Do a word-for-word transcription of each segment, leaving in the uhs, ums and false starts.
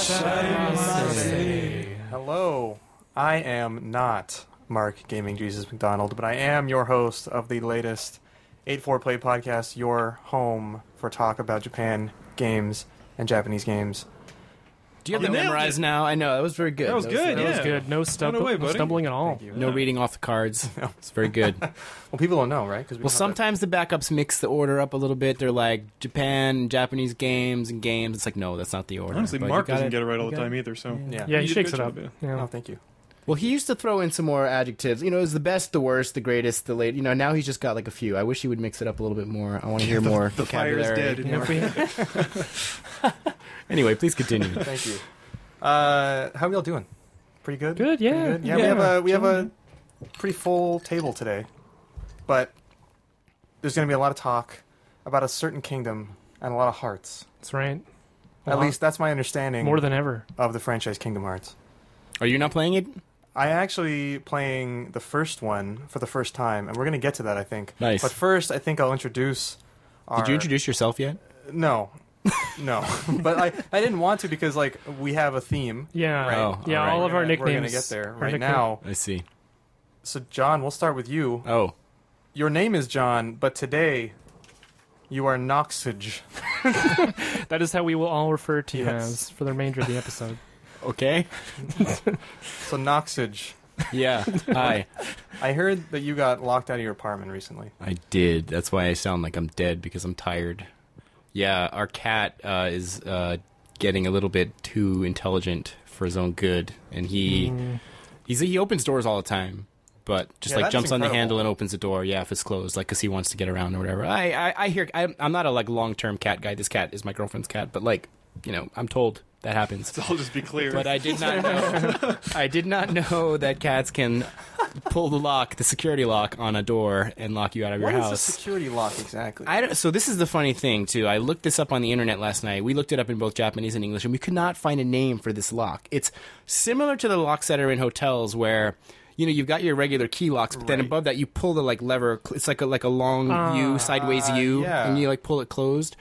Hello, I am not Mark Gaming Jesus McDonald, but I am your host of the latest eight four Play podcast, your home for talk about Japan games and Japanese games. Do you have You that nailed memorized it. now? I know, that was very good. That was good, That yeah. was good. No stum- Run away, buddy. stumbling at all. Thank you. No reading off the cards. It's very good. Well, people don't know, right? 'Cause we Well, don't have sometimes the backups mix the order up a little bit. They're like Japan, Japanese games, and games. It's like, no, that's not the order. Honestly, But Mark you got doesn't get it right all you the got time either, so... that- Yeah. Yeah, he You did a shakes good it up. job, Yeah. Oh, thank you. Well, he used to throw in some more adjectives. You know, it was the best, the worst, the greatest, the late. You know, now he's just got like a few. I wish he would mix it up a little bit more. I want to hear more The fire is vocabulary. dead. Yeah, if we- Anyway, please continue. Thank you. Uh, how are we all doing? Pretty good? Good, yeah. Pretty good? Yeah, Yeah. we have a we have a pretty full table today, but there's going to be a lot of talk about a certain kingdom and a lot of hearts. That's right. A At lot- least that's my understanding more than ever. of the franchise Kingdom Hearts. Are you not playing it? I actually playing the first one for the first time, and we're going to get to that, I think. Nice. But first, I think I'll introduce. Our... Did you introduce yourself yet? No, no. But I, I didn't want to because like we have a theme. Yeah. Right. Oh, yeah, all right. all of We're our gonna- nicknames. We're going to get there our right nickname- now. I see. So John, we'll start with you. Oh, Your name is John, but today you are Noxage. That is how we will all refer to you Yes. as for the remainder of the episode. okay. So Noxage, Yeah. Hi. I heard that you got locked out of your apartment recently. I did. That's why I sound like I'm dead, because I'm tired. Yeah, our cat uh, is uh, getting a little bit too intelligent for his own good, and he Mm. he's, he opens doors all the time, but just Yeah, like that's jumps on the incredible. handle and opens the door. Yeah, if it's closed, like because he wants to get around or whatever. I I, I hear. I'm, I'm not a like long term cat guy. This cat is my girlfriend's cat, but like you know, I'm told that happens. So I'll just be clear. But I did not know. I did not know that cats can pull the lock, the security lock on a door, and lock you out of your What is house. the security lock exactly? I don't, so this is the funny thing too. I looked this up on the internet last night. We looked it up in both Japanese and English, and we could not find a name for this lock. It's similar to the locks that are in hotels, where you know you've got your regular key locks, but then Right. above that you pull the like lever. It's like a like a long Ah. U, sideways U, yeah. and you like pull it closed.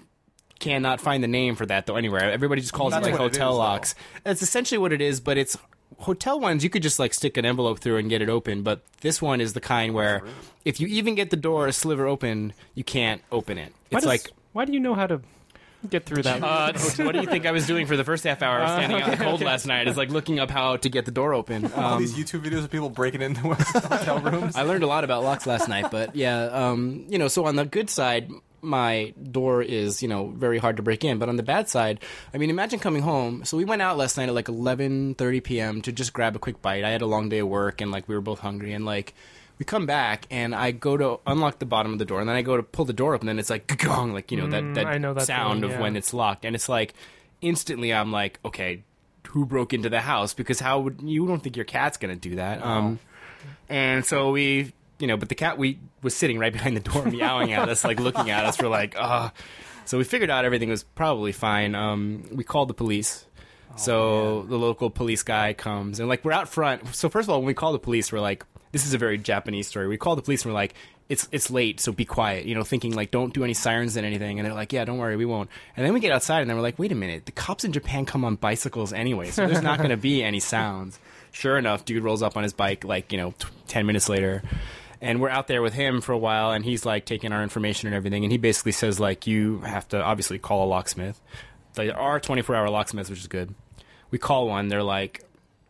Cannot find the name for that though anywhere. Everybody just calls That's it like what it hotel is, though. locks. That's essentially what it is, but it's hotel ones you could just like stick an envelope through and get it open, but this one is the kind where if you even get the door a sliver open, you can't open it. Why It's does- like why do you know how to get through that? uh, what do you think I was doing for the first half hour standing out in the cold last night? Is like looking up how to get the door open. All Um, these YouTube videos of people breaking into hotel rooms. I learned a lot about locks last night, but yeah, um, you know, so on the good side, my door is, you know, very hard to break in, but on the bad side, I mean, imagine coming home. So we went out last night at like eleven thirty p.m. to just grab a quick bite. I had a long day of work, and like we were both hungry, and like we come back, and I go to unlock the bottom of the door, and then I go to pull the door open, and it's like gong, like, you know, that, Mm, that, I know that sound feeling, of yeah. when it's locked, and it's like instantly I'm like, okay, who broke into the house? Because how would you don't think your cat's gonna do that? Um, and so we, you know, but the cat we was sitting right behind the door, meowing at us, like looking at us. We're like, ah. So we figured out everything was probably fine. Um, we called the police. So the local police guy comes, and like we're out front. So first of all, when we call the police, we're like, this is a very Japanese story. We call the police and we're like, it's it's late, so be quiet. You know, thinking like, don't do any sirens and anything. And they're like, yeah, don't worry, we won't. And then we get outside, and then we're like, wait a minute, the cops in Japan come on bicycles anyway, so there's not going to be any sounds. Sure enough, dude rolls up on his bike like, you know, t- ten minutes later. And we're out there with him for a while, and he's like taking our information and everything. And he basically says like, you have to obviously call a locksmith. There are twenty-four hour locksmiths, which is good. We call one. They're like,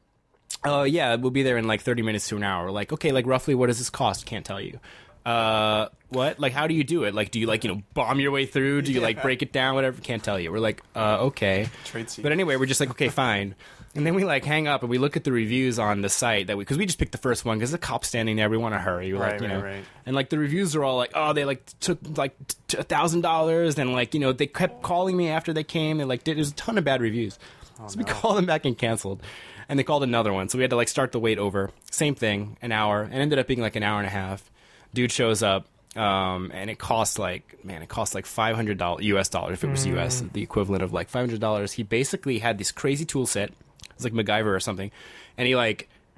oh, yeah, we'll be there in like thirty minutes to an hour. We're like, okay, like roughly what does this cost? Can't tell you. Uh, what? Like, how do you do it? Like, do you like, you know, bomb your way through? Do you like break it down? Whatever. Can't tell you. We're like, uh, okay. Trade secret. But anyway, we're just like, okay, fine. And then we like hang up and we look at the reviews on the site that we, because we just picked the first one because the cop's standing there. We want to hurry. We're Right, like, you right, know, right. and like the reviews are all like, oh, they like took like a thousand dollars, and like, you know, they kept calling me after they came. They like did, there's a ton of bad reviews. So we called them back and canceled, and they called another one. So we had to like start the wait over. Same thing, an hour, and ended up being like an hour and a half. Dude shows up, um, and it cost like man, it cost like five hundred dollars U S dollars if it was U S, the equivalent of like five hundred dollars. He basically had this crazy tool set. It's like MacGyver or something, and he like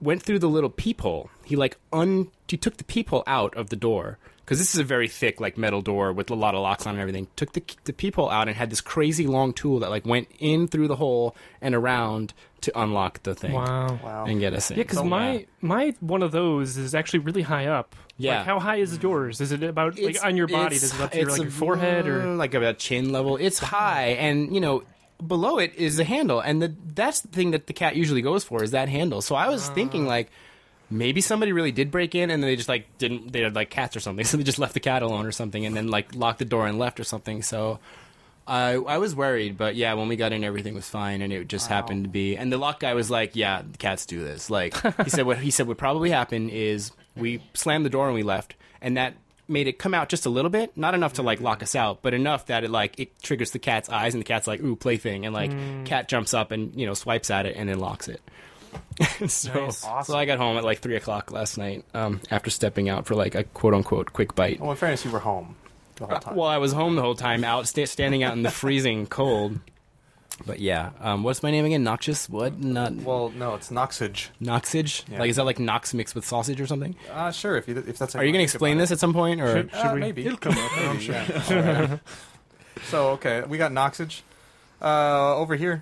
went through the little peephole. He like un he took the peephole out of the door because this is a very thick like metal door with a lot of locks on and everything. Took the the peephole out and had this crazy long tool that like went in through the hole and around to unlock the thing Wow. Wow. and get us in. Yeah, because So, my yeah. my one of those is actually really high up. Yeah. Like, how high is yours? Is it about like It's- on your body? it's- Does it up to your, it's like, your a- forehead or? like about chin level? It's high, and you know, below it is the handle, and the that's the thing that the cat usually goes for is that handle. So I was thinking like. Maybe somebody really did break in, and they just like didn't. They had like cats or something, so they just left the cat alone or something, and then like locked the door and left or something. So, I I was worried, but yeah, when we got in, everything was fine, and it just Wow. happened to be. And the lock guy was like, "Yeah, the cats do this." Like he said, what he said would probably happen is we slammed the door and we left, and that made it come out just a little bit, not enough to like lock us out, but enough that it like it triggers the cat's eyes, and the cat's like, "Ooh, plaything," and like cat jumps up and you know swipes at it and then locks it. so, Nice. Awesome. so I got home at like three o'clock last night um, after stepping out for like a quote unquote quick bite. Well, in fairness, you were home the whole Uh, time. well, I was home the whole time, out sta standing out in the freezing cold. But yeah, um, what's my name again? Noxious? What? Not Well, no, it's Noxage. Noxage? Yeah. Like is that like Nox mixed with sausage or something? Uh, sure, if you if that's. how Are you wanna going to think explain about this it. at some point, or Should- Uh, we- maybe It'll come up. I'm Maybe, sure. yeah. All right. So okay, we got Noxage. Uh, over here,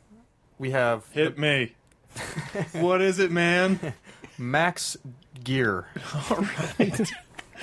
we have Hit me. What is it, man? Max Gear. All right.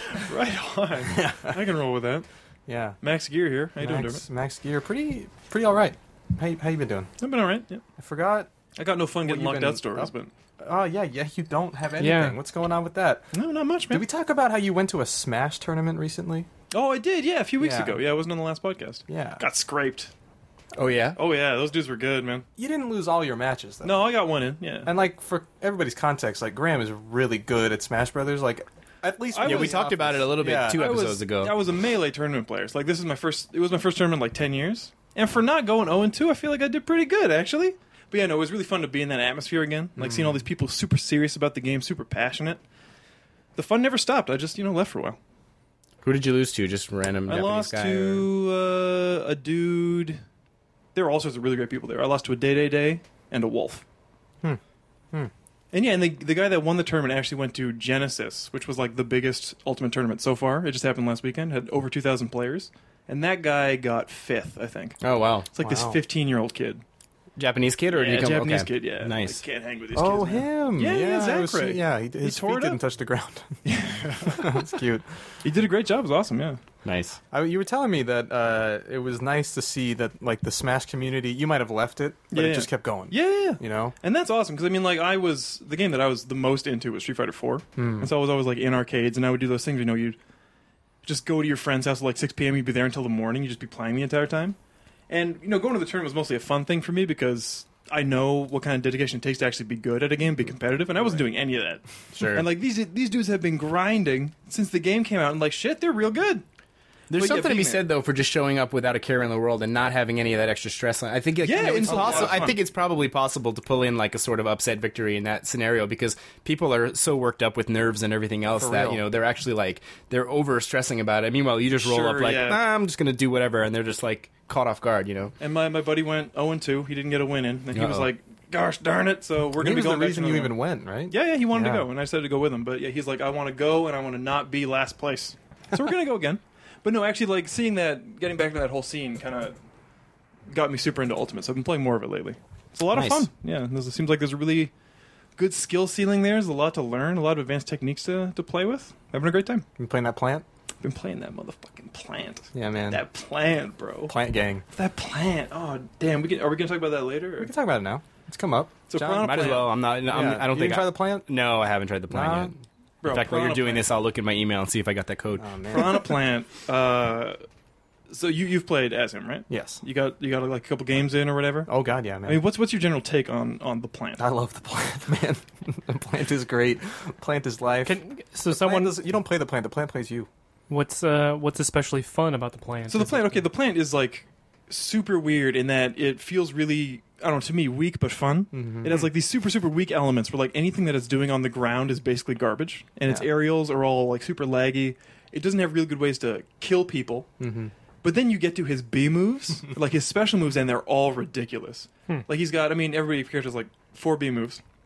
Right on. I can roll with that. Yeah, Max Gear here. How you doing, Max, Dermot? Max Gear. Pretty pretty all right. How you, how you been doing? I've been all right. Yeah. I forgot. I got no fun What getting you locked been out stories, up? but Oh yeah, yeah. You don't have anything. Yeah. What's going on with that? no, not much, Did man. we talk about how you went to a Smash tournament recently? Oh, I did. Yeah, a few weeks Yeah. ago. Yeah, I wasn't on the last podcast. Yeah. Got scraped. oh yeah, Oh yeah, those dudes were good, man. You didn't lose all your matches though. No, I got one in. Yeah. And like for everybody's context, like Graham is really good at Smash Brothers. Like at least I yeah, we was- talked about it a little bit Yeah. two I was- episodes ago. I was a melee tournament player. So, like this is my first. It was my first tournament in like ten years. And for not going zero and two, I feel like I did pretty good actually. But yeah, no, it was really fun to be in that atmosphere again. Like seeing all these people super serious about the game, super passionate. The fun never stopped. I just you know left for a while. Who did you lose to? Just random I Japanese lost guy? or- to uh, a dude. There were all sorts of really great people there. I lost to a Day Day Day and a Wolf. Hmm. Hmm. And yeah, and the the guy that won the tournament actually went to Genesis, which was like the biggest Ultimate tournament so far. It just happened last weekend. Had over two thousand players, and that guy got fifth, I think. Oh wow, It's like this Wow. fifteen year old kid. Japanese kid or did yeah, he come? Japanese okay. kid. Yeah, nice. Like, can't hang with these Oh, kids. man. him. Yeah, yeah, I was- Zachary. yeah, he, his tore feet it didn't up. touch the ground. That's cute. He did a great job. It was awesome. Yeah. Nice. I, you were telling me that uh, it was nice to see that, like, the Smash community. You might have left it, but Yeah, it yeah. just kept going. Yeah, yeah, yeah. You know. And that's awesome because I mean, like, I was the game that I was the most into was Street Fighter Four, Hmm. and so I was always like in arcades, and I would do those things. You know, you'd just go to your friend's house at like six p.m. You'd be there until the morning. You'd just be playing the entire time, and you know, going to the tournament was mostly a fun thing for me because I know what kind of dedication it takes to actually be good at a game, be competitive, and I wasn't doing any of that. Sure. And like these these dudes have been grinding since the game came out, and like shit, they're real good. There's But yeah, something to be being said though for just showing up without a care in the world and not having any of that extra stress. I think like, Yeah, you know, it's it's a lot of possible. I fun. think it's probably possible to pull in like a sort of upset victory in that scenario because people are so worked up with nerves and everything else For that real. you know they're actually like they're over stressing about it. Meanwhile, you just roll Sure, up like yeah. nah, I'm just gonna do whatever, and they're just like caught off guard. You know. And my, my buddy went zero and two. He didn't get a win in, and he was Uh-oh. like, "Gosh darn it!" So we're He gonna be was going the back reason to you another even one. went, right? Yeah, yeah, he wanted Yeah. to go, and I decided to go with him. But yeah, he's like, I want to go, and I want to not be last place. So we're gonna go again. But no, actually, like seeing that, getting back to that whole scene, kind of got me super into Ultimate. So I've been playing more of it lately. It's a lot Nice. of fun. Yeah, and there's, it seems like there's a really good skill ceiling there. There's a lot to learn, a lot of advanced techniques to, to play with. Having a great time. You playing that plant? Been playing that motherfucking plant. Yeah, man. That plant, bro. Plant gang. That plant. Oh, damn. We can, are we gonna talk about that later? Or? We can talk about it now. It's come up. So John, Piranha Might as Plant. well. I'm not. I'm, Yeah. I don't you think. didn't try I, the plant? no, I haven't tried the plan Nah. yet. Bro, In fact, while you're Piranha doing Plant. this, I'll look in my email and see if I got that code. Oh man. Piranha Plant. Uh, so you you've played as him, right? Yes. You got you got like a couple games in or whatever. Oh god, yeah, man. I mean, what's what's your general take on on the plant? I love the plant, man. The plant is great. Plant is life. Can, so The someone, plant does, you don't play the plant. The plant plays you. what's uh, what's especially fun about the plant? So the Is plant, it- okay, the plant is like super weird in that it feels really, I don't know, to me weak but fun. Mm-hmm. It has like these super super weak elements where like anything that it's doing on the ground is basically garbage, and its Yeah. aerials are all like super laggy. It doesn't have really good ways to kill people. Mm-hmm. But then you get to his B moves, like his special moves, and they're all ridiculous. Hmm. Like he's got, I mean, every character has like four B moves. So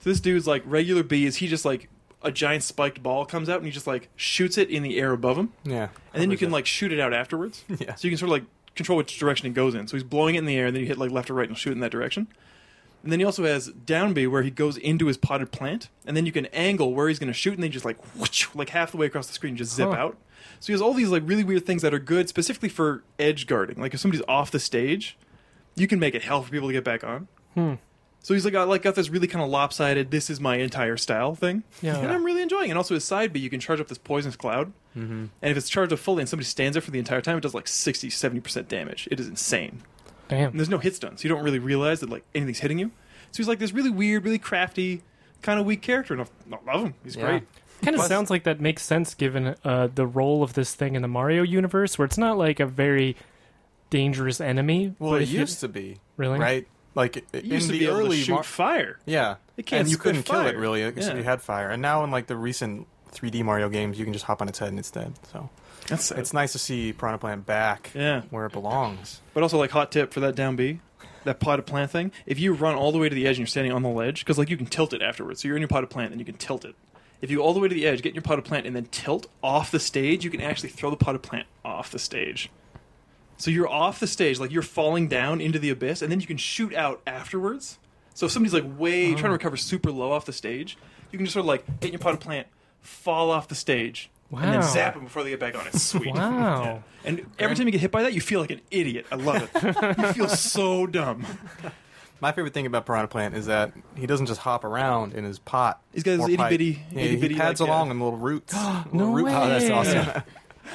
So this dude's like regular B is he just like a giant spiked ball comes out and he just like shoots it in the air above him, Yeah. and then you can like shoot it out afterwards. Yeah. So you can sort of like control which direction it goes in. So he's blowing it in the air, and then you hit like left or right and he'll shoot it in that direction. And then he also has down B where he goes into his potted plant, and then you can angle where he's going to shoot, and then just like whoosh, like half the way across the screen, just zip Huh. out. So he has all these like really weird things that are good specifically for edge guarding. Like if somebody's off the stage, you can make it hell for people to get back on. Hmm. So he's like got, like got this really kind of lopsided, this is my entire style thing. Yeah. And I'm really enjoying it. And also his side B, you can charge up this poisonous cloud. Mm-hmm. And if it's charged up fully and somebody stands there for the entire time, it does like sixty, seventy percent damage. It is insane. And Damn. there's no hit stun, so you don't really realize that like anything's hitting you. So he's like this really weird, really crafty, kind of weak character. And I I love him. He's Yeah. great. Kind of Plus- sounds like that makes sense given uh, the role of this thing in the Mario universe, where it's not like a very dangerous enemy. Well, but it if you- used to be, really right? Like It in used to the be able early to shoot Mar- fire. yeah, It can't and you spit couldn't kill it fire. really because Yeah. you had fire. And now in like the recent three D Mario games, you can just hop on its head and it's dead. So That's sad. it's nice to see Piranha Plant back Yeah. where it belongs. But also, like, hot tip for that down B, that potted plant thing. If you run all the way to the edge and you're standing on the ledge, because like you can tilt it afterwards. So you're in your potted plant and you can tilt it. If you go all the way to the edge, get in your potted plant, and then tilt off the stage, you can actually throw the potted plant off the stage. So you're off the stage, like you're falling down into the abyss, and then you can shoot out afterwards. So if somebody's like way trying to recover super low off the stage, you can just sort of like get in your potted plant, fall off the stage, and Wow. then zap them before they get back on. It's sweet. Wow. Yeah. And every time you get hit by that, you feel like an idiot. I love it. You feel so dumb. My favorite thing about Piranha Plant is that he doesn't just hop around in his pot. He's got his or itty pipe. bitty- Yeah, itty he bitty, pads like, along uh, in little roots. No Little root way. pods. Oh, that's awesome. Yeah.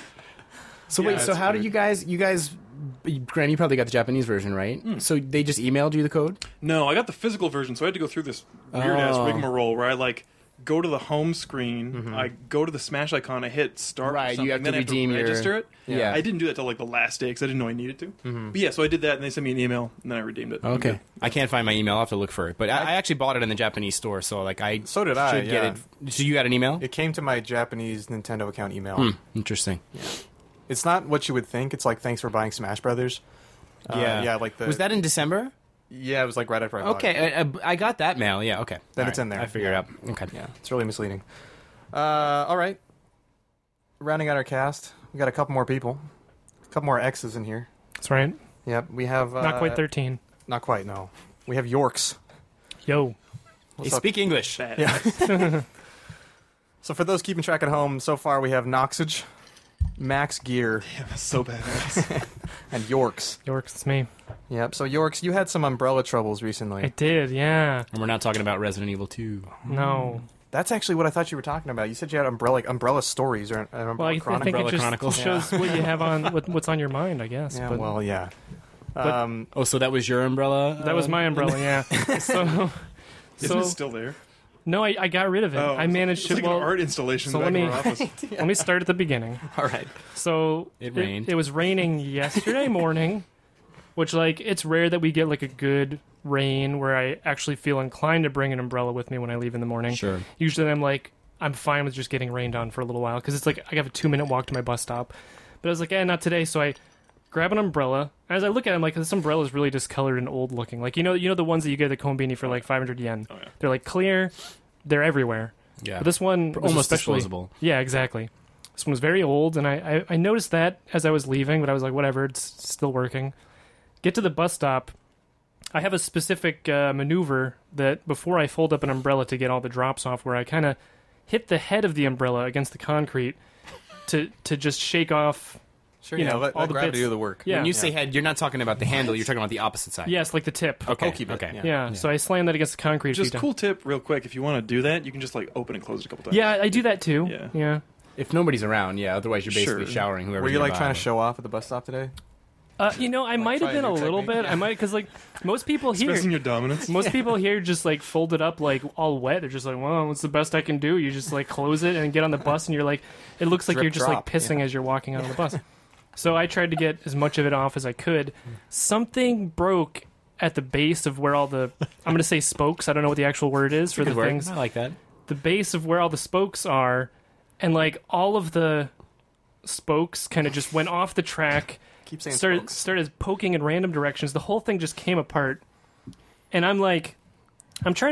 So Yeah, wait, so that's how did weird. you guys? You guys, Grant, you probably got the Japanese version, right? So they just emailed you the code. No, I got the physical version, so I had to go through this weird ass Oh. rigmarole where I like go to the home screen, I go to the Smash icon, I hit start, or Right, you something, have to then I redeem have your- to register it. Yeah. I didn't do that till like the last day because I didn't know I needed to. But yeah, so I did that, and they sent me an email, and then I redeemed it. I'm Okay, good. I can't find my email. I'll have to look for it. But I, I actually bought it in the Japanese store, so like I So did I, should get yeah. it. So you got an email? It came to my Japanese Nintendo account email. Hmm, interesting. It's not what you would think. It's like thanks for buying Smash Brothers. Uh, yeah, yeah. Like the was that in December? Yeah, it was like right after I bought it. Okay, I, I- I got that mail. Yeah, okay. Then All it's in there. I figured Yeah. it out. Okay. Yeah, it's really misleading. Uh, all right. Rounding out our cast, we got a couple more people, a couple more X's in here. That's right. Yep, we have uh, Not quite thirteen. Not quite. No, we have Yorks. Yo. Hey, What's up? speak English. Bad. Yeah. So for those keeping track at home, so far we have Noxage, Max Gear, Yeah, that's so badass. and Yorks. Yorks, it's me. Yep. So Yorks, you had some umbrella troubles recently. I did, yeah. And we're not talking about Resident Evil two. No. That's actually what I thought you were talking about. You said you had umbrella umbrella stories or an umbrella Well, I, I chronicle. think it Umbrella just Chronicles. shows what you have on, what, what's on your mind, I guess. Yeah. but Well, yeah. But- Um, Oh, so that was your umbrella? that was uh, my umbrella, yeah. So, Isn't so it still there? no, I, I got rid of it. Oh, I managed it's to. like well, an art installation so back let in me- our office. let me start at the beginning. all right. So It rained. It, was raining yesterday morning, which like it's rare that we get like a good rain where I actually feel inclined to bring an umbrella with me when I leave in the morning. Sure. Usually I'm like I'm fine with just getting rained on for a little while because it's like I have a two minute walk to my bus stop. But I was like, eh, not today. So I grab an umbrella. As I look at it, I'm like, this umbrella is really discolored and old looking. Like you know, you know the ones that you get at the Konbini for like five hundred yen. Oh, yeah. They're like clear. They're everywhere. Yeah. But this one was Almost especially, disposable. Yeah, exactly. This one was very old, and I, I, I noticed that as I was leaving, but I was like, whatever, it's still working. Get to the bus stop. I have a specific uh, maneuver that before I fold up an umbrella to get all the drops off, where I kind of hit the head of the umbrella against the concrete to to just shake off. Sure. You yeah. know, let, all let the gravity bits. do the work. Yeah. When you say head, you're not talking about the handle. You're talking about the opposite side. Yes, like the tip. Okay. Pokey bit, Okay. yeah. Yeah, so I slammed that against the concrete. a few Just times. cool tip, real quick. If you want to do that, you can just like open and close it a couple times. Yeah, I do that too. Yeah. yeah. If nobody's around, yeah. Otherwise, you're basically Sure. showering whoever. Were you like trying to show off at the bus stop today? Uh, you know, I might have try been a a new little technique? bit. I might because like most people here. Expressing your dominance. Most people here just like fold it up like all wet. They're just like, well, what's the best I can do? You just like close it and get on the bus, and you're like, it looks like Drip you're just drop, like pissing yeah. as you're walking out of the bus. So I tried to get as much of it off as I could. Something broke at the base of where all the I'm going to say spokes. I don't know what the actual word is for the Good work. things. I like that. The base of where all the spokes are, and like all of the spokes kind of just went off the track. Keep saying started spokes. started poking in random directions. The whole thing just came apart, and I'm like, I'm trying to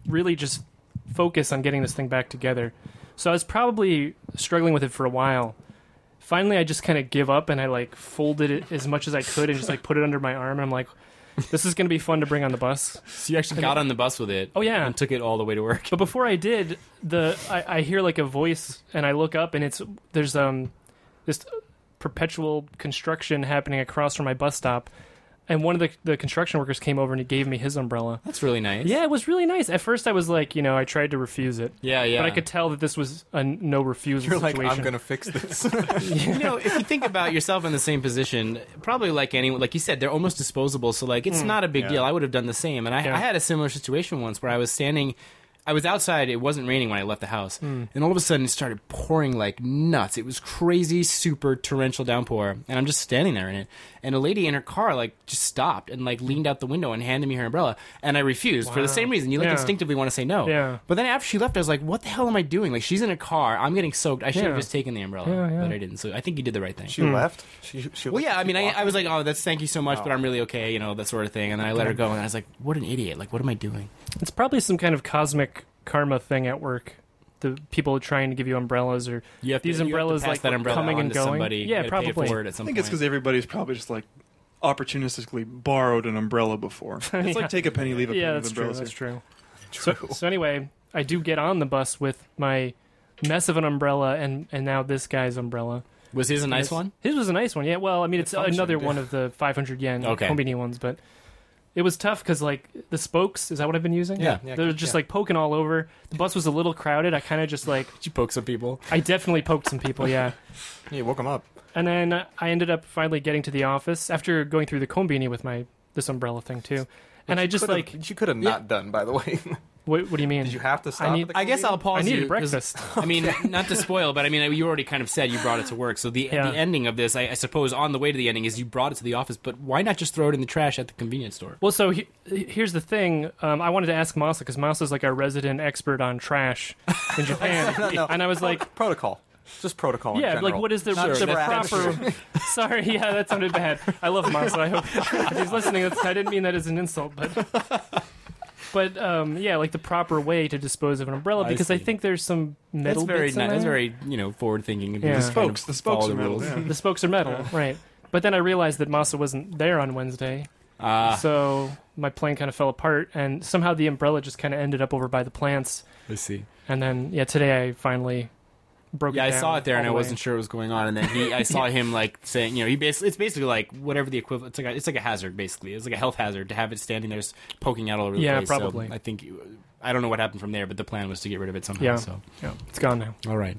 really just focus on getting this thing back together. So I was probably struggling with it for a while. Finally, I just kind of give up and I like folded it as much as I could and just like put it under my arm. And I'm like, this is going to be fun to bring on the bus. So you actually got on the bus with it. Oh, yeah. And took it all the way to work. But before I did, the I, I hear like a voice and I look up and it's there's um this perpetual construction happening across from my bus stop. And one of the the construction workers came over and he gave me his umbrella. That's really nice. Yeah, it was really nice. At first, I was like, you know, I tried to refuse it. Yeah, yeah. But I could tell that this was a no refusal You're situation. like, I'm gonna fix this. You know, if you think about yourself in the same position, probably like anyone, like you said, they're almost disposable. So like, it's not a big Yeah. deal. I would have done the same. And I, Yeah. I had a similar situation once where I was standing. I was outside. It wasn't raining when I left the house, and all of a sudden it started pouring like nuts. It was crazy, super torrential downpour, and I'm just standing there in it. And a lady in her car like just stopped and like leaned out the window and handed me her umbrella, and I refused for the Wow. same reason. You like Yeah. instinctively want to say no, Yeah. But then after she left, I was like, "What the hell am I doing? Like she's in a car. I'm getting soaked. I should have Yeah. just taken the umbrella, Yeah, yeah. but I didn't. So I think you did the right thing." She left. She, she Well, yeah, I mean, I, walked. I was like, oh, that's thank you so much, but Oh. I'm really okay, you know, that sort of thing. And then I let her go, and I was like, what an idiot. Like, what am I doing? It's probably some kind of cosmic karma thing at work. The people trying to give you umbrellas or You have these to, you have to umbrellas pass like that umbrella coming on and to going. somebody. Yeah, You gotta pay probably. for it at some I think it's point. because everybody's probably just like opportunistically borrowed an umbrella before. It's Yeah. like take a penny, leave a penny. Yeah, with that's true. umbrellas That's here. true. So, so anyway, I do get on the bus with my mess of an umbrella and and now this guy's umbrella. Was his a nice His- one? His was a nice one. Yeah. Well, I mean, it's functioned, another yeah. one of the five hundred yen Okay. Konbini ones, but it was tough because like the spokes. Is that what I've been using? Yeah. Yeah, They're just yeah. like poking all over. The bus was a little crowded. I kind of just like Did you poke some people? I definitely poked some people. Yeah. Yeah, you woke him up. And then uh, I ended up finally getting to the office after going through the Konbini with my this umbrella thing too. And I You just could've- like, you could have not done, by the way. what, what do you mean? Did you have to stop? I need- at the I guess convenience? I'll pause I needed you, 'cause- breakfast. I mean, not to spoil, but I mean, you already kind of said you brought it to work. So the Yeah. the ending of this, I, I suppose, on the way to the ending is you brought it to the office. But why not just throw it in the trash at the convenience store? Well, so he, here's the thing. Um, I wanted to ask Masa because Masa's like our resident expert on trash in Japan, No, no. and I was like, protocol. Just protocol. in yeah, general. like what is the, Not the trash. proper? Sorry, yeah, that sounded bad. I love Masa. I hope if he's listening, that's, I didn't mean that as an insult, but. But um, yeah, like the proper way to dispose of an umbrella I because I see. think there's some That's metal very bits in nice. That's there. very you know forward thinking. Yeah. The spokes- the spokes are metal, yeah. The spokes are metal, right? But then I realized that Masa wasn't there on Wednesday, Ah, so my plan kind of fell apart, and somehow the umbrella just kind of ended up over by the plants. let's see. And then, yeah, today I finally broke Yeah, it I down saw it there, all and I the way. wasn't sure what was going on. And then he, I saw him like saying, you know, he basically, it's basically like whatever the equivalent. It's like a, it's like a hazard, basically. It's like a health hazard to have it standing there, s- poking out all over the Yeah, place. So probably. I think you, I don't know what happened from there, but the plan was to get rid of it somehow. Yeah. So Yeah, it's gone now. all right.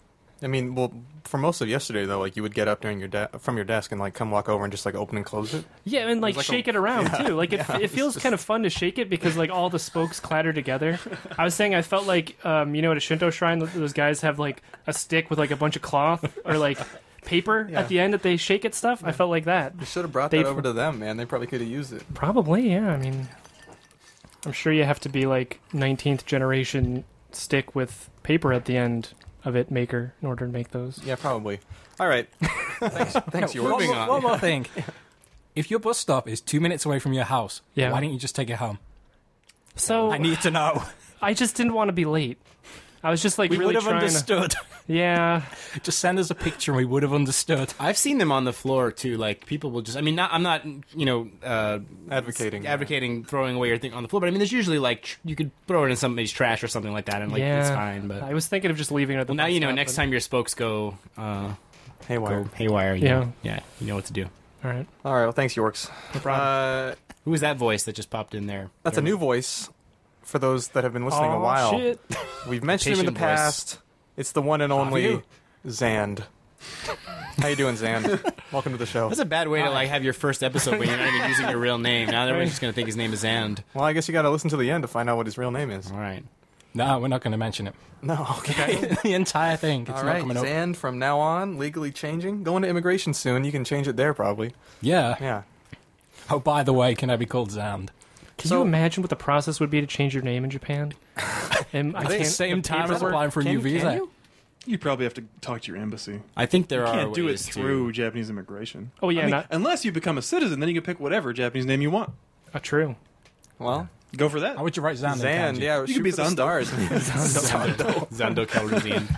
I mean, well, for most of yesterday though, like you would get up during your de- from your desk and like come walk over and just like open and close it. Yeah, and like, like a- shake it around too. Like it, yeah, it feels kind of fun to shake it because like all the spokes clatter together. I was saying I felt like um, you know at a Shinto shrine th- those guys have like a stick with like a bunch of cloth or like paper Yeah. at the end that they shake at stuff. I felt like that. You should have brought They'd- that over to them, man. They probably could have used it. Probably, yeah. I mean, I'm sure you have to be like nineteenth generation stick with paper at the end of it maker in order to make those. Yeah, probably. All right. thanks, thanks, One York. Moving one, on. one more thing. If your bus stop is two minutes away from your house, Yeah. why don't you just take it home? So I need to know. I just didn't want to be late. I was just like We really would have trying understood. to. Yeah, Just send us a picture and we would have understood. I've seen them on the floor too. Like people will just. I mean, not, I'm not, you know, uh, Advocating. advocating throwing away your thing on the floor. But I mean, there's usually like tr- you could throw it in somebody's trash or something like that, and like yeah. it's fine. But I was thinking of just leaving it at the well, now bus you know. stop, Next but- time your spokes go, uh, Haywire. go haywire. You Yeah. know, yeah, you know what to do. All right, All right. Well, thanks, Yorks. no problem. Uh, Who was that voice that just popped in there? that's a new voice for those that have been listening Aw, a while. Shit. We've mentioned him in the Patient voice. past. It's the one and only you? Zand. How you doing, Zand? Welcome to the show. That's a bad way to like have your first episode when you're not even using your real name. Now everyone's just gonna think his name is And. Well, I guess you got to listen to the end to find out what his real name is. All right. No, we're not going to mention it. No, okay. The entire thing. It's All not right, coming up. Zand from now on, legally changing. Going to immigration soon. You can change it there probably. Yeah. Yeah. Oh, by the way, can I be called Zand? Can So- you imagine what the process would be to change your name in Japan? And I At the can't- same the time as paperwork- applying for a Can new you- can visa. you? You probably have to talk to your embassy. I think there You are can't do it ways to- through Japanese immigration. Oh yeah, I mean, not unless you become a citizen, then you can pick whatever Japanese name you want. uh, true. Well, Go for that. How would you write Zand? in Zand, kanji? yeah, You shoot could be for the Zando. stars. Zando, Zando Calrissian.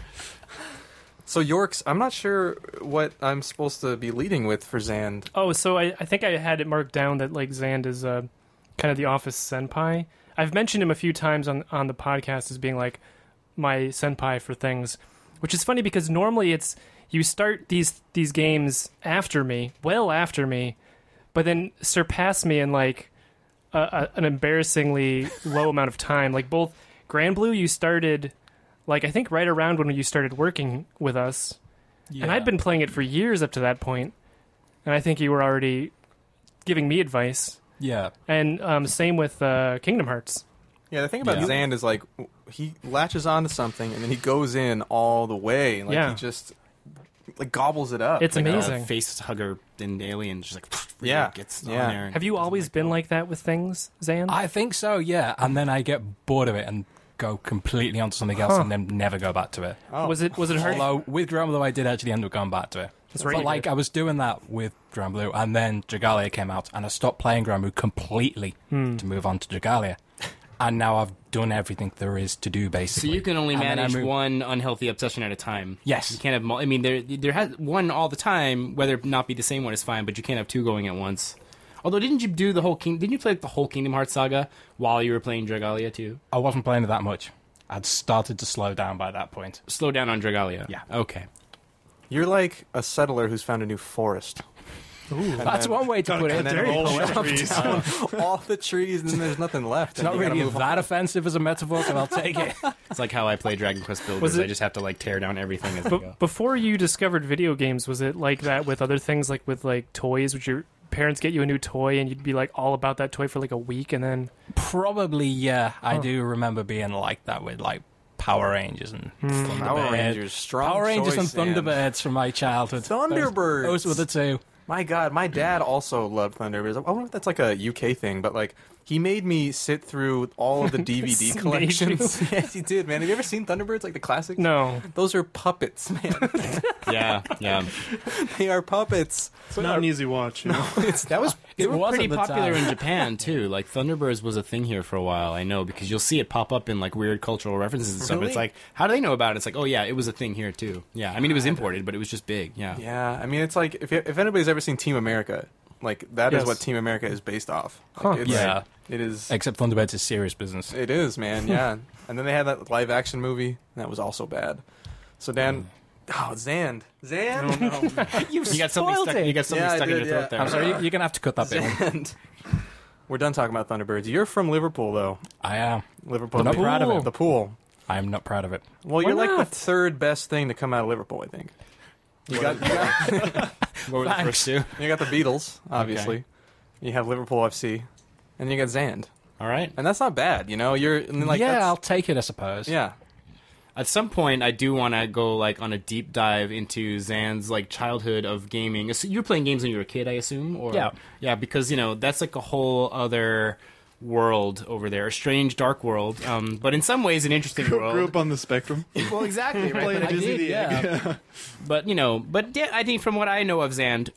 So Yorks, I'm not sure what I'm supposed to be leading with for Zand. Oh, so I, I think I had it marked down that like Zand is uh, kind of the office senpai. I've mentioned him a few times on on the podcast as being like my senpai for things, which is funny because normally it's you start these these games after me, well after me, but then surpass me in like a, a, an embarrassingly low amount of time. Like both Grand Blue, you started like I think right around when you started working with us. Yeah. And I'd been playing it for years up to that point, and I think you were already giving me advice. Yeah. And um, same with uh, Kingdom Hearts. Yeah, the thing about Yeah. Zand is like he latches onto something and then he goes in all the way. Like Yeah. he just like gobbles it up. It's Like, amazing. Uh, face hugger in Alien, just like really Yeah, gets yeah. on there. and Have you doesn't always let been go. like that with things, Zan? I think so, yeah. And then I get bored of it and go completely onto something else Huh. and then never go back to it. Oh. Was it was it hard? Although with Grand Blue, I did actually end up going back to it. That's right, But you like did. I was doing that with Grand Blue, and then Dragalia came out, and I stopped playing Grand Blue completely Hmm. to move on to Dragalia. And now I've done everything there is to do, So basically. you can only And then I manage moved- one unhealthy obsession at a time. Yes. You can't have. Mul- I mean, there there has one all the time. Whether it not be the same one is fine, but you can't have two going at once. Although, didn't you do the whole king? Didn't you play like, the whole Kingdom Hearts saga while you were playing Dragalia too? I wasn't playing it that much. I'd started to slow down by that point. Slow down on Dragalia. Yeah. Okay. You're like a settler who's found a new forest. And That's then- one way to put it. and then Very all, poetic. down all the trees and then there's nothing left. It's not really that offensive as a metaphor, so I'll take it. It's like how I play Dragon Quest Builders. Was it- I just have to like tear down everything as I But go. before you discovered video games, was it like that with other things, like with like toys? Would your parents get you a new toy and you'd be like all about that toy for like a week, and then Probably, yeah. I Huh. do remember being like that with like Power Rangers and Thunderbird. Power Rangers, strong Power Rangers choice, and man. Thunderbirds from my childhood. Thunderbirds. Those, those were the two. My God, my dad also loved Thunderbirds. I wonder if that's like a U K thing, but like he made me sit through all of the D V D Made collections. Yes, he did, man. Have you ever seen Thunderbirds, like the classics? no, Those are puppets, man. Yeah, yeah. They are puppets. It's not an easy watch. You know? It's, that was They It were was pretty at the popular time. in Japan too. Like Thunderbirds was a thing here for a while. I know because you'll see it pop up in like weird cultural references and stuff. Really? It's like, how do they know about it? It's like, oh yeah, it was a thing here too. Yeah, I mean it was imported, but it was just big. Yeah. Yeah, I mean, it's like if if anybody's ever seen Team America, like that is Yes. what Team America is based off. Like, Huh. it's, Yeah. it is. Except Thunderbirds is serious business. It is, man. Yeah, and then they had that live action movie and that was also bad. So Dan, oh Zand, Zand, You, You got something spoiled stuck. it. You got something Yeah, I stuck in did, your throat yeah. there. I'm sorry, you- you're going to have to cut that bit. Zand. We're done talking about Thunderbirds. You're from Liverpool, though. I am. Liverpool. I'm not the proud of pool. it. The pool. I am not proud of it. Well, Why you're like not? the third best thing to come out of Liverpool, I think. You got, you got, What were the first two? you got the Beatles, obviously. You have Liverpool F C, and you got Zand, All right. and that's not bad. You know, you're and like yeah, that's- I'll take it, I suppose. yeah. At some point, I do want to go like on a deep dive into Zan's like childhood of gaming. So you were playing games when you were a kid, I assume, or Yeah. yeah, because you know that's like a whole other world over there, a strange dark world. Um, but in some ways, an interesting world. Grew up on the spectrum. Well, exactly, right? Playing But I Disney did, the yeah. Egg. But you know, but yeah, I think from what I know of Zand,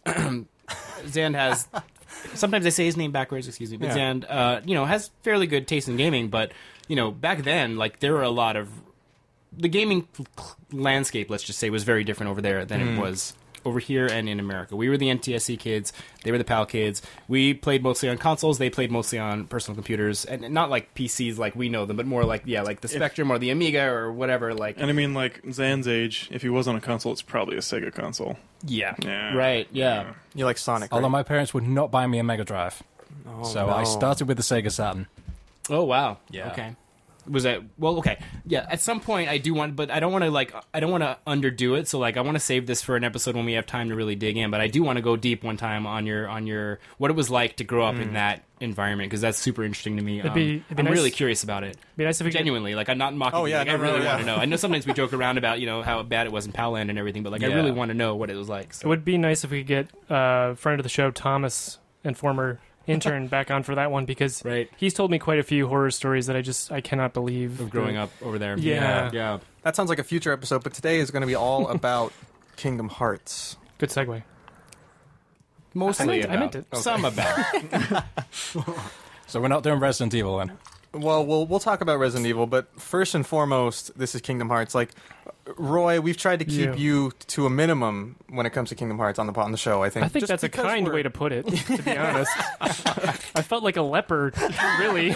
Zand has. Sometimes I say his name backwards, excuse me. But Yeah. Zand, uh, you know, has fairly good taste in gaming. But you know, back then, like there were a lot of the gaming landscape. Let's just say was very different over there than it was over here and in America. We were the N T S C kids. They were the PAL kids. We played mostly on consoles. They played mostly on personal computers, and not like P Cs like we know them, but more like yeah, like the Spectrum or the Amiga or whatever. Like And I mean, like Zan's age, if he was on a console, it's probably a Sega console. yeah, Yeah. right, yeah. You like Sonic, Although right? my parents would not buy me a Mega Drive. Oh, so no. I started with the Sega Saturn. Oh wow. Yeah. Okay. Was that well? Okay. Yeah. At some point, I do want, but I don't want to like. I don't want to underdo it. So like, I want to save this for an episode when we have time to really dig in. But I do want to go deep one time on your on your what it was like to grow up in that environment because that's super interesting to me. It'd Um, be- it'd be I'm nice- really curious about it. be nice if we could. Genuinely, like I'm not mocking. Oh, you. yeah, Like, no, I really really, want yeah. to know. I know sometimes we joke around about you know how bad it was in Powland and everything, but like I Yeah. really want to know what it was like. So. It would be nice if we could get uh, friend of the show Thomas and former intern back on for that one because Right. he's told me quite a few horror stories that I just I cannot believe Of growing up over there. Yeah. Yeah. That sounds like a future episode, but today is going to be all about Kingdom Hearts. Good segue. Mostly I meant- I about. meant it. Some about. So we're not doing Resident Evil then. Well, we'll we'll talk about Resident Evil, but first and foremost, this is Kingdom Hearts. Like, Roy, we've tried to keep Yeah. you to a minimum when it comes to Kingdom Hearts on the on the show. I think. I think Just that's a because kind we're- way to put it, to be honest. I felt like a leper, really.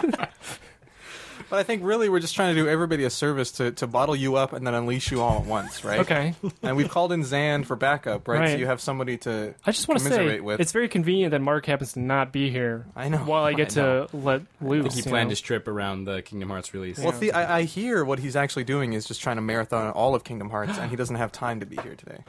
But I think really we're just trying to do everybody a service to, to bottle you up and then unleash you all at once, right? Okay. And we've called in Zan for backup, right? So Right. you have somebody to I just want to say, commiserate with. it's very convenient that Mark happens to not be here I know. while I get I know. to let loose. I think he you planned know? his trip around the Kingdom Hearts release. Well, see, I, I hear what he's actually doing is just trying to marathon all of Kingdom Hearts, and he doesn't have time to be here today.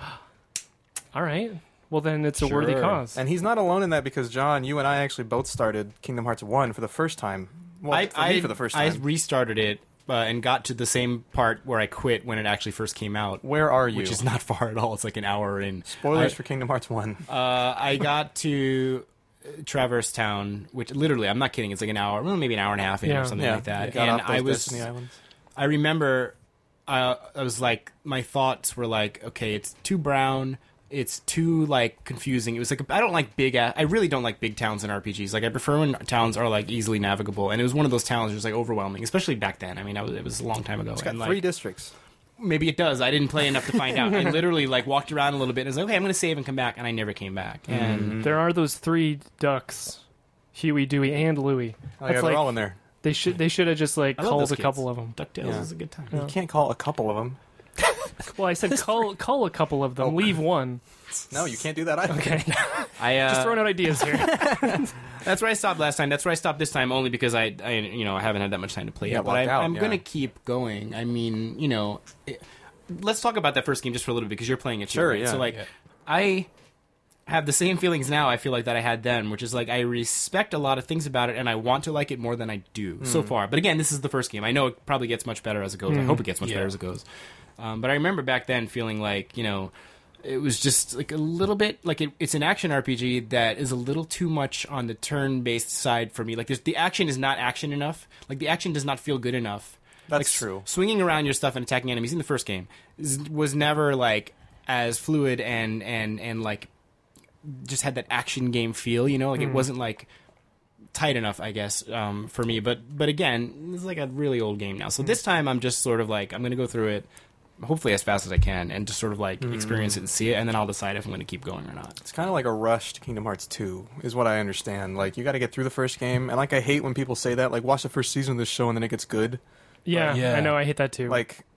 All right. Well, then it's a worthy Sure. cause. And he's not alone in that because, John, you and I actually both started Kingdom Hearts one for the first time. Well, I, for I, me for the first I time. restarted it uh, and got to the same part where I quit when it actually first came out, Where are you? which is not far at all. It's like an hour in. Spoilers I- for Kingdom Hearts one. Uh, I got to Traverse Town, which literally, I'm not kidding, it's like an hour, well, maybe an hour and a half in Yeah. or something like that. Got And off those I was, Destiny Islands. I remember, uh, I was like, my thoughts were like, okay, it's too brown. It's too like confusing. It was like I don't like big. A- I really don't like big towns in R P Gs. Like I prefer when towns are like easily navigable. And it was one of those towns that was like overwhelming, especially back then. I mean, I was, it was a long time ago. It's got and, three like, districts. maybe it does. I didn't play enough to find out. I literally like walked around a little bit and was like, okay, I'm going to save and come back, and I never came back. And There are those three ducks, Huey, Dewey, and Louie. Oh, yeah, That's they're like all in there. they should they should have just like I love called those a kids. couple of them. DuckTales Yeah. is a good time. You can't call a couple of them. Well, I said call call a couple of them. Oh. Leave one. No, you can't do that either. Okay, I uh, just throwing out ideas here. That's where I stopped last time. That's where I stopped this time, only because I, I you know, I haven't had that much time to play Yeah, yet. But I, locked out, I'm yeah. gonna keep going. I mean, you know, it, let's talk about that first game just for a little bit because you're playing it too. Sure, right? yeah. So like, Yeah. I have the same feelings now. I feel like that I had then, which is like I respect a lot of things about it, and I want to like it more than I do so Hmm. far. But again, this is the first game. I know it probably gets much better as it goes. I hope it gets much Yeah. better as it goes. Um, but I remember back then feeling like, you know, it was just like a little bit like it, it's an action R P G that is a little too much on the turn-based side for me. Like there's, the action is not action enough. Like the action does not feel good enough. That's Like, s- true. Swinging around your stuff and attacking enemies in the first game is, was never like as fluid and and and like just had that action game feel. You know, like it wasn't like tight enough, I guess, um, for me. But but again, it's like a really old game now. So this time I'm just sort of like I'm going to go through it. Hopefully as fast as I can, and just sort of like experience it and see it, and then I'll decide if I'm going to keep going or not. It's kind of like a rush to Kingdom Hearts two, is what I understand. Like, you got to get through the first game, and like, I hate when people say that. Like, watch the first season of this show, and then it gets good. Yeah, Yeah. I know. I hate that too. Like,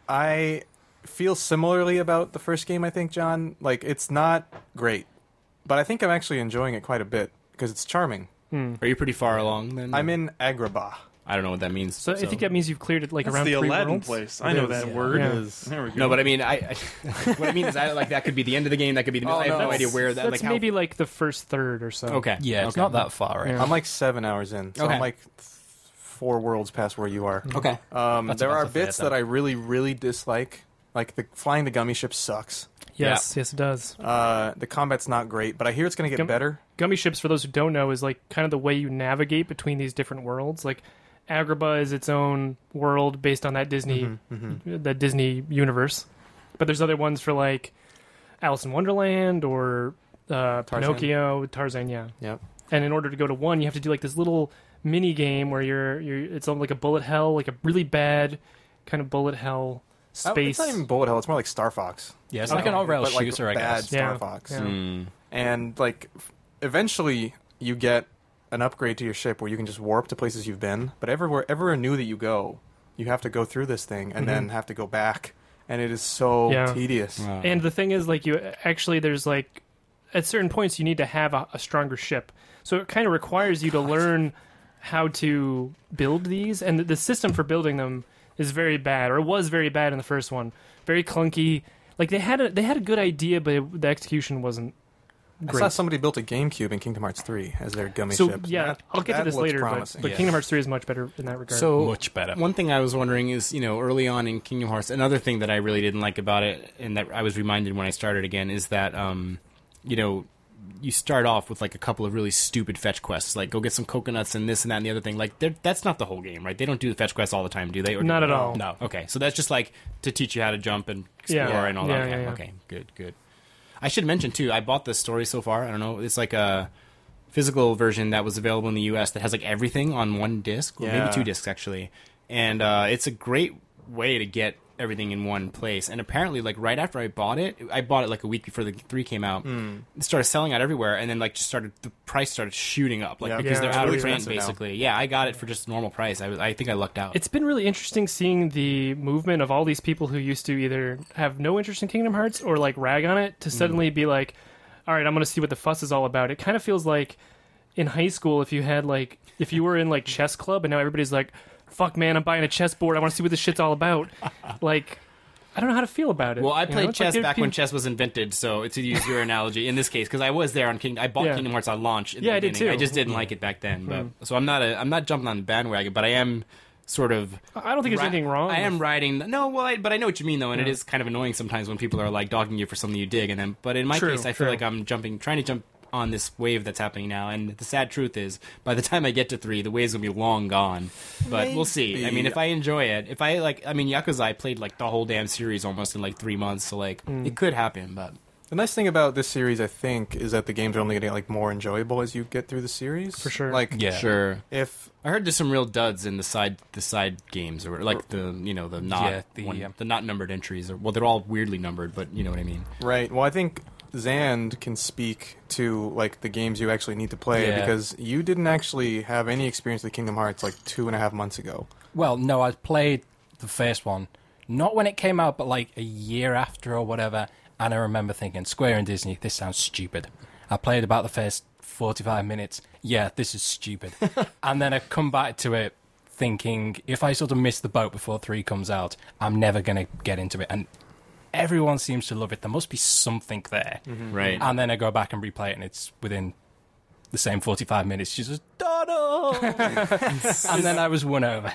I feel similarly about the first game, I think, John. Like, it's not great, but I think I'm actually enjoying it quite a bit, because it's charming. Are you pretty far along then? I'm in Agrabah. I don't know what that means. so, I think that means you've cleared it like That's around the three Aladdin worlds. place. It I know is. that Yeah. word. Yeah. There we go. No, but I mean, I, I what I mean is, I like that could be the end of the game. That could be the middle. Oh, I have no. no idea where that. That's like maybe like the first third or so. how, okay. Yeah, it's okay. not that far, right? Yeah. I'm like seven hours in, so Okay. I'm like th- four worlds past where you are. Okay. Um, That's there about are to say it, bits then. that I really, really dislike. Like, the flying the gummy ship sucks. Yes, yes, it does. Uh, the combat's not great, but I hear it's going to get Gum- better. Gummy ships, for those who don't know, is like kind of the way you navigate between these different worlds. Like Agrabah is its own world based on that Disney, Mm-hmm, that Disney universe. But there's other ones for like Alice in Wonderland or uh, Pinocchio, Tarzan. Yeah. Yep. And in order to go to one, you have to do like this little mini game where you're you're it's like a bullet hell, like a really bad kind of bullet hell Oh, space. It's not even bullet hell. It's more like Star Fox. Yeah, it's like an Okay. off-rail But, like, shooter, I bad guess. Star Yeah. Fox. Yeah. Mm. And like, f- eventually you get an upgrade to your ship where you can just warp to places you've been. But everywhere, ever new that you go, you have to go through this thing and then have to go back, and it is so Yeah. tedious. Wow. And the thing is, like, you actually, there's like, at certain points, you need to have a, a stronger ship. So it kind of requires you to learn how to build these. And the, the system for building them is very bad, or it was very bad in the first one. Very clunky. Like, they had a, they had a good idea, but it, the execution wasn't I great. saw somebody built a GameCube in Kingdom Hearts three as their gummy so, ship. yeah, That- I'll get to that this looks later, but, promising. but Yeah. Kingdom Hearts three is much better in that regard. So Much better. One thing I was wondering is, you know, early on in Kingdom Hearts, another thing that I really didn't like about it, and that I was reminded when I started again, is that, um, you know, you start off with like a couple of really stupid fetch quests, like go get some coconuts and this and that and the other thing. Like, they're- that's not the whole game, right? They don't do the fetch quests all the time, do they? Or do Not they? at all. No. Okay, so that's just like to teach you how to jump and explore Yeah. and all Yeah, that. yeah, Okay, yeah. okay, good, good. I should mention too, I bought this story so far. I don't know, it's like a physical version that was available in the U S that has like everything on one disc, or Yeah. maybe two discs actually, and uh, it's a great way to get everything in one place. And apparently, like right after I bought it, I bought it like a week before the three came out. Mm. It started selling out everywhere, and then like just started the price started shooting up, like Yeah. because Yeah, they're it's out really of print expensive now. basically. Yeah, I got it for just normal price. I was, I think I lucked out. It's been really interesting seeing the movement of all these people who used to either have no interest in Kingdom Hearts or like rag on it to suddenly be like, all right, I'm going to see what the fuss is all about. It kind of feels like in high school if you had like, if you were in like chess club and now everybody's like, fuck man, I'm buying a chessboard. I want to see what this shit's all about. Like, I don't know how to feel about it. Well, I You know, played it's like chess if back people- when chess was invented, so to use your analogy in this case, because I was there on King, I bought Yeah. Kingdom Hearts on launch. In Yeah, the I did beginning. too. I just didn't like it back then, but so I'm not a, I'm not jumping on the bandwagon, but I am sort of. I don't think there's ri- anything wrong. I am with- riding. No, well, I, but I know what you mean though, and it Yeah. is kind of annoying sometimes when people are like dogging you for something you dig, and then. But in my True, case, I feel true. like I'm jumping, trying to jump on this wave that's happening now, and the sad truth is, by the time I get to three, the waves will be long gone. But we'll see. I mean, if I enjoy it, if I like, I mean, Yakuza, I played like the whole damn series almost in like three months, so like Mm. it could happen. But The nice thing about this series, I think, is that the games are only going to get like more enjoyable as you get through the series. For sure. Like, Yeah. sure, if I heard there's some real duds in the side the side games, or like the you know the not Yeah, the, one, um, the not numbered entries, or well, they're all weirdly numbered, but you know what I mean. right, well, I think Zand can speak to like the games you actually need to play Yeah. because you didn't actually have any experience with Kingdom Hearts like two and a half months ago. Well, no, I played the first one, not when it came out, but like a year after or whatever. And I remember thinking, Square and Disney, this sounds stupid. I played about the first forty-five minutes. Yeah, this is stupid. And then I come back to it thinking, if I sort of miss the boat before three comes out, I'm never going to get into it. And everyone seems to love it. There must be something there. Right. And then I go back and replay it, and it's within the same forty-five minutes. She's just, Donald! And then I was won over.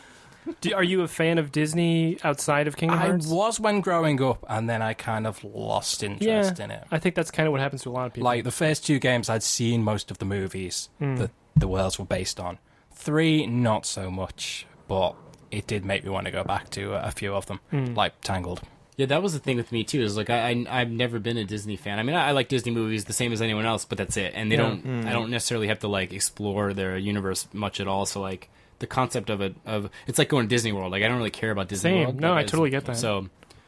Do, are you a fan of Disney outside of Kingdom I Hearts? was when growing up, and then I kind of lost interest Yeah. in it. I think that's kind of what happens to a lot of people. Like the first two games, I'd seen most of the movies Hmm. that the worlds were based on. Three, not so much, but it did make me want to go back to a few of them, Hmm. like Tangled. Yeah, that was the thing with me too. Is like I, I I've never been a Disney fan. I mean, I, I like Disney movies the same as anyone else, but that's it. And they Yeah. don't. I don't necessarily have to like explore their universe much at all. So like the concept of it of it's like going to Disney World. Like I don't really care about Disney Same. World. No, Like, I it's- totally get that. So,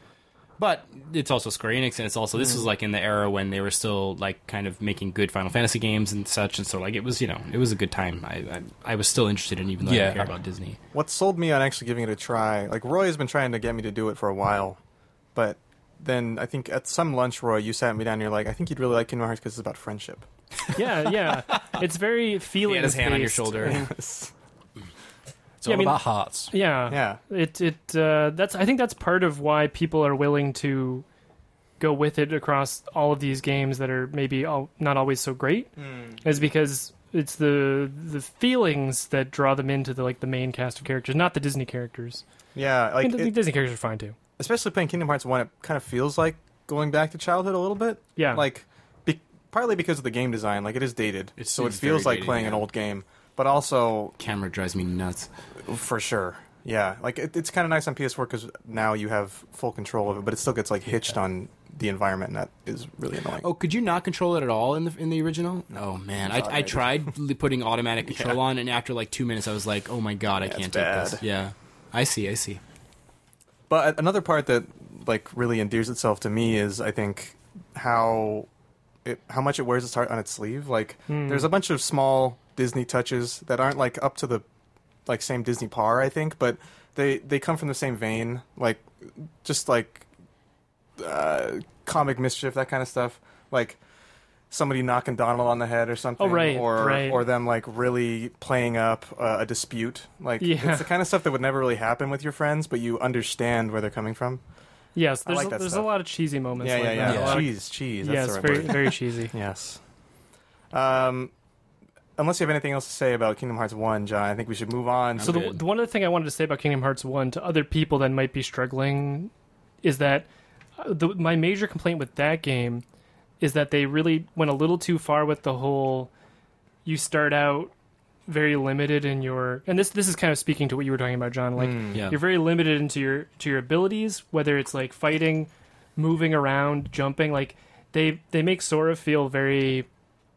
but it's also Square Enix, and it's also this was like in the era when they were still like kind of making good Final Fantasy games and such. And so like it was you know it was a good time. I I, I was still interested in even though I Yeah. don't care about Disney. What sold me on actually giving it a try, like Roy has been trying to get me to do it for a while, but then I think at some lunch, Roy, you sat me down and you're like, I think you'd really like Kingdom Hearts because it's about friendship. yeah, yeah. It's very feeling. He had his hand on your shoulder. It's Yeah, all I mean- about hearts. Yeah, Yeah. It it uh, that's I think that's part of why people are willing to go with it across all of these games that are maybe all, not always so great, is because it's the the feelings that draw them into the like the main cast of characters, not the Disney characters. Yeah, I like mean, the it- Disney characters are fine too. especially playing Kingdom Hearts one, it kind of feels like going back to childhood a little bit. Yeah, Like, be- partly because of the game design, like it is dated, It's- so it it's feels very like dated, playing an yeah. old game. But also, Camera drives me nuts. for sure, yeah, like it, it's kind of nice on P S four because now you have full control of it, but it still gets like hitched on the environment, and that is really annoying. Oh, could you not control it at all in the in the original? Oh man, I, I automated. tried li- putting automatic control on, and after like two minutes, I was like, "Oh my god, I Yeah, can't it's take bad. this." Yeah, I see, I see. But another part that like really endears itself to me is I think how it, how much it wears its heart on its sleeve. Like Hmm. there's a bunch of small Disney touches that aren't like up to the like same Disney par, I think, but they they come from the same vein. Like just like uh, comic mischief, that kind of stuff. Like somebody knocking Donald on the head or something, Oh, right, or right. or them like really playing up uh, a dispute. Like Yeah. it's the kind of stuff that would never really happen with your friends, but you understand where they're coming from. yes. I There's like a, that there's stuff. a lot of cheesy moments. Yeah, like yeah, that. yeah. A lot of- Cheese, cheese. That's yeah, the it's right very word. very cheesy. Yes. Um, unless you have anything else to say about Kingdom Hearts one, John, I think we should move on. So the, good. the one other thing I wanted to say about Kingdom Hearts one to other people that might be struggling is that uh, the, my major complaint with that game is that they really went a little too far with the whole you start out very limited in your and this this is kind of speaking to what you were talking about, John. Like Mm. Yeah, you're very limited into your to your abilities, whether it's like fighting, moving around, jumping. Like they they make Sora feel very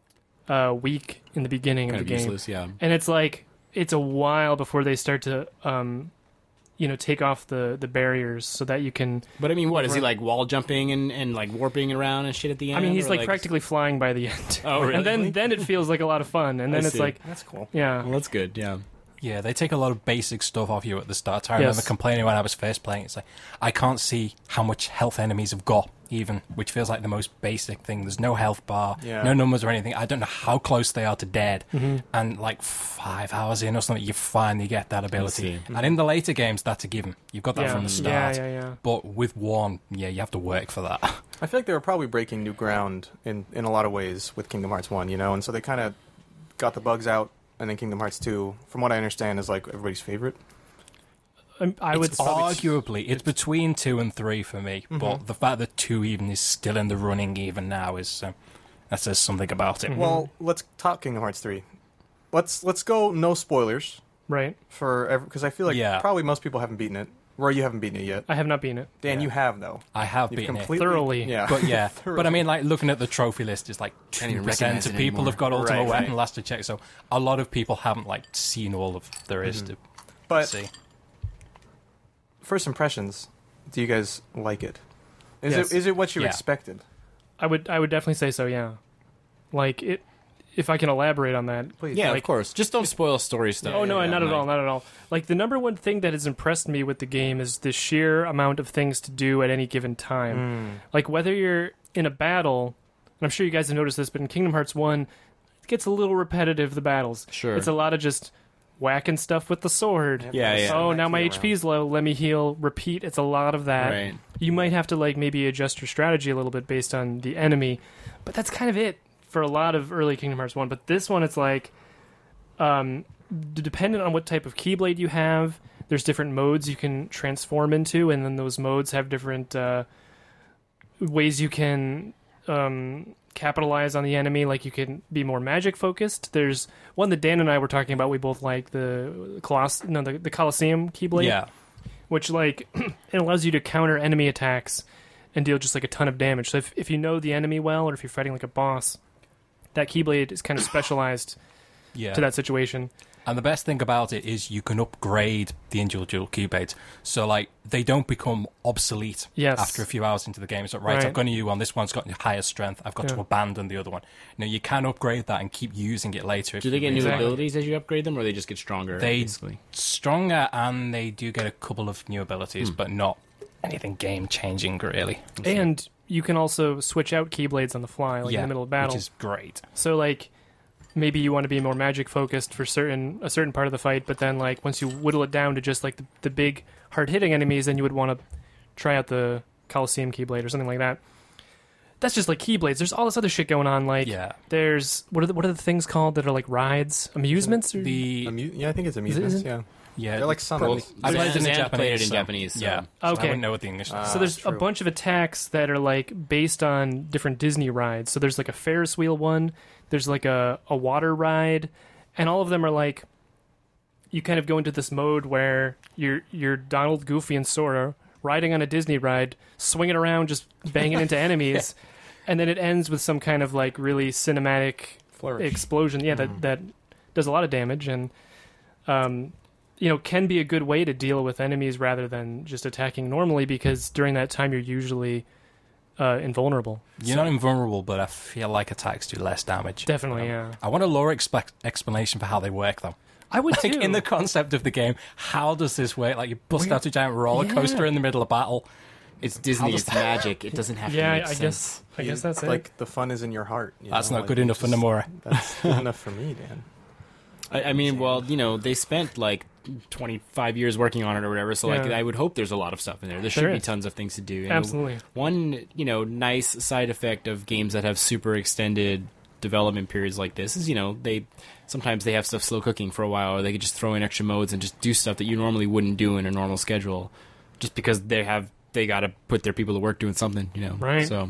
uh, weak in the beginning Kind of of the game, useless, yeah. and it's like it's a while before they start to, um, you know, take off the, the barriers so that you can. But I mean, what is he Right. like wall jumping and, and like warping around and shit at the end? I mean, he's or, like, practically flying by the end. Oh, really? And then then it feels like a lot of fun, and I then it's see. like, That's cool. yeah, Well, that's good. Yeah. Yeah, they take a lot of basic stuff off you at the start. I Yes. remember complaining when I was first playing. It's like, I can't see how much health enemies have got, even, which feels like the most basic thing. There's no health bar, Yeah. no numbers or anything. I don't know how close they are to dead. Mm-hmm. And like five hours in or something, you finally get that ability. see. And in the later games, that's a given. You've got that yeah, from the yeah, start. yeah, yeah. But with one, yeah, you have to work for that. I feel like they were probably breaking new ground in, in a lot of ways with Kingdom Hearts one, you know, and so they kind of got the bugs out, and then Kingdom Hearts two, from what I understand, is like everybody's favorite. Um, I would. It's probably- arguably, it's between two and three for me. But the fact that two even is still in the running even now is uh, that says something about it. Well, let's talk Kingdom Hearts three. Let's let's go no spoilers Right. for because I feel like Yeah. probably most people haven't beaten it. Roy, you haven't beaten it yet. I have not beaten it. Dan, Yeah. you have though. I have You've beaten it. completely Thoroughly. Yeah, But yeah, Thoroughly. but I mean, like looking at the trophy list, is like two Can't even percent recognize of it people anymore. have got Ultimate Right, Weapon right. last I checked. So a lot of people haven't like seen all of there is to But see. first impressions, do you guys like it? Is Yes. it is it what you Yeah. expected? I would. I would definitely say so. Yeah. Like it. If I can elaborate on that. Please. Yeah, Like- of course. Just don't spoil story stuff. Oh no, Yeah, not at like- all, not at all. Like the number one thing that has impressed me with the game is the sheer amount of things to do at any given time. Mm. Like whether you're in a battle, and I'm sure you guys have noticed this, but in Kingdom Hearts one, it gets a little repetitive. The battles, Sure. it's a lot of just whacking stuff with the sword. Yeah, yeah. Oh, now my Around. H P's low. Let me heal. Repeat. It's a lot of that. Right. You might have to like maybe adjust your strategy a little bit based on the enemy, but that's kind of it for a lot of early Kingdom Hearts one. But this one, it's like, um, d- dependent on what type of Keyblade you have, there's different modes you can transform into, and then those modes have different uh, ways you can um, capitalize on the enemy. Like you can be more magic focused. There's one that Dan and I were talking about. We both like the Coloss- no, the, the Colosseum Keyblade, Yeah, which like it allows you to counter enemy attacks and deal just like a ton of damage. So if if you know the enemy well, or if you're fighting like a boss, that Keyblade is kind of specialized yeah. to that situation. And the best thing about it is you can upgrade the individual Keyblades. So, like, they don't become obsolete Yes. after a few hours into the game. It's like, right, Right. I've gone to you one, this one's got higher strength, I've got Yeah. to abandon the other one. Now, you can upgrade that and keep using it later. if Do they you get really new Exactly. abilities as you upgrade them, or they just get stronger? They basically. stronger, and they do get a couple of new abilities, but not anything game-changing, really. And you can also switch out Keyblades on the fly, like yeah, in the middle of battle. which is great. So like maybe you want to be more magic focused for certain a certain part of the fight, but then like once you whittle it down to just like the, the big hard hitting enemies, then you would want to try out the Colosseum Keyblade or something like that. That's just like Keyblades. There's all this other shit going on. Like Yeah. there's what are the, what are the things called that are like rides, amusements? Or? The Amu- yeah, I think it's amusements. is it- yeah, yeah, they're like some. Well, I played it in Zan played it Japanese. in so- Japanese, so- Yeah, so I Okay. wouldn't know what the English is. Uh, So there's a true. bunch of attacks that are like based on different Disney rides. So there's like a Ferris wheel one, there's like a, a water ride, and all of them are like you kind of go into this mode where you're you're Donald, Goofy, and Sora riding on a Disney ride, swinging around, just banging into enemies, and then it ends with some kind of like really cinematic Flourish. explosion. Yeah, that that does a lot of damage and um, you know can be a good way to deal with enemies rather than just attacking normally because during that time you're usually uh, invulnerable. You're not invulnerable, but I feel like attacks do less damage. Definitely, yeah. I want a lore expe- explanation for how they work, though. I would Like too. in the concept of the game, how does this work? Like you bust Well, out a giant roller yeah. coaster in the middle of battle. It's Disney. does It's magic. It doesn't have to yeah, make I sense. guess I guess that's it. like the fun is in your heart. you That's know, not like, good enough for just- Nomura. That's good enough for me, Dan. I, I mean, well, you know, they spent like twenty-five years working on it or whatever. So, like, Yeah. I would hope there's a lot of stuff in there. There should There be is. tons of things to do. And Absolutely. One, you know, nice side effect of games that have super extended development periods like this is, you know, they sometimes they have stuff slow cooking for a while, or they could just throw in extra modes and just do stuff that you normally wouldn't do in a normal schedule, just because they have they got to put their people to work doing something, you know. Right. So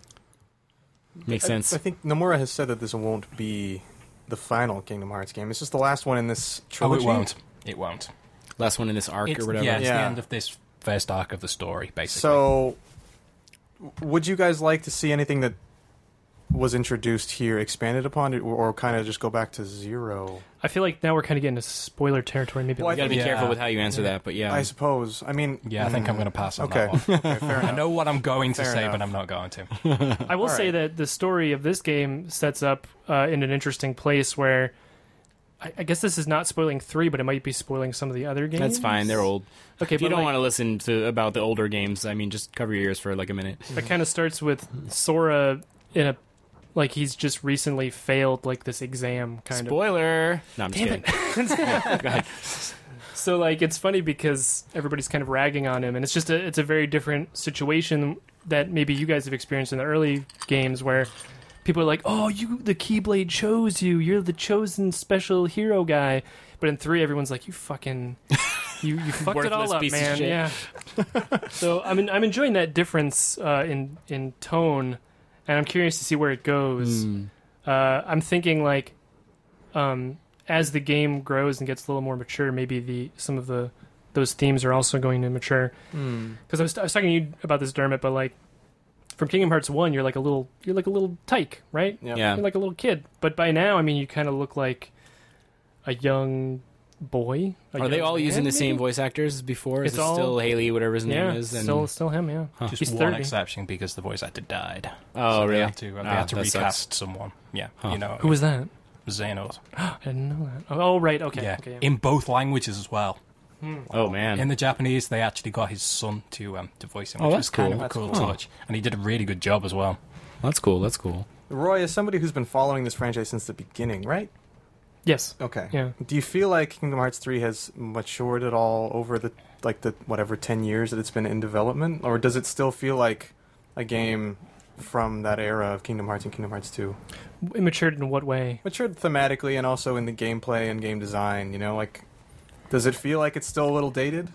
makes I- sense. I, think Nomura has said that this won't be the final Kingdom Hearts game. It's just the last one in this Oh, trilogy. it won't. It won't. Last one in this arc It's, or whatever. Yeah, it's the Yeah. end of this first arc of the story, basically. So, w- would you guys like to see anything that was introduced here expanded upon it, or, or kind of just go back to zero? I feel like now we're kind of getting into spoiler territory. Maybe Well, I like, You gotta be Yeah. careful with how you answer that, but yeah. I suppose. I mean, Yeah, I think I'm going to pass on okay. that one. okay, fair I enough. know what I'm going to Fair say, enough. but I'm not going to. I will All say right. that the story of this game sets up uh, in an interesting place where I, I guess this is not spoiling three, but it might be spoiling some of the other games. That's fine. They're old. Okay, If you but don't like, want to listen to about the older games, I mean, just cover your ears for like a minute. it kind of starts with Sora in a like he's just recently failed like this exam kind of. Spoiler. No, I'm just Damn kidding. it. Go ahead. So like it's funny because everybody's kind of ragging on him, and it's just a it's a very different situation that maybe you guys have experienced in the early games where people are like, "Oh, you the Keyblade chose you. You're the chosen special hero guy." But in three, everyone's like, "You fucking, you you fucked it all Worthless up, piece of man." shit. Yeah. So I mean, I'm enjoying that difference uh, in in tone, and I'm curious to see where it goes. Hmm. Uh, I'm thinking like, um, as the game grows and gets a little more mature, maybe the some of the those themes are also going to mature. Hmm. Because I was, I was talking to you about this, Dermot, but like from Kingdom Hearts one, you're like a little you're like a little tyke, right? Yep. Yeah. You're like a little kid. But by now, I mean, you kind of look like a young boy. a Are they young all using man, the same maybe? voice actors as before? Is It's it all- still Haley, whatever his Yeah, name is? And... still still him. Yeah. Huh. Just He's one thirty. exception because the voice actor died. Oh, So they really? had to, uh, they Ah, had to that recast sucks. someone. Yeah, Huh. you know. Who was that? Xenos? I didn't know that. Oh, right. Okay. yeah, okay, yeah. in both languages as well. Oh, man. In the Japanese, they actually got his son to um, to voice him, Oh, which that's was kind cool. of a That's cool cool. touch, and he did a really good job as well. That's cool. That's cool. Roy, as somebody who's been following this franchise since the beginning, right? Yes. Okay. Yeah. Do you feel like Kingdom Hearts three has matured at all over the like the whatever ten years that it's been in development, or does it still feel like a game from that era of Kingdom Hearts and Kingdom Hearts two? Matured in what way? Matured thematically and also in the gameplay and game design, you know, like does it feel like it's still a little dated?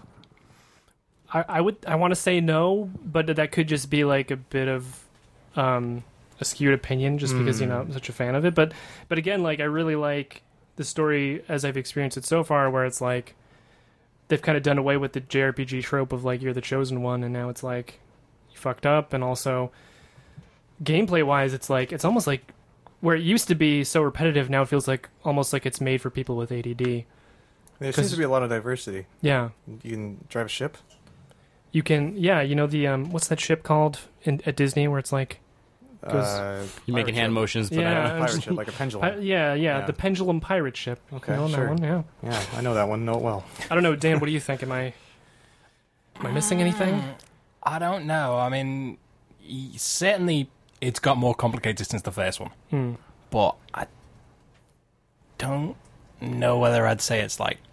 I, I would I want to say no, but that could just be like a bit of um, a skewed opinion, just because you know I'm such a fan of it. But but again, like I really like the story as I've experienced it so far, where it's like they've kind of done away with the J R P G trope of like you're the chosen one, and now it's like you fucked up, and also gameplay wise, it's like it's almost like where it used to be so repetitive, now it feels like almost like it's made for people with A D D. There 'Cause- seems to be a lot of diversity. Yeah. You can drive a ship. You can, yeah, you know the um, what's that ship called in, at Disney where it's like, Goes- Uh, You're making pirate hand ship. motions, but Yeah. I don't A pirate ship, like a pendulum. pi- yeah, yeah, Yeah. the pendulum pirate ship. Okay, You know that sure. one? Yeah. Yeah, I know that one. Know it well. I don't know, Dan. What do you think? Am I, am I missing anything? I don't know. I mean, y- certainly it's got more complicated since the first one, Hmm. but I don't know whether I'd say it's like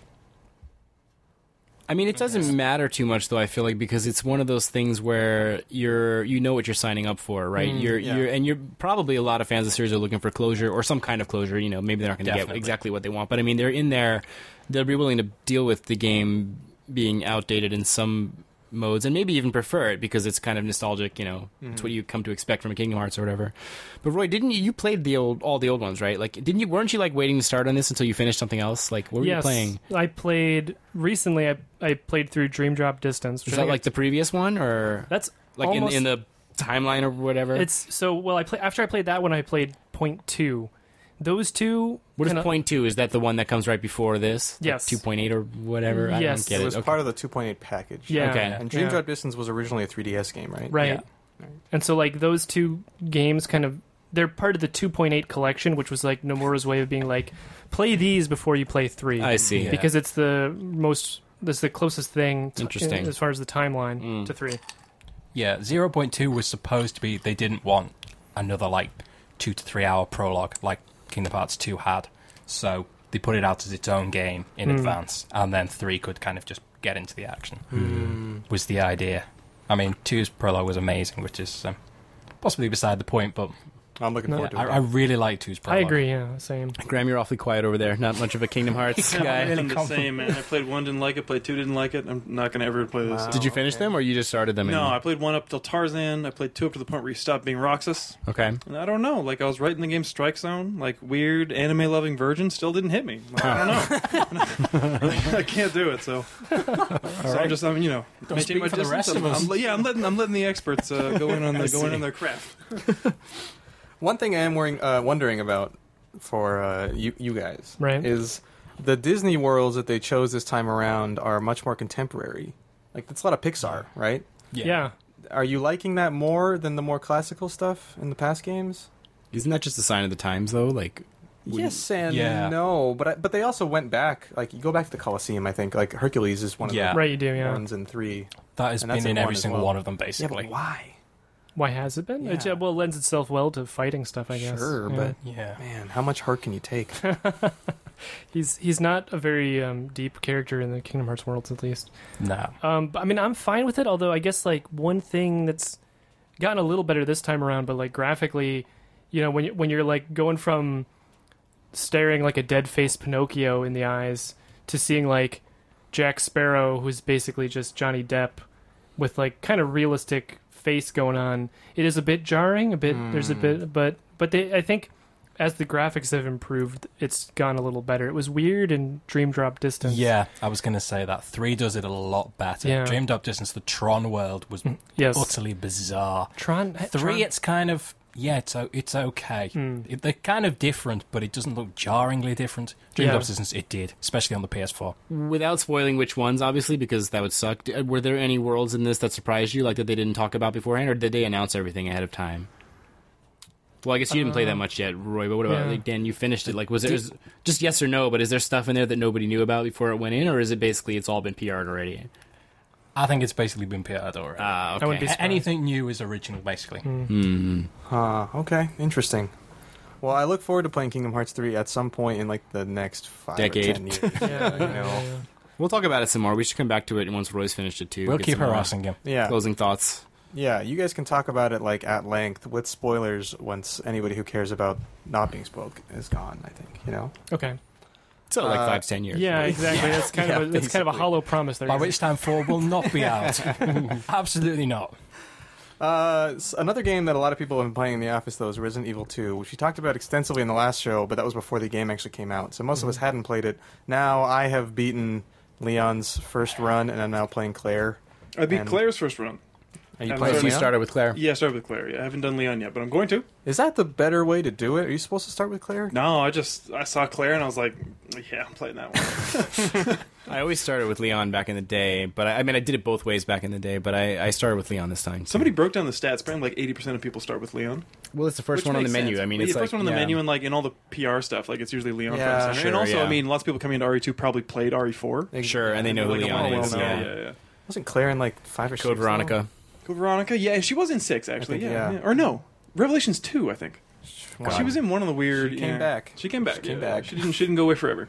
I mean, it doesn't matter too much, though. I feel like because it's one of those things where you're, you know what you're signing up for, right? Mm, you're, yeah. you're, and you're probably a lot of fans of the series are looking for closure or some kind of closure. You know, maybe they're not going to get Definitely. exactly what they want, but I mean, they're in there. They'll be willing to deal with the game being outdated in some modes, and maybe even prefer it because it's kind of nostalgic. You know, it's what you come to expect from a Kingdom Hearts or whatever. But Roy, didn't you? You played the old, all the old ones, right? Like, didn't you? Weren't you like waiting to start on this until you finished something else? Like, what were yes, you playing? I played recently. I I played through Dream Drop Distance. which Is I that think like the previous one, or that's like almost, in in the timeline or whatever? It's so well. I play after I played that one. I played Point Two. Those two. What is kinda- point two? Is that the one that comes right before this? Like Yes. two point eight or whatever? I Yes. don't get It it. was Okay. part of the two point eight package. Yeah. Okay. And Dream Yeah. Drop Distance was originally a three D S game, right? Right. Yeah. And so like those two games kind of they're part of the two point eight collection, which was like Nomura's way of being like play these before you play three. I see. Yeah. Because it's the most that's the closest thing to, Interesting. as far as the timeline Mm. to three. yeah. Zero point two was supposed to be. They didn't want another like two to three hour prologue like Kingdom Hearts two had, so they put it out as its own game in Mm. advance, and then three could kind of just get into the action. Mm. Was the idea. I mean, two's prologue was amazing, which is um, possibly beside the point, but I'm looking No, forward to I, it. I really like two's I prologue. agree, yeah, same. Graham, you're awfully quiet over there. Not much of a Kingdom Hearts guy. I'm the same, man. I played one, didn't like it. Played two, didn't like it. I'm not going to ever play this. Wow. Did you finish Okay. them, or you just started them? No, and- I played one up till Tarzan. I played two up to the point where you stopped being Roxas. Okay. And I don't know. Like, I was right in the game Strike Zone. Like, weird anime-loving virgin still didn't hit me. Like, I don't know. I can't do it, so... so I'm just, I'm, you know... Don't maintaining speak my for the distance. rest of I'm- us. I'm- yeah, I'm letting, I'm letting the experts uh, go in on I the, go in see. on their craft. One thing I am worrying, uh, wondering about for uh, you, you guys Right. is the Disney worlds that they chose this time around are much more contemporary. Like, that's a lot of Pixar, right? Yeah. Are you liking that more than the more classical stuff in the past games? Isn't that just a sign of the times, though? Like, Yes and Yeah. no, but I, but they also went back. Like, you go back to the Colosseum, I think. Like, Hercules is one of Yeah. the Right, you do, yeah. ones in three. That has And that's been in in one every as single well. one of them, Yeah, basically. but why? Why has it been? It, Yeah. well, it lends itself well to fighting stuff, I guess. Sure, Yeah. but Yeah. man, how much heart can you take? he's he's not a very um, deep character in the Kingdom Hearts worlds, at least. No. Um, but I mean, I'm fine with it. Although I guess like one thing that's gotten a little better this time around, but like graphically, you know, when you, when you're like going from staring like a dead faced Pinocchio in the eyes to seeing like Jack Sparrow, who's basically just Johnny Depp, with like kind of realistic face going on, it is a bit jarring. A bit there's a bit, but but they I think as the graphics have improved, it's gone a little better. It was weird in Dream Drop Distance. Yeah, I was going to say that. Three does it a lot better. Yeah. Dream Drop Distance, the Tron world, was Yes. utterly bizarre. Tron Three, Tron- it's kind of, yeah, it's, o- it's okay. Hmm. It, they're kind of different, but it doesn't look jarringly different. Dream Yeah. Drop Distance, it did, especially on the P S four. without spoiling which ones, obviously, because that would suck. d- Were there any worlds in this that surprised you, like that they didn't talk about beforehand, or did they announce everything ahead of time? Well, I guess you didn't play that much yet, Roy. But what about yeah. like Dan? You finished it. Like, was there is, just yes or no? But is there stuff in there that nobody knew about before it went in, or is it basically it's all been P R'd already? I think it's basically been P R'd already. Ah, I wouldn't be okay. A- Anything new is original, basically. Hmm. Huh, okay, interesting. Well, I look forward to playing Kingdom Hearts three at some point in like the next five Decade. or ten years. yeah, you know. yeah. We'll talk about it some more. We should come back to it once Roy's finished it too. We'll Get keep some more harassing him. Yeah, Closing thoughts. yeah. You guys can talk about it like at length with spoilers once anybody who cares about not being spoiled is gone. I think you know. Okay. So like Uh, five to ten years. Yeah, exactly. That's kind Yeah, of a, that's kind of a basically. hollow promise there. By which time four will not be out. Absolutely not. Uh, s- another game that a lot of people have been playing in the office, though, is Resident Evil two, which we talked about extensively in the last show, but that was before the game actually came out. So most of us hadn't played it. Now I have beaten Leon's first run, and I'm now playing Claire. I beat And- Claire's first run. Are you I'm playing sorry, So you Leon? started with Claire. Yeah, I started with Claire. Yeah, I haven't done Leon yet, but I'm going to. Is that the better way to do it? Are you supposed to start with Claire? No, I just I saw Claire and I was like, yeah, I'm playing that one. I always started with Leon back in the day, but I, I mean I did it both ways back in the day. But I, I started with Leon this time. too. Somebody broke down the stats. Apparently, like eighty percent of people start with Leon. well, it's the first Which one on the makes menu. sense. I mean, Well, it's the first like, one on the yeah. menu, and like in all the P R stuff, like it's usually Leon Yeah, front and center. sure, and also, yeah. I mean, lots of people coming into R E two probably played R E four. Sure, and they know who Like, Leon oh, is. well, Yeah. yeah, yeah. Wasn't Claire in like five or Code six? Veronica. Go Veronica. Yeah, she was in six actually. think, yeah. yeah. yeah, or no, Revelations two, I think. Wow. She was in one of the weird. She came yeah. back. She came back. She came yeah. back. She didn't. She didn't go away forever.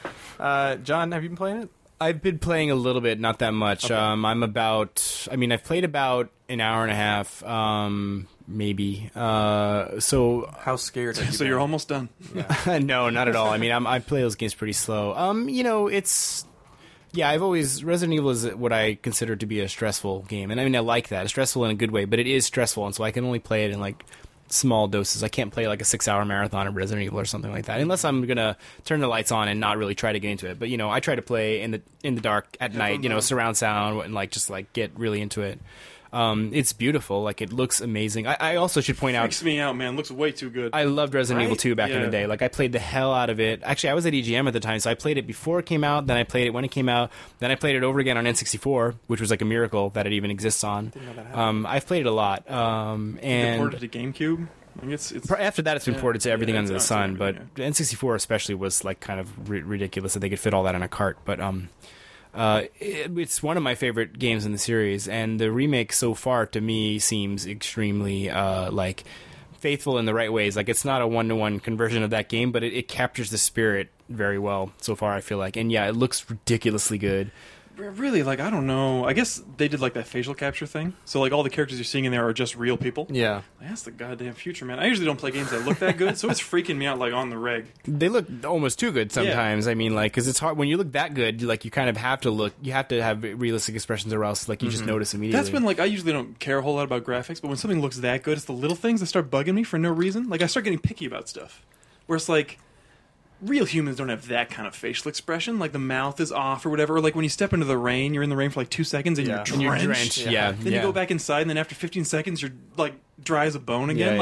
Uh, John, have you been playing it? I've been playing a little bit, not that much. Okay. Um, I'm about. I mean, I've played about an hour and a half, um, maybe. Uh, so How scared are you? So you're almost done. Yeah. no, not at all. I mean, I'm, I play those games pretty slow. Um, you know, it's yeah. I've always Resident Evil is what I consider to be a stressful game, and I mean, I like that. It's stressful in a good way, but it is stressful, and so I can only play it in like small doses. I can't play like a six-hour marathon of Resident Evil or something like that, unless I'm gonna turn the lights on and not really try to get into it. But you know, I try to play in the in the dark at night. You know, surround sound and like just like get really into it. Um, it's beautiful. Like it looks amazing. I, I also should point out. Freaks me out, man. Looks way too good. I loved Resident Right? Evil two back in Yeah. the day. Like I played the hell out of it. Actually, I was at E G M at the time, so I played it before it came out. Then I played it when it came out. Then I played it over again on N sixty-four, which was like a miracle that it even exists on. Didn't know that happened. Um, I've played it a lot, um, They and ported to GameCube. I mean, it's, it's pr- after that, it's been Yeah. ported to everything Yeah, under the it's sun. on But everything, N sixty-four especially was like kind of ri- ridiculous that they could fit all that in a cart. But um, uh, it, it's one of my favorite games in the series, and the remake so far to me seems extremely uh, like faithful in the right ways. Like it's not a one-to-one conversion of that game, but it, it captures the spirit very well so far, I feel like. And yeah, it looks ridiculously good. really like I don't know. I guess they did like that facial capture thing. So like all the characters you're seeing in there are just real people. Yeah. Like, that's the goddamn future, man. I usually don't play games that look that good, so it's freaking me out like on the reg. They look almost too good sometimes. I mean, like, because it's hard when you look that good. Like, you kind of have to look. You have to have realistic expressions, or else, like, you just notice immediately. That's when like I usually don't care a whole lot about graphics, but when something looks that good, it's the little things that start bugging me for no reason. Like I start getting picky about stuff. Where it's like real humans don't have that kind of facial expression. Like the mouth is off or whatever. Or like when you step into the rain, you're in the rain for like two seconds and Yeah. you're and drenched. you're drenched. Yeah. Yeah, Then yeah. you go back inside, and then after fifteen seconds, you're like dry as a bone again. Yeah, like yeah.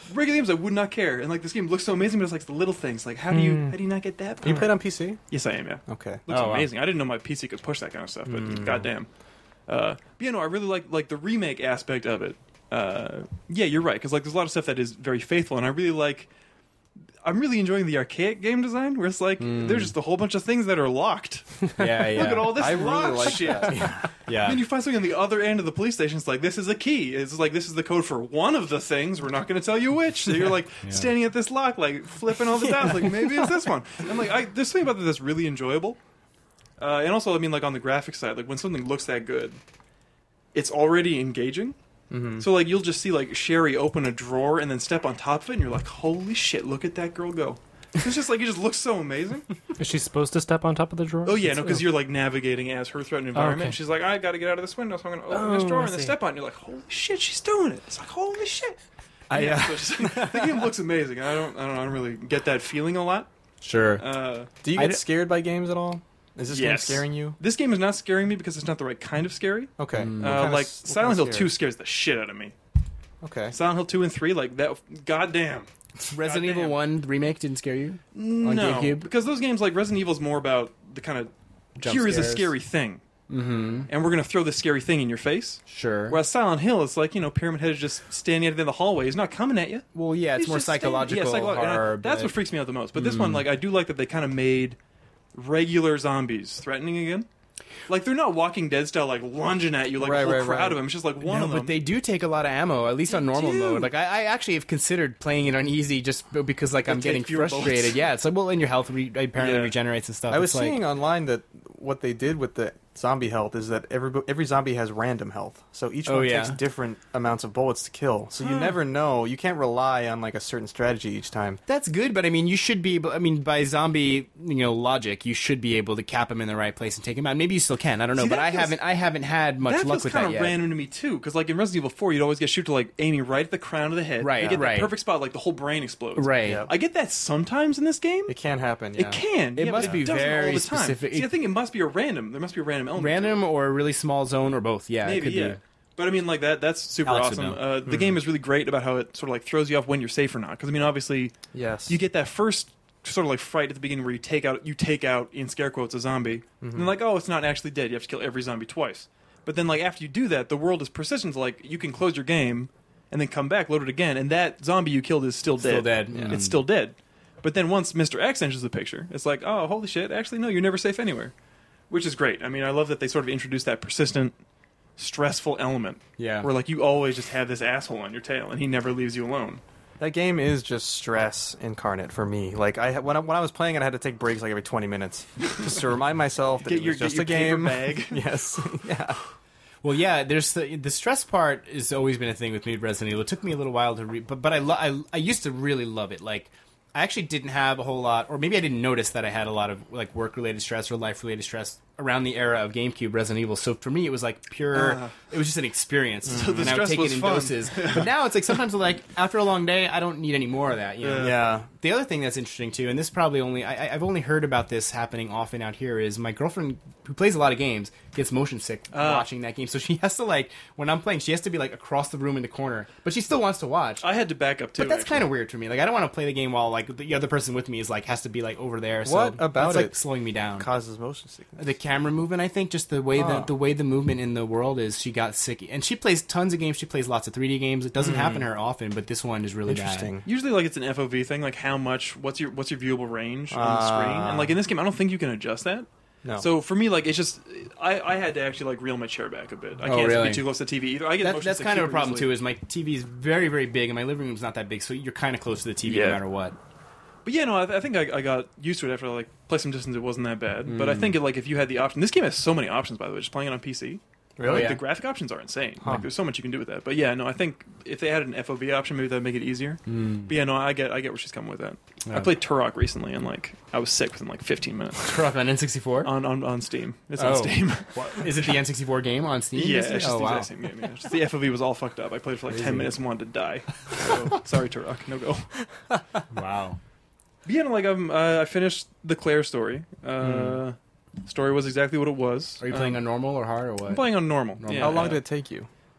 regular games I would not care, and like this game looks so amazing, but it's like the little things. Like how do you Mm. how do you not get that? You part? played on P C? Yes, I am. Yeah, Okay. looks Oh, wow. amazing. I didn't know my P C could push that kind of stuff, but Mm. goddamn. Uh, but yeah, no, I really like like the remake aspect of it. Uh, yeah, you're right, because like there's a lot of stuff that is very faithful, and I really like. I'm really enjoying the archaic game design, where it's like there's just a whole bunch of things that are locked. Yeah, yeah. Look at all this I really locked like shit. that. Yeah. Then you find something on the other end of the police station. It's like this is a key. It's like this is the code for one of the things. We're not going to tell you which. So you're like Yeah. standing at this lock, like flipping all the dots. Like maybe it's this one. And like I, there's something about that that's really enjoyable. Uh, and also, I mean, like on the graphics side, like when something looks that good, it's already engaging. Mm-hmm. So like you'll just see like Sherry open a drawer and then step on top of it, and you're like, holy shit, look at that girl go. It's just like it just looks so amazing. Is she supposed to step on top of the drawer? Oh yeah, no, because you're like navigating as her threatened environment. okay. And she's like, I got to get out of this window, so I'm going to open this Oh, drawer I and then see. step on it. And you're like, holy shit, she's doing it. It's like, holy shit. I, yeah, uh, so it's just, the game looks amazing. I don't, I don't, I don't really get that feeling a lot. Sure. Uh, Do you I get d- scared by games at all? Is this game Yes. scaring you? this game is not scaring me because it's not the right kind of scary. Okay. Mm. What Uh, kind of like s- what Silent kind Hill of two scary? scares the shit out of me. Okay. Silent Hill two and three, like that. Goddamn. Resident goddamn. Evil one remake didn't scare you? No, GameCube? because those games like Resident Evil is more about the kind of Jump here is a scares. scary thing, Mm-hmm. and we're going to throw this scary thing in your face. Sure. Whereas Silent Hill, it's like, you know, Pyramid Head is just standing out in the hallway. He's not coming at you. Well, yeah, it's He's more just standing- psychological yeah, psycholo- and I- horror. That's but- what freaks me out the most. But this one, like, I do like that they kind of made regular zombies threatening again. Like, they're not Walking Dead style, like, lunging at you like Right, a whole right, crowd right. of them. It's just like one no, of them. but they do take a lot of ammo, at least on They normal do. mode. Like I, I actually have considered playing it on easy just b- because like They I'm take getting fewer frustrated. bullets. Yeah, it's like well, and your health re- apparently Yeah. regenerates and stuff. I was It's like, seeing online that what they did with the zombie health is that every every zombie has random health, so each Oh, one yeah. takes different amounts of bullets to kill. So you Huh. never know. You can't rely on like a certain strategy each time. that's good, but I mean, you should be able. I mean, by zombie, you know, logic, you should be able to cap him in the right place and take him out. Maybe you still can. I don't know, See, but that I feels- haven't. I haven't had much that luck feels with kind that of yet. random to me too, because like in Resident Evil four, you'd always get shoot to like aiming right at the crown of the head. Right, You get right. that perfect spot, like the whole brain explodes. Right. Yeah. I get that sometimes in this game. It can happen. Yeah. It can. It yeah, must but be doesn't very all the time. specific. See, I think it must be a random. There must be a random element. to Random it. or a really small zone or both. Yeah, it Maybe, could yeah. be. But I mean, like that. That's super Alex would awesome. know. Uh, the game is really great about how it sort of like throws you off when you're safe or not. Because I mean, obviously, Yes. you get that first sort of like fright at the beginning where you take out, you take out in scare quotes a zombie, and then like, oh, it's not actually dead. You have to kill every zombie twice. But then like after you do that, the world is persistent. So, like you can close your game and then come back, load it again, and that zombie you killed is still dead. Still dead. Yeah. It's still dead. But then once Mister X enters the picture, it's like, oh, holy shit! Actually, no, you're never safe anywhere, which is great. I mean, I love that they sort of introduce that persistent, stressful element Yeah. where like you always just have this asshole on your tail, and he never leaves you alone. That game is just stress incarnate for me. Like I when I, when I was playing it, I had to take breaks like every twenty minutes just to remind myself that Get it your was just get a your paper game. bag. Yes. Yeah. Well, yeah, there's the the stress part has always been a thing with me with Resident Evil. It took me a little while to read, but but I, lo- I I used to really love it. Like I actually didn't have a whole lot, or maybe I didn't notice that I had a lot of like work related stress or life related stress around the era of GameCube Resident Evil. So for me, it was like pure. Ah. It was just an experience, So the and I would stress take was it in fun. doses. But now it's like sometimes like after a long day, I don't need any more of that. You know? Yeah. Yeah. The other thing that's interesting too, and this probably only I, I've only heard about this happening often out here, is my girlfriend who plays a lot of games gets motion sick Ah. watching that game. So she has to like when I'm playing, she has to be like across the room in the corner, but she still wants to watch. I had to back up too. but that's kind of weird for me. Like I don't want to play the game while like the other person with me is like has to be like over there. So What about that's, like it slowing me down? Causes motion sickness. The camera movement, I think, just the way Huh. the the way the movement in the world is. She got sick, and she plays tons of games. She plays lots of three D games. It doesn't happen to her often, but this one is really bad. Interesting. Usually, like it's an F O V thing. Like how much? What's your what's your viewable range on the Ah. screen? And like in this game, I don't think you can adjust that. No. So for me, like it's just I, I had to actually like reel my chair back a bit. I Oh, can't really? be too close to the T V either. I get That, motion that's sick kind of a super problem easily. too. Is my T V is very, very big, and my living room's not that big, so you're kind of close to the T V Yeah. no matter what. But yeah, no, I, I think I, I got used to it after like play some distance. It wasn't that bad. But I Mm. think it, like if you had the option, this game has so many options. By the way, just playing it on P C. Really? Like, yeah. the graphic options are insane. Huh. Like there's so much you can do with that. But yeah, no, I think if they had an F O V option, maybe that'd make it easier. Mm. But yeah, no, I get I get where she's coming with that. Yeah. I played Turok recently, and like I was sick within like fifteen minutes Turok on N sixty-four. on on, on Steam. It's on Oh. Steam. Is it the N sixty-four game on Steam? Yeah, Is it? it's just oh the wow. exact same game. Yeah. It's just the F O V was all fucked up. I played for like Crazy. ten minutes and wanted to die. So, sorry, Turok, no go. Wow. But yeah, no, like I'm, uh, I finished the Claire story. Uh, Story was exactly what it was. Are you playing Um, on normal or hard or what? I'm playing on normal. Normal. Yeah, How long uh, did it take you?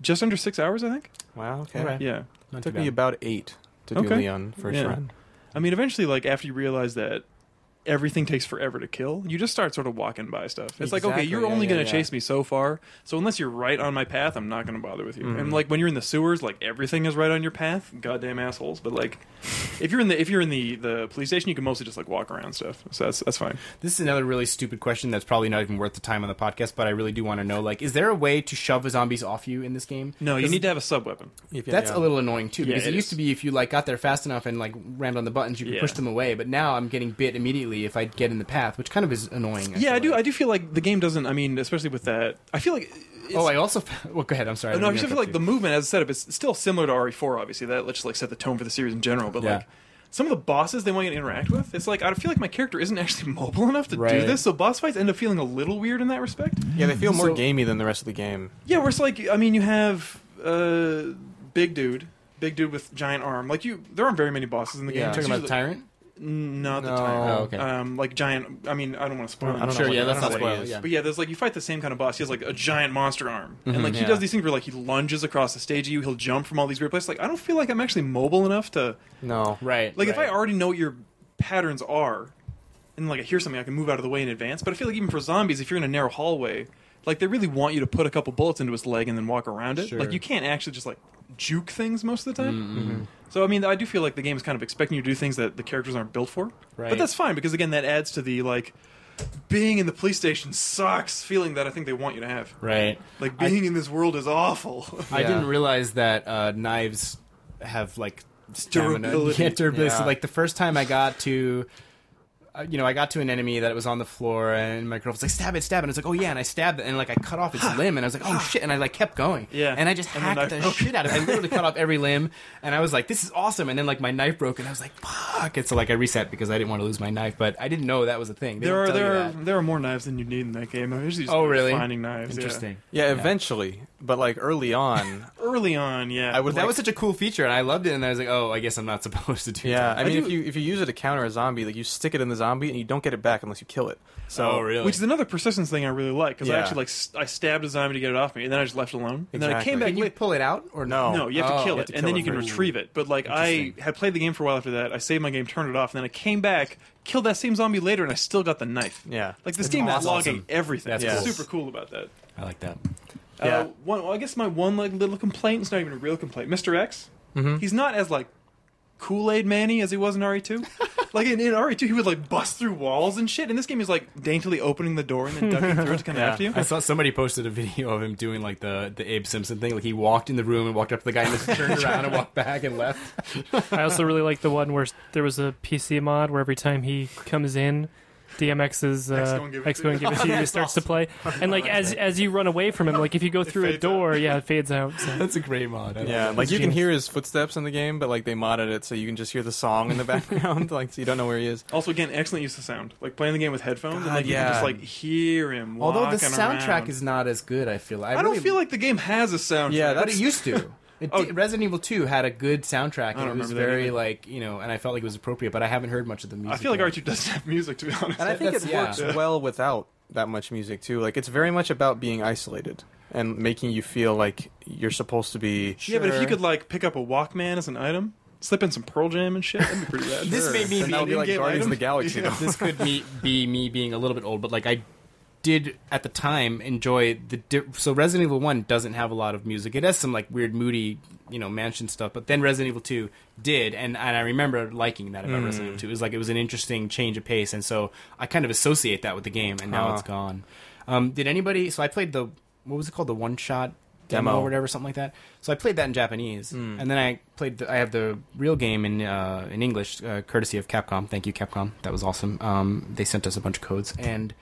just under six hours, I think. Wow. Okay. Okay. Yeah. Not It too took me bad. about eight to do Okay. Leon first Yeah. run. I mean, eventually, like after you realize that everything takes forever to kill, you just start sort of walking by stuff. It's like, okay, Exactly, you're yeah, only yeah, going to yeah. chase me so far, so unless you're right on my path, I'm not going to bother with you. Mhm. And like when you're in the sewers, like everything is right on your path. Goddamn assholes! But like, if you're in the if you're in the the police station, you can mostly just like walk around stuff. So that's that's fine. This is another really stupid question that's probably not even worth the time on the podcast, but I really do want to know, like, is there a way to shove zombies off you in this game? No, you 'Cause need to have a sub weapon. If you- That's yeah. a little annoying, too, Yeah, because it, it used is. to be if you, like, got there fast enough and, like, rammed on the buttons, you could Yeah. push them away, but now I'm getting bit immediately if I get in the path, which kind of is annoying. Yeah, feel I do. like. I do feel like the game doesn't. I mean, especially with that, I feel like. It's, Oh, I also... Well, go ahead, I'm sorry. no, I didn't just feel interrupt like the you. movement as a setup is still similar to R E four. Obviously, that let's just like set the tone for the series in general. But Yeah. like some of the bosses they want you to interact with, it's like I feel like my character isn't actually mobile enough to do Right. this. So boss fights end up feeling a little weird in that respect. Yeah, they feel more So- gamey than the rest of the game. Yeah, where it's like I mean, you have uh, big dude, big dude with giant arm. Like you, there aren't very many bosses in the Yeah. game. You're It's talking about the usually- Tyrant? Not the No. time. Oh, okay. Um, like giant. I mean, I don't want to spoil. I don't know it. Sure, what- yeah, I that's don't not know what what it it is. is. Yeah. But yeah, there's like you fight the same kind of boss. He has like a giant monster arm, and like he Yeah. does these things where like he lunges across the stage at you. He'll jump from all these weird places. Like I don't feel like I'm actually mobile enough to No. Right. like if I right. already know what your patterns are, and like I hear something, I can move out of the way in advance. But I feel like even for zombies, if you're in a narrow hallway, like they really want you to put a couple bullets into his leg and then walk around it. Sure. Like you can't actually just like juke things most of the time. Mm-hmm. So I mean, I do feel like the game is kind of expecting you to do things that the characters aren't built for. Right. But that's fine because again, that adds to the like being in the police station sucks feeling that I think they want you to have. Right. Like being in this world is awful. I Yeah. didn't realize that uh, knives have like stamina. Durability. Yeah, durability. So, Yeah. like the first time I got to, uh, you know, I got to an enemy that was on the floor, and my girl was like, "Stab it, stab it." And I was like, "Oh yeah," and I stabbed it, and like I cut off its limb, and I was like, "Oh shit!" And I like kept going. Yeah. And I just And the hacked knife the broke. shit out of it. I literally cut off every limb, and I was like, "This is awesome." And then like my knife broke, and I was like, "Fuck!" And so like I reset because I didn't want to lose my knife, but I didn't know that was a thing. They There don't are tell you there are that. there are more knives than you need in that game. I'm usually just Oh really? finding knives. yeah. Interesting. Yeah, eventually, but like early on, Early on, yeah. I would But that like- was such a cool feature, and I loved it. And I was like, "Oh, I guess I'm not supposed to do yeah. that." I mean, do- if you if you use it to counter a zombie, like you stick it in the zombie and you don't get it back unless you kill it. So Oh, really? Which is another persistence thing I really like because I Yeah. actually like s- I stabbed a zombie to get it off me and then I just left it alone and then I Exactly. came back Can you late. pull it out or No. No, you have to Oh, kill you it have to and kill then it you can first. retrieve it. But like I Interesting. had played the game for a while after that. I saved my game, turned it off, and then I came back, killed that same zombie later, and I still got the knife. yeah, Like this That's game is awesome. logging everything. That's It's cool. super cool about that. I like that. Uh, Yeah. one, well, I guess my one like little complaint, it's not even a real complaint. Mister X, Mm-hmm. he's not as like Kool-Aid Manny as he was in R E two. Like in, in R E two, he would like bust through walls and shit. In this game, he's like daintily opening the door and then ducking through it to come Yeah. after you. I saw somebody posted a video of him doing like the, the Abe Simpson thing. Like he walked in the room and walked up to the guy and just turned around and walked back and left. I also really like the one where there was a P C mod where every time he comes in, D M X's uh, X go and give it X to go and you. give it to you. He starts to play, and like as as you run away from him, like if you go through a fades door, yeah, it fades out. So. That's a great mod. I Yeah, love like that. you can hear his footsteps in the game, but like they modded it so you can just hear the song in the background, like so you don't know where he is. Also, again, excellent use of sound. Like playing the game with headphones, and God, like you yeah. can just like hear him. Although the walking soundtrack around. is not as good, I feel. I, I, really, don't feel like the game has a soundtrack. Yeah, but that's- it used to. It Oh. did- Resident Evil two had a good soundtrack, and don't it was remember that very either. like you know, and I felt like it was appropriate. But I haven't heard much of the music. I feel like yet. R E two doesn't have music, to be honest. And I think That's- it yeah. works well without that much music too. Like it's very much about being isolated and making you feel like you're supposed to be. Yeah, but if you Sure. could like pick up a Walkman as an item, slip in some Pearl Jam and shit, that'd be pretty bad. This made me Then that would be like in-game Guardians of item. the Galaxy. Yeah. though. This could me, be me being a little bit old, but like I did at the time enjoy the di- so Resident Evil one doesn't have a lot of music. It has some like weird moody, you know, mansion stuff, but then Resident Evil two did, and, and I remember liking that about Resident Evil two. It was like it was an interesting change of pace, and so I kind of associate that with the game, and now Huh. it's gone. Um, did anybody? So I played the what was it called, the one shot demo, Demo. or whatever, something like that. So I played that in Japanese, and then I played. The, I have the real game in uh, in English, uh, courtesy of Capcom. Thank you, Capcom. That was awesome. Um, they sent us a bunch of codes, and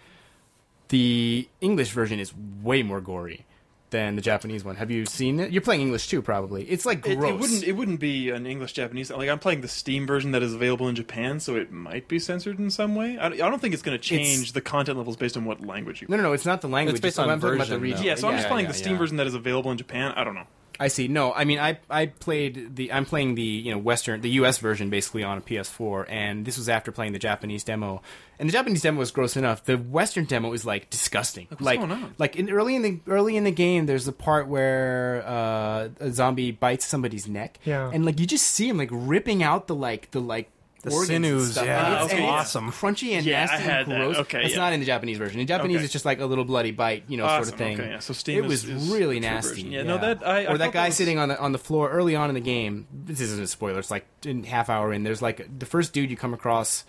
the English version is way more gory than the Japanese one. Have you seen it? You're playing English too, probably. It's like It, gross. it wouldn't. It wouldn't be an English Japanese. Like I'm playing the Steam version that is available in Japan, so it might be censored in some way. I, I don't think it's going to change It's- the content levels based on what language you. no, no, no. It's not the language. It's based I'm on talking about the version, region. though. Yeah, so I'm just Yeah, playing yeah, the Steam yeah. version that is available in Japan. I don't know. I see. No, I mean, I I played the. I'm playing the you know Western, the U S version basically on a P S four, and this was after playing the Japanese demo. And the Japanese demo was gross enough. The Western demo is like disgusting. What's like going on? like in, early in the early in the game, there's a part where uh, a zombie bites somebody's neck, Yeah. and like you just see him like ripping out the like the like. The organs and sinews, stuff. yeah, And it's, okay, and it's awesome. crunchy and Yeah, I nasty had and that. gross. Okay, That's yeah. not in the Japanese version. In Japanese, Okay. it's just like a little bloody bite, you know, sort Awesome. of thing. Okay, yeah. So Steam it is- was is really the true nasty. version. Yeah, no, that- I- I or thought that that guy was- sitting on the on the floor early on in the game. This isn't a spoiler. It's like in half hour in. There's like the first dude you come across.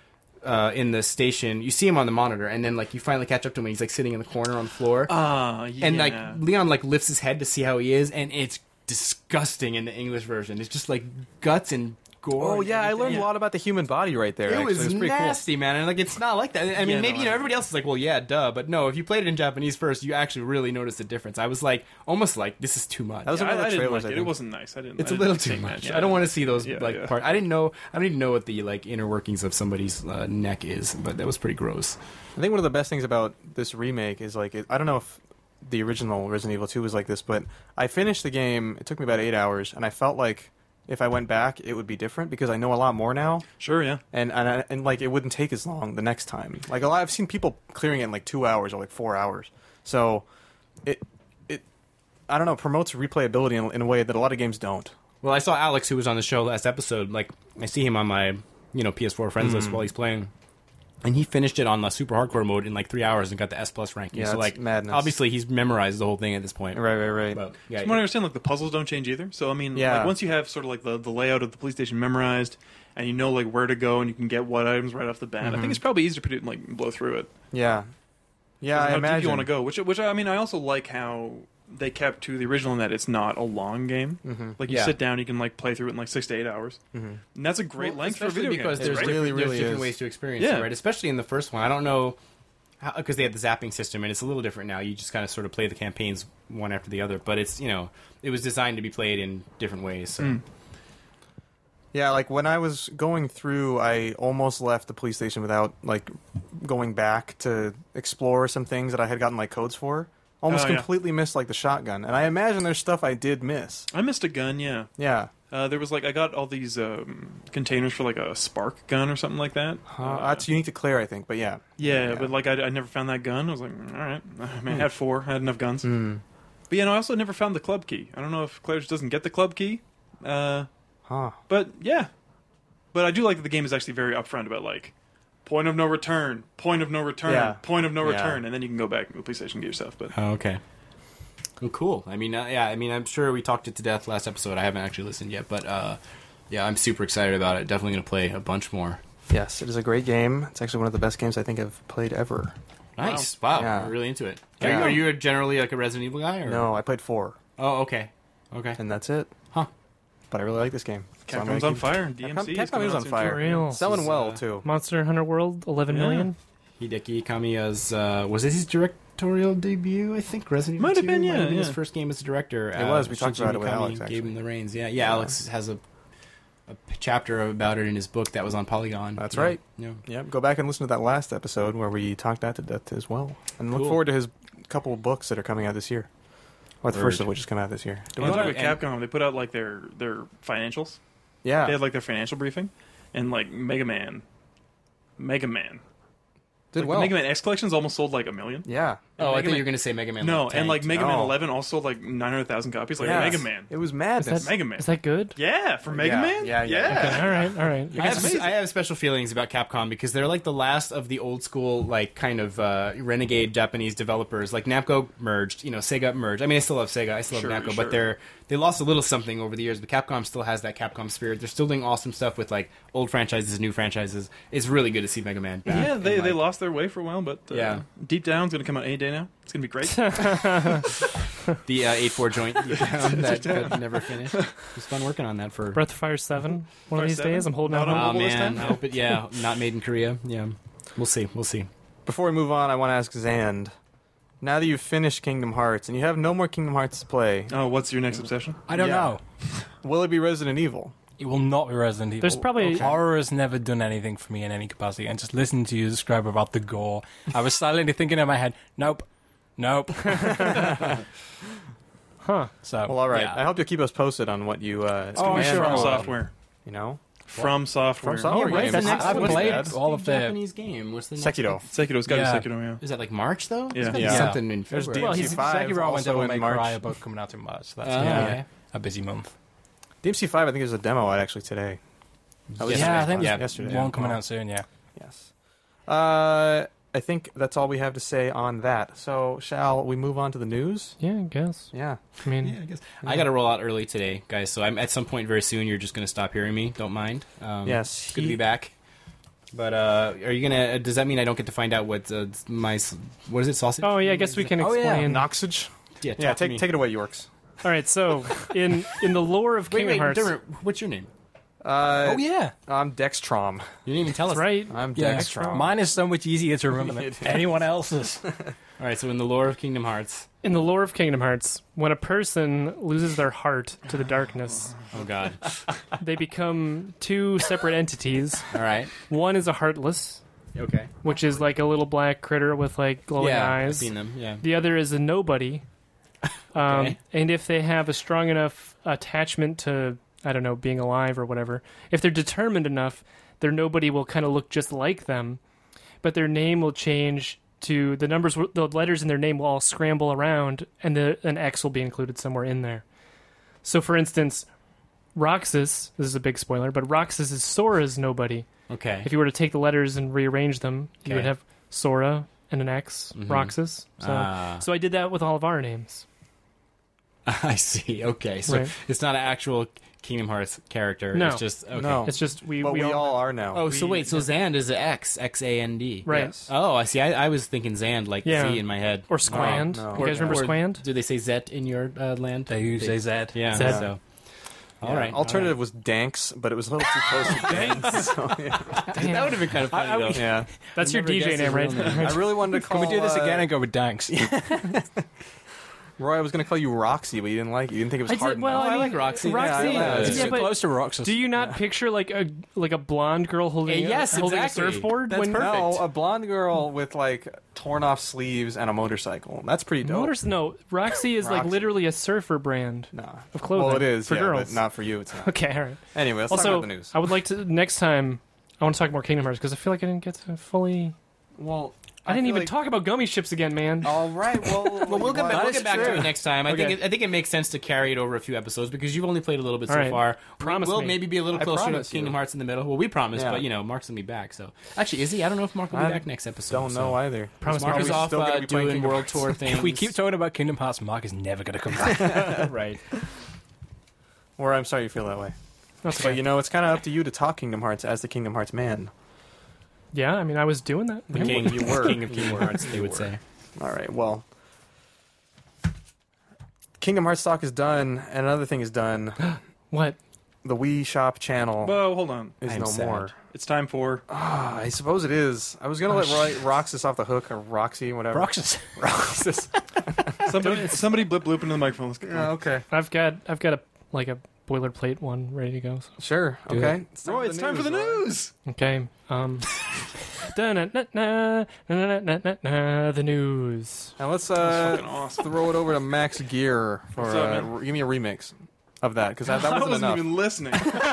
Uh, in the station, you see him on the monitor, and then like you finally catch up to him, and he's like sitting in the corner on the floor, Ah, yeah. and like Leon like lifts his head to see how he is, and it's disgusting in the English version. It's just like guts and gore. Oh and yeah, I everything. learned a lot about the human body right there. It actually. was, pretty nasty, man, and like it's not like that. I mean, Yeah, maybe no, you know I- everybody else is like, well, yeah, duh, but no. If you played it in Japanese first, you actually really noticed the difference. I was like, almost like, this is too much. That was Yeah, one of I, the I didn't trailers. like I it. think. It wasn't nice. I didn't. It's I a little didn't too take much. that. I don't want to see those Yeah, like yeah. parts. I didn't know. I don't even know what the like inner workings of somebody's uh, neck is, but that was pretty gross. I think one of the best things about this remake is like it, I don't know if the original Resident Evil two was like this, but I finished the game. It took me about eight hours, and I felt like if I went back, it would be different because I know a lot more now, Sure, yeah. and and, I, and like it wouldn't take as long the next time. Like a lot, I've seen people clearing it in like two hours or like four hours. So it it I don't know promotes replayability in, in a way that a lot of games don't. Well, I saw Alex, who was on the show last episode. Like, I see him on my you know P S four friends Mm. list while he's playing. And he finished it on the super hardcore mode in like three hours and got the S plus ranking. Yeah, so that's like, madness. obviously he's memorized the whole thing at this point. Right, right, right. But, yeah, From what I understand, like the puzzles don't change either. So I mean, Yeah. like once you have sort of like the, the layout of the police station memorized, and you know like where to go, and you can get what items right off the bat. I Mhm. think it's probably easier to put it, like blow through it. Yeah, yeah. I how imagine deep you want to go. Which, which I mean, I also like how they kept to the original in that it's not a long game. Mm-hmm. Like you Yeah. sit down, you can like play through it in like six to eight hours, Mm-hmm. and that's a great Well, length for a especially video because game. there's Right? really, different, there's really different is. ways to experience Yeah. it, right? Especially in the first one. I don't know because they had the zapping system, and it's a little different now. You just kind of sort of play the campaigns one after the other, but it's you know it was designed to be played in different ways. So. Mm. Yeah, like when I was going through, I almost left the police station without like going back to explore some things that I had gotten like codes for. Almost Oh, yeah. completely missed like the shotgun, and I imagine there's stuff I did miss. I missed a gun. Yeah, Yeah, uh, there was like I got all these um, containers for like a spark gun or something like that. uh, that's unique to Claire, I think. But yeah, Yeah, Yeah. but like I, I never found that gun. I was like, all right. I mean, I Hmm. had four. I had enough guns. mm. But yeah, no, I also never found the club key. I don't know if Claire just doesn't get the club key. Uh, huh? but yeah, but I do like that the game is actually very upfront about like point of no return, point of no return, Yeah. point of no Yeah. return, and then you can go back to the PlayStation and get your stuff. But Oh, okay. Well, cool. I mean, uh, yeah. I mean, I'm sure we talked it to death last episode. I haven't actually listened yet, but uh, yeah, I'm super excited about it. Definitely going to play a bunch more. Yes, it is a great game. It's actually one of the best games I think I've played ever. Nice. Wow. Yeah. I'm really into it. Yeah. Are, you, are you generally like a Resident Evil guy? Or? No, I played four, Oh, okay. Okay. and that's it. Huh. But I really like this game. So I'm Capcom's gonna on keep- fire. D M C Capcom- is Capcom coming is out on soon, fire. too. For real. Selling This is, well uh, too. Monster Hunter World, eleven Yeah. million. Hideki Kamiya's uh, was it his directorial debut? I think Resident Evil Might have two been, might yeah, have been his yeah. first game as a director. It Uh, was. We talked Shinji about it with Mikami Alex, Gave actually. him the reins. Yeah, yeah. Yeah. Alex has a a p- chapter about it in his book that was on Polygon. That's Yeah. right. Yeah. Yep, go back and listen to that last episode where we talked that to death as well. And look Cool. forward to his couple of books that are coming out this year. Or the first Word. of which is coming out this year. When we And- talk about and- Capcom, they put out like their their financials. Yeah. They had like their financial briefing, and like Mega Man, Mega Man, Did like, well. the Mega Man X collections almost sold like a million. Yeah. Oh, I Mega thought you Man- were going to say Mega Man. No, like, and like tanked. Mega Man No. eleven also sold like nine hundred thousand copies. Like Yes. Mega Man. It was Is madness. that, Mega Man. is that good? Yeah, for Mega Yeah, Man. yeah, yeah. Okay, all right, all right. I have, amazing. I have special feelings about Capcom because they're like the last of the old school, like kind of uh, renegade Japanese developers. Like Namco merged, you know, Sega merged. I mean, I still love Sega, I still Sure, love Namco, sure. but they're they lost a little something over the years. But Capcom still has that Capcom spirit. They're still doing awesome stuff with like old franchises, new franchises. It's really good to see Mega Man back. Yeah, they, and, they like, lost their way for a while, but uh, Yeah. Deep Down's going to come out any day now. It's going to be great. the uh, eight four joint you found that that never finished. It was fun working on that for. Breath of Fire seven. One Fire of these seven? days, I'm holding Not out on hope. Oh mobile this man, time? I hope it. Yeah, not made in Korea. Yeah, we'll see. We'll see. Before we move on, I want to ask Zand. Now that you've finished Kingdom Hearts and you have no more Kingdom Hearts to play, Oh, what's your next obsession? I don't Yeah. know. will it be Resident Evil? It will not be Resident Evil. There's probably- horror has never done anything for me in any capacity. And just listening to you describe about the gore, I was silently thinking in my head, nope, nope. Huh. So, Well, all right. yeah. I hope you'll keep us posted on what you. Uh, Oh, I'm command sure I From will. software. You know, From software. From software. Yeah, what's the games. next I- I've one? played Bad. all of the. Japanese game. What's the next Sekiro. one? Sekiro's got Yeah. a Sekiro, yeah. Is that like March though? Yeah. There's gotta be Yeah. something in There's February. D M C Well, he's five Sekiro went also Devil in May March. Cry about coming out in March. So that's Oh, gonna be okay. a busy month. D M C five. I think there's a demo out actually today. That was Yeah, I think yesterday. there's yesterday. one coming Oh. out soon. Yeah. Yes. Uh, I think that's all we have to say on that. So, shall we move on to the news? Yeah, I guess. Yeah. I mean, Yeah, I guess. I got to roll out early today, guys. So I'm at some point very soon. You're just going to stop hearing me. Don't mind. Um, Yes, Good to he- be back. But uh, are you gonna? Does that mean I don't get to find out what uh, my s- what is it sausage? oh yeah, I guess we can Oh, yeah. explain. Noxage. Yeah, Yeah, talk to take me. take it away, Yorks. All right, so in in the lore of Wait, Kingdom wait, Hearts, Dermot, what's your name? Uh, Oh yeah. I'm Dextrom. You didn't even tell that's us. right. I'm Yeah. Dextrom. Mine is so much easier to remember than anyone else's. All right, so in the lore of Kingdom Hearts. In the lore of Kingdom Hearts, when a person loses their heart to the darkness, Oh God. they become two separate entities. All right. One is a heartless, Okay. which is like a little black critter with like glowing yeah, I've eyes. seen them. Yeah. The other is a nobody. Um, Okay. and if they have a strong enough attachment to, I don't know, being alive or whatever, if they're determined enough, their nobody will kind of look just like them, but their name will change to the numbers, the letters in their name will all scramble around, and the an X will be included somewhere in there. So, for instance, Roxas, this is a big spoiler, but Roxas is Sora's nobody. Okay. If you were to take the letters and rearrange them, you would Okay. have Sora and an X, Mhm. Roxas. So, Ah. so I did that with all of our names. I see. Okay, so Right. it's not an actual Kingdom Hearts character. No. It's just okay. No. It's just we But we, we, all, all are now. Oh, so We- wait, so Zand is a X, X A N D. right. Yes. Oh, I see. I, I was thinking Zand like Yeah. Z in my head. Or Squand. no. You guys remember Or- Squand? Do they say Zet in your uh, land? They use a Z. Yeah. Zed. So. Yeah. All right. Alternative was Danks, but it was a little too close to Danks. So, yeah. Damn. That would have been kind of funny I- I- though. yeah. That's your never D J guessed name, his right? real name. I really wanted to call. Can we do this uh, again and go with Danks? Roy, I was going to call you Roxy, but you didn't like it. You didn't think it was I hard did, well, enough. I I like mean, Roxy. Roxy, Yeah, I like It's it. yeah, too but close to Roxas. do you not picture like a like a blonde girl holding Uh, yes, a, holding exactly. a surfboard? That's when perfect. No, a blonde girl with like torn off sleeves and a motorcycle. That's pretty dope. Motors, no, Roxy is like Roxy. literally a surfer brand Nah. of clothing. Well, it is for yeah, girls. but not for you. It's not. Okay, all right. Anyway, let's talk Also, about the news. I would like to next time. I want to talk more Kingdom Hearts because I feel like I didn't get to fully. Well, I, didn't feel even like- talk about gummy ships again, man. All right. Well, Well, we'll get back, that we'll is get back to true. it next time. I Okay. think it, I think it makes sense to carry it over a few episodes because you've only played a little bit All so right. far. Promise we'll me. maybe be a little I closer to promise Kingdom you. Hearts in the middle. Well, we promise, Yeah. but you know, Mark's gonna be back. So actually, is he? I don't know if Mark will be I back next episode. Don't so. know either. Promise Mark me. is Are we off still gonna uh, be playing doing Kingdom world Hearts? tour things. If we keep talking about Kingdom Hearts, Mark is never going to come back. right. Or I'm sorry you feel that way. That's But okay. you know, it's kind of up to you to talk Kingdom Hearts as the Kingdom Hearts man. Yeah, I mean, I was doing that. The Yeah. king, You were. king of You Kingdom were. Hearts, they You would were. say. All right. Well, Kingdom Hearts talk is done, and another thing is done. What? The Wii Shop channel Whoa, hold on. is I'm no sad. more. It's time for. Ah, I suppose it is. I was gonna let Roy, Roxas off the hook, or Roxy, whatever. Roxas. Roxas. Somebody, somebody blip bloop into the microphone. Let's go. Yeah, okay. I've got I've got a like a boilerplate one ready to go. So. Sure. Do Okay. Roy, it's time for the Roy. news. Okay. Um. da-na-na-na-na-na-na-na-na, the news. Now let's That's uh, fucking awesome. throw it over to Max Gear for What's up, uh, man? r- give me a remix of that because that, that I wasn't wasn't enough. even listening.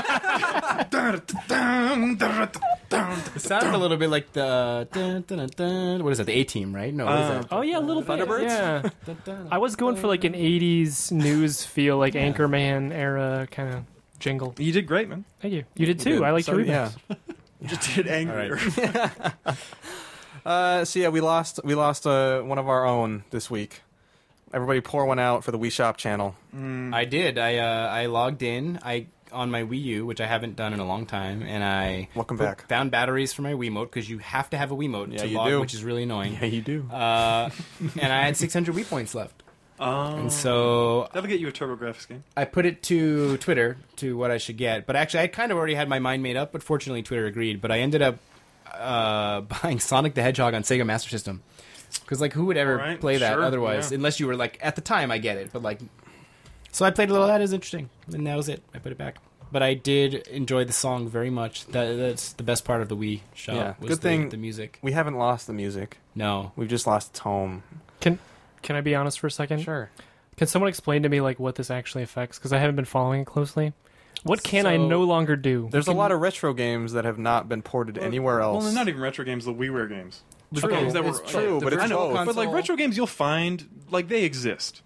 It sounded a little bit like the dun, dun, dun, dun. What is that? The A Team, right? No, what is Uh, that? Oh yeah, a little bit. Thunderbirds? Yeah. Dun, dun, I was going for like an eighties news feel, like Yeah. Anchorman era kind of jingle. You did great, man. Thank you. You did You too. did. I like So, your yeah. remix. You just did angrier. Uh, so yeah, we lost we lost uh, one of our own this week. Everybody pour one out for the Wii Shop channel. Mm. I did. I uh, I logged in. I on my Wii U, which I haven't done in a long time, and I Welcome put- back. found batteries for my Wiimote because you have to have a Wiimote Yeah, to you log, do. which is really annoying. Yeah, you do. Uh, and I had six hundred Wii points left, Oh. and so That'll get you a TurboGrafx game. I put it to Twitter to what I should get. But actually, I kind of already had my mind made up. But fortunately, Twitter agreed. But I ended up uh, buying Sonic the Hedgehog on Sega Master System because, like, who would ever All right, play that sure, otherwise? yeah. Unless you were like at the time, I get it. But like, so I played a little of that. It was interesting, and that was it. I put it back. But I did enjoy the song very much. That, that's the best part of the Wii show. Yeah, was good the, thing- the music. We haven't lost the music. No, We've just lost its home. Can can I be honest for a second? Sure. Can someone explain to me like what this actually affects? Because I haven't been following it closely. What can I So- no longer do? There's a lot of retro games that have not been ported anywhere else. Well, they're not even retro games, the WiiWare games. The True, games that it's were, true, the but it's virtual both. But like console- retro games, you'll find like they exist.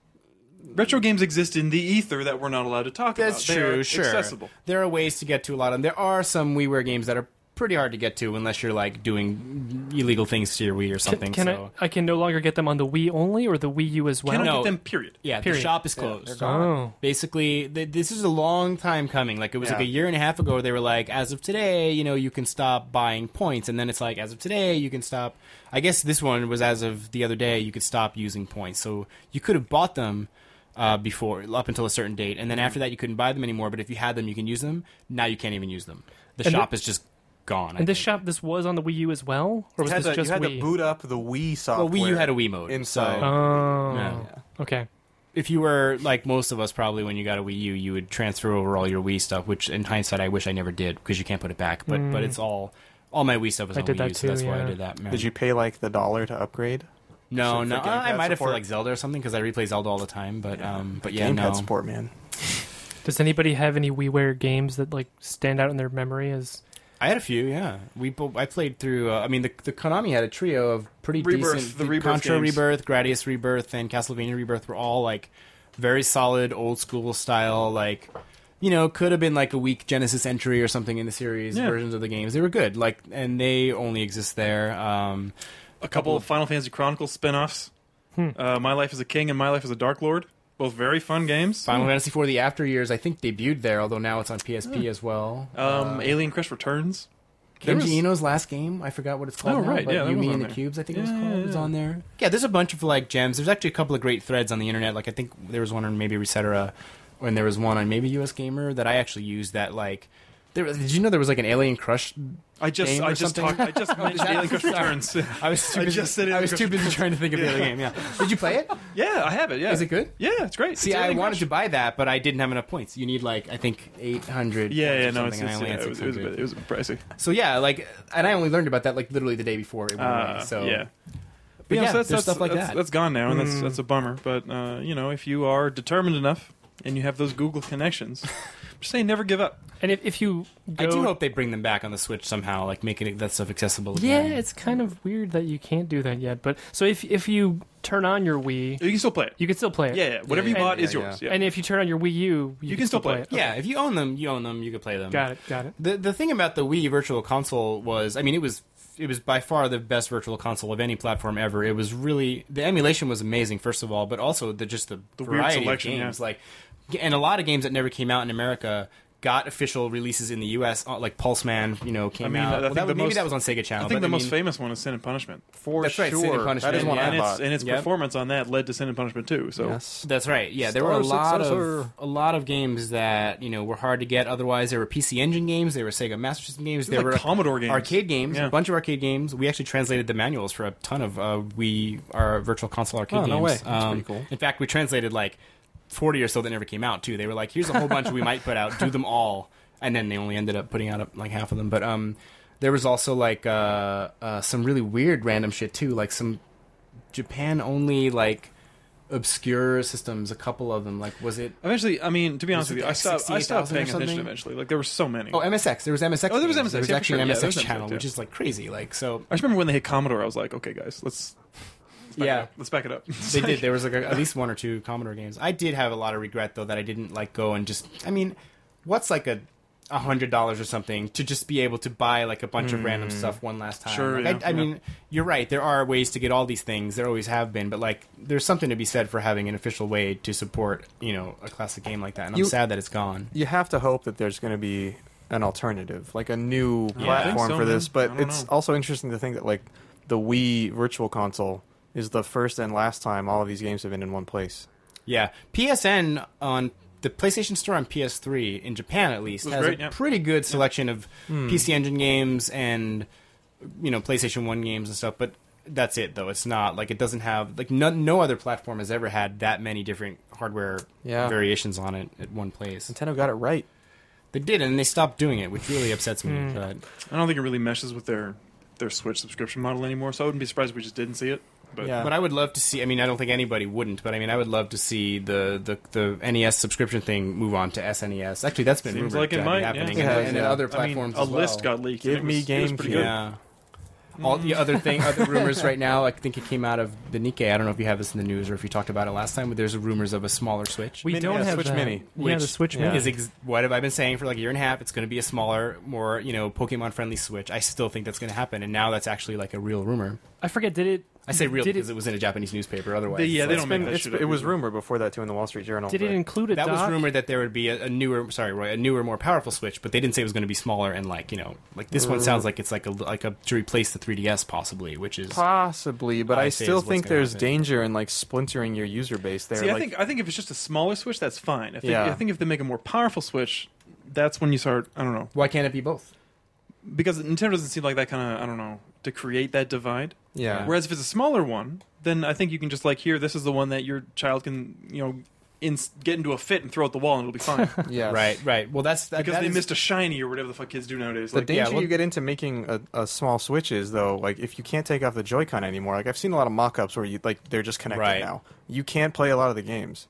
Retro games exist in the ether that we're not allowed to talk That's about. They're true, sure. accessible. There are ways to get to a lot of them. There are some WiiWare games that are pretty hard to get to unless you're like doing illegal things to your Wii or something. Can, can so. I? I can no longer get them on the Wii only or the Wii U as well. Cannot No. get them. Period. Yeah, Period. the shop is Yeah, closed. they're gone. Oh, Basically, th- this is a long time coming. Like, it was like Yeah. a year and a half ago where they were like, as of today, you know, you can stop buying points. And then it's like, as of today, you can stop. I guess this one was as of the other day, you could stop using points. So you could have bought them uh, before, up until a certain date. And then after that, you couldn't buy them anymore. But if you had them, you can use them. Now you can't even use them. The And shop the- is just gone. I and this think. shop, this was on the Wii U as well, or You was had, this to, you just had Wii? to boot up the Wii software. Well, Wii U had a Wii mode. inside. So Oh, Yeah. okay. if you were like most of us, probably when you got a Wii U, you would transfer over all your Wii stuff. Which, in hindsight, I wish I never did because you can't put it back. But but it's all all my Wii stuff is I on did Wii that U, so too, that's why I yeah. did that. Man. Did you pay like the dollar to upgrade? No, for no. GamePad I might have for support? like Zelda or something because I replay Zelda all the time. But um, but yeah, GamePad no. support, man. Does anybody have any WiiWare games that like stand out in their memory as? I had a few. Yeah, we bo- I played through. Uh, I mean, the the Konami had a trio of pretty Rebirth, decent. the Rebirth Contra games. Rebirth, Gradius Rebirth, and Castlevania Rebirth were all like very solid, old school style. Like, you know, could have been like a weak Genesis entry or something in the series Yeah. versions of the games. They were good. Like, and they only exist there. Um, A couple of Final Fantasy Chronicles spin-offs. Hmm. Uh, My Life as a King and My Life as a Dark Lord. Both very fun games. Final Fantasy four: The After Years, I think debuted there, although now it's on P S P as well. Um, Uh, Alien Crest Returns. There Kenji was- Ino's last game, I forgot what it's called Oh, now, right, but yeah, that was Yumi on and the there. Cubes, I think it was Yeah, called, yeah, was yeah. on there. Yeah, there's a bunch of like gems. There's actually a couple of great threads on the internet. Like I think there was one on maybe Resetera, and there was one on maybe U S Gamer that I actually used. That like, there was, did you know there was like an Alien Crush? I just, Game I or just something? talked. I just mentioned Alien Crest Returns. I was too I busy, just said I Alien was Crush too busy Returns. trying to think of the other game. Yeah, did you play it? Yeah, I have it. Yeah, Is it good? Yeah, it's great. See, It's I Alien wanted Crush. to buy that, but I didn't have enough points. You need like I think eight hundred. Yeah, yeah, or no, it's, something, and I it's, only yeah, had it, was, it, was a six hundred. bit, it was a bit pricey. So yeah, like, and I only learned about that like literally the day before it went Uh, away. So yeah. But yeah, yeah, so that's, there's that's, stuff like that's, that. That's gone now, and that's Mm. that's a bummer. But uh, you know, if you are determined enough and you have those Google connections, just say never give up. And if, if you go, I do hope they bring them back on the Switch somehow, like making it, that stuff accessible yeah, again. it's kind of weird that you can't do that yet. But so if if you turn on your Wii, You can still play it. you can still play it. Yeah, yeah. Whatever you Yeah, bought yeah, is yours. yeah. Yeah. And if you turn on your Wii U, you, can still play it. Yeah, if you own them, you own them. You could play them. Got it. Got it. The the thing about the Wii Virtual Console was, I mean, it was it was by far the best virtual console of any platform ever. It was really the emulation was amazing, first of all, but also the just the, The weird variety selection, of games, yeah. like, and a lot of games that never came out in America got official releases in the U S. uh, Like Pulseman, you know, came I mean, I out. Well, think that, the was- maybe most- that was on Sega Channel. I think but the most mean, famous one is Sin and Punishment, For That's right, sure. Sin and Punishment. That is one Yeah, I and its bought. and its Yep. performance on that led to Sin and Punishment too. So Yes. That's right. Yeah, there Star were a lot Successor. of a lot of games that you know were hard to get. Otherwise, there were P C Engine games, there were Sega Master System games, there like were Commodore games. arcade games, Yeah. a bunch of arcade games. We actually translated the manuals for a ton of uh, we our Virtual Console arcade Oh, games. no way. That's Um, pretty cool. In fact, we translated like forty or so that never came out too. They were like, "Here's a whole bunch we might put out. Do them all," and then they only ended up putting out like half of them. But um, there was also like uh, uh, some really weird random shit too, like some Japan only like obscure systems. A couple of them, like was it? eventually, I mean, to be honest Was with it you, I stopped. I stopped sixty-eight thousand or paying attention something? eventually. Like there were so many. Oh, M S X. There was M S X. Oh, there was games. M S X, There was yeah, for actually sure. an Yeah, M S there X was channel, M S X, which yeah. is like crazy. Like so, I just remember when they hit Commodore. I was like, okay, guys, let's. let's back Yeah. it up. let's back it up. they did. There was like a, at least one or two Commodore games. I did have a lot of regret though that I didn't like go and just. I mean, what's like a a hundred dollars or something to just be able to buy like a bunch of random stuff one last time? Sure, Like, yeah, I, I yeah. mean, you're right. There are ways to get all these things. There always have been, but like, there's something to be said for having an official way to support, you know, a classic game like that. And I'm You- sad that it's gone. You have to hope that there's going to be an alternative, like a new Yeah. platform I think so, for this. man. But I don't it's know. also interesting to think that like the Wii Virtual Console is the first and last time all of these games have been in one place. Yeah, P S N on the PlayStation Store on P S three in Japan at least Was has great, a yeah. pretty good selection of P C Engine games and you know PlayStation one games and stuff. But that's it though. It's not like it doesn't have like no, no other platform has ever had that many different hardware Yeah. variations on it at one place. Nintendo got it right. They did, and they stopped doing it, which really upsets me. But I don't think it really meshes with their their Switch subscription model anymore. So I wouldn't be surprised if we just didn't see it. But Yeah. But I would love to see. I mean, I don't think anybody wouldn't. But I mean, I would love to see the, the, the N E S subscription thing move on to S N E S. Actually, that's been Seems rumored like it to be might, happening, yeah. and, It has, and then yeah. other I mean, platforms a as well. list got leaked. Give and it me was, it was pretty GameCube. good. Yeah. All the other thing, other rumors right now. I think it came out of the Nikkei. I don't know if you have this in the news or if you talked about it last time. But there's rumors of a smaller Switch. We Mini, don't yeah, have Switch that. Mini. Yeah, Which the Switch yeah. Mini. is ex- what have I been saying for like a year and a half? It's going to be a smaller, more you know, Pokemon friendly Switch. I still think that's going to happen, and now that's actually like a real rumor. I forget. Did it? I say real did because it, it was in a Japanese newspaper. Otherwise, They- yeah, it's they like- don't make Been- that it's- shit up it was usually. rumored before that too in the Wall Street Journal. Did it but- include a That dock? was rumored that there would be a, a newer, sorry, Roy, a newer, more powerful Switch, but they didn't say it was going to be smaller and like you know, like this one sounds like it's like a like a to replace the three D S possibly, which is Possibly, but I I, say still is what's think gonna there's happen. danger in like splintering your user base there. See, I like, think I think if it's just a smaller Switch, that's fine. I think, Yeah. I think if they make a more powerful Switch, that's when you start. I don't know, why can't it be both? because Nintendo doesn't seem like that kind of. I don't know, to create that divide. yeah. Whereas if it's a smaller one, then I think you can just like here, this is the one that your child can you know in, get into a fit and throw at the wall and it'll be fine. Yes. Right, right. Well, that's that, because that they is- missed a shiny or whatever the fuck kids do nowadays. The Like, danger yeah, well- you get into making a, a small Switch is though, like if you can't take off the Joy-Con anymore. Like I've seen a lot of mock-ups where you like they're just connected Right. now. You can't play a lot of the games,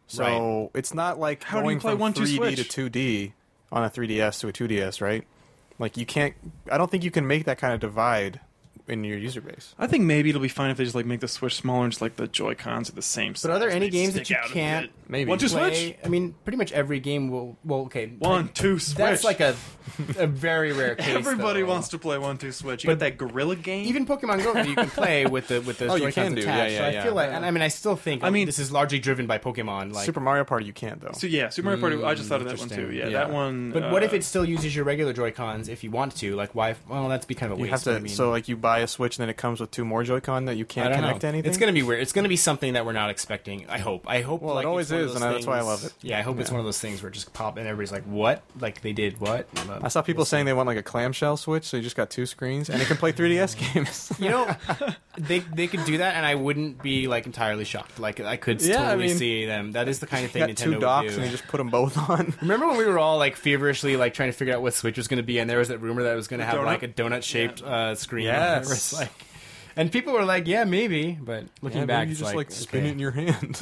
so it's not like How do you going play from one, two three D Switch? to two D on a three D S to a two D S, right? Like you can't. I don't think you can make that kind of divide in your user base. I think maybe it'll be fine if they just like make the Switch smaller and just like the Joy Cons are the same size. But are there any They games that stick you out a can't bit. Maybe. One, two, play? Switch? I mean, pretty much every game will. Well, okay, One, two, Switch. That's like a a very rare case. Everybody though. wants to play one, two, Switch. You got that Gorilla game. Even Pokemon Go, you can play with the with the Oh, you Joy-Cons can do. attached. Yeah, so yeah, I yeah. feel like, and I mean, I still think. I mean- this is largely driven by Pokemon. Like, Super Mario Party, you can't though. so yeah, Super Mario Party. I just thought of that one too. Interesting. Yeah, Yeah. that one. but what if uh, it still uses your regular Joy-Cons if you want to? Like, why? Well, that's be kind of a You waste. have to. I mean, so like you buy a Switch and then it comes with two more Joy-Con that you I can't don't connect know. to anything. It's going to be weird. It's going to be something that we're not expecting. I hope. I hope. Well, it like, always it's one of is, those and that's why I things- love it. Yeah, I hope it's Yeah. one of those things where it just pop and everybody's like, "What? Like they did what?" I saw people saying they want like a clamshell Switch, so you just got two screens and it can play three D S games. You know, they they could do that, and I wouldn't be like entirely shocked. Like I could Yeah, I totally mean, see them. That is the kind of thing You got Nintendo two would docks do. and you just put them both on. Remember when we were all like feverishly like trying to figure out what Switch was going to be, and there was that rumor that it was going to have donut? like a donut shaped uh, screen. Yes. It's like, and people were like, "Yeah, maybe," but looking Yeah, back, maybe you it's just like, like, spin okay. it in your hand.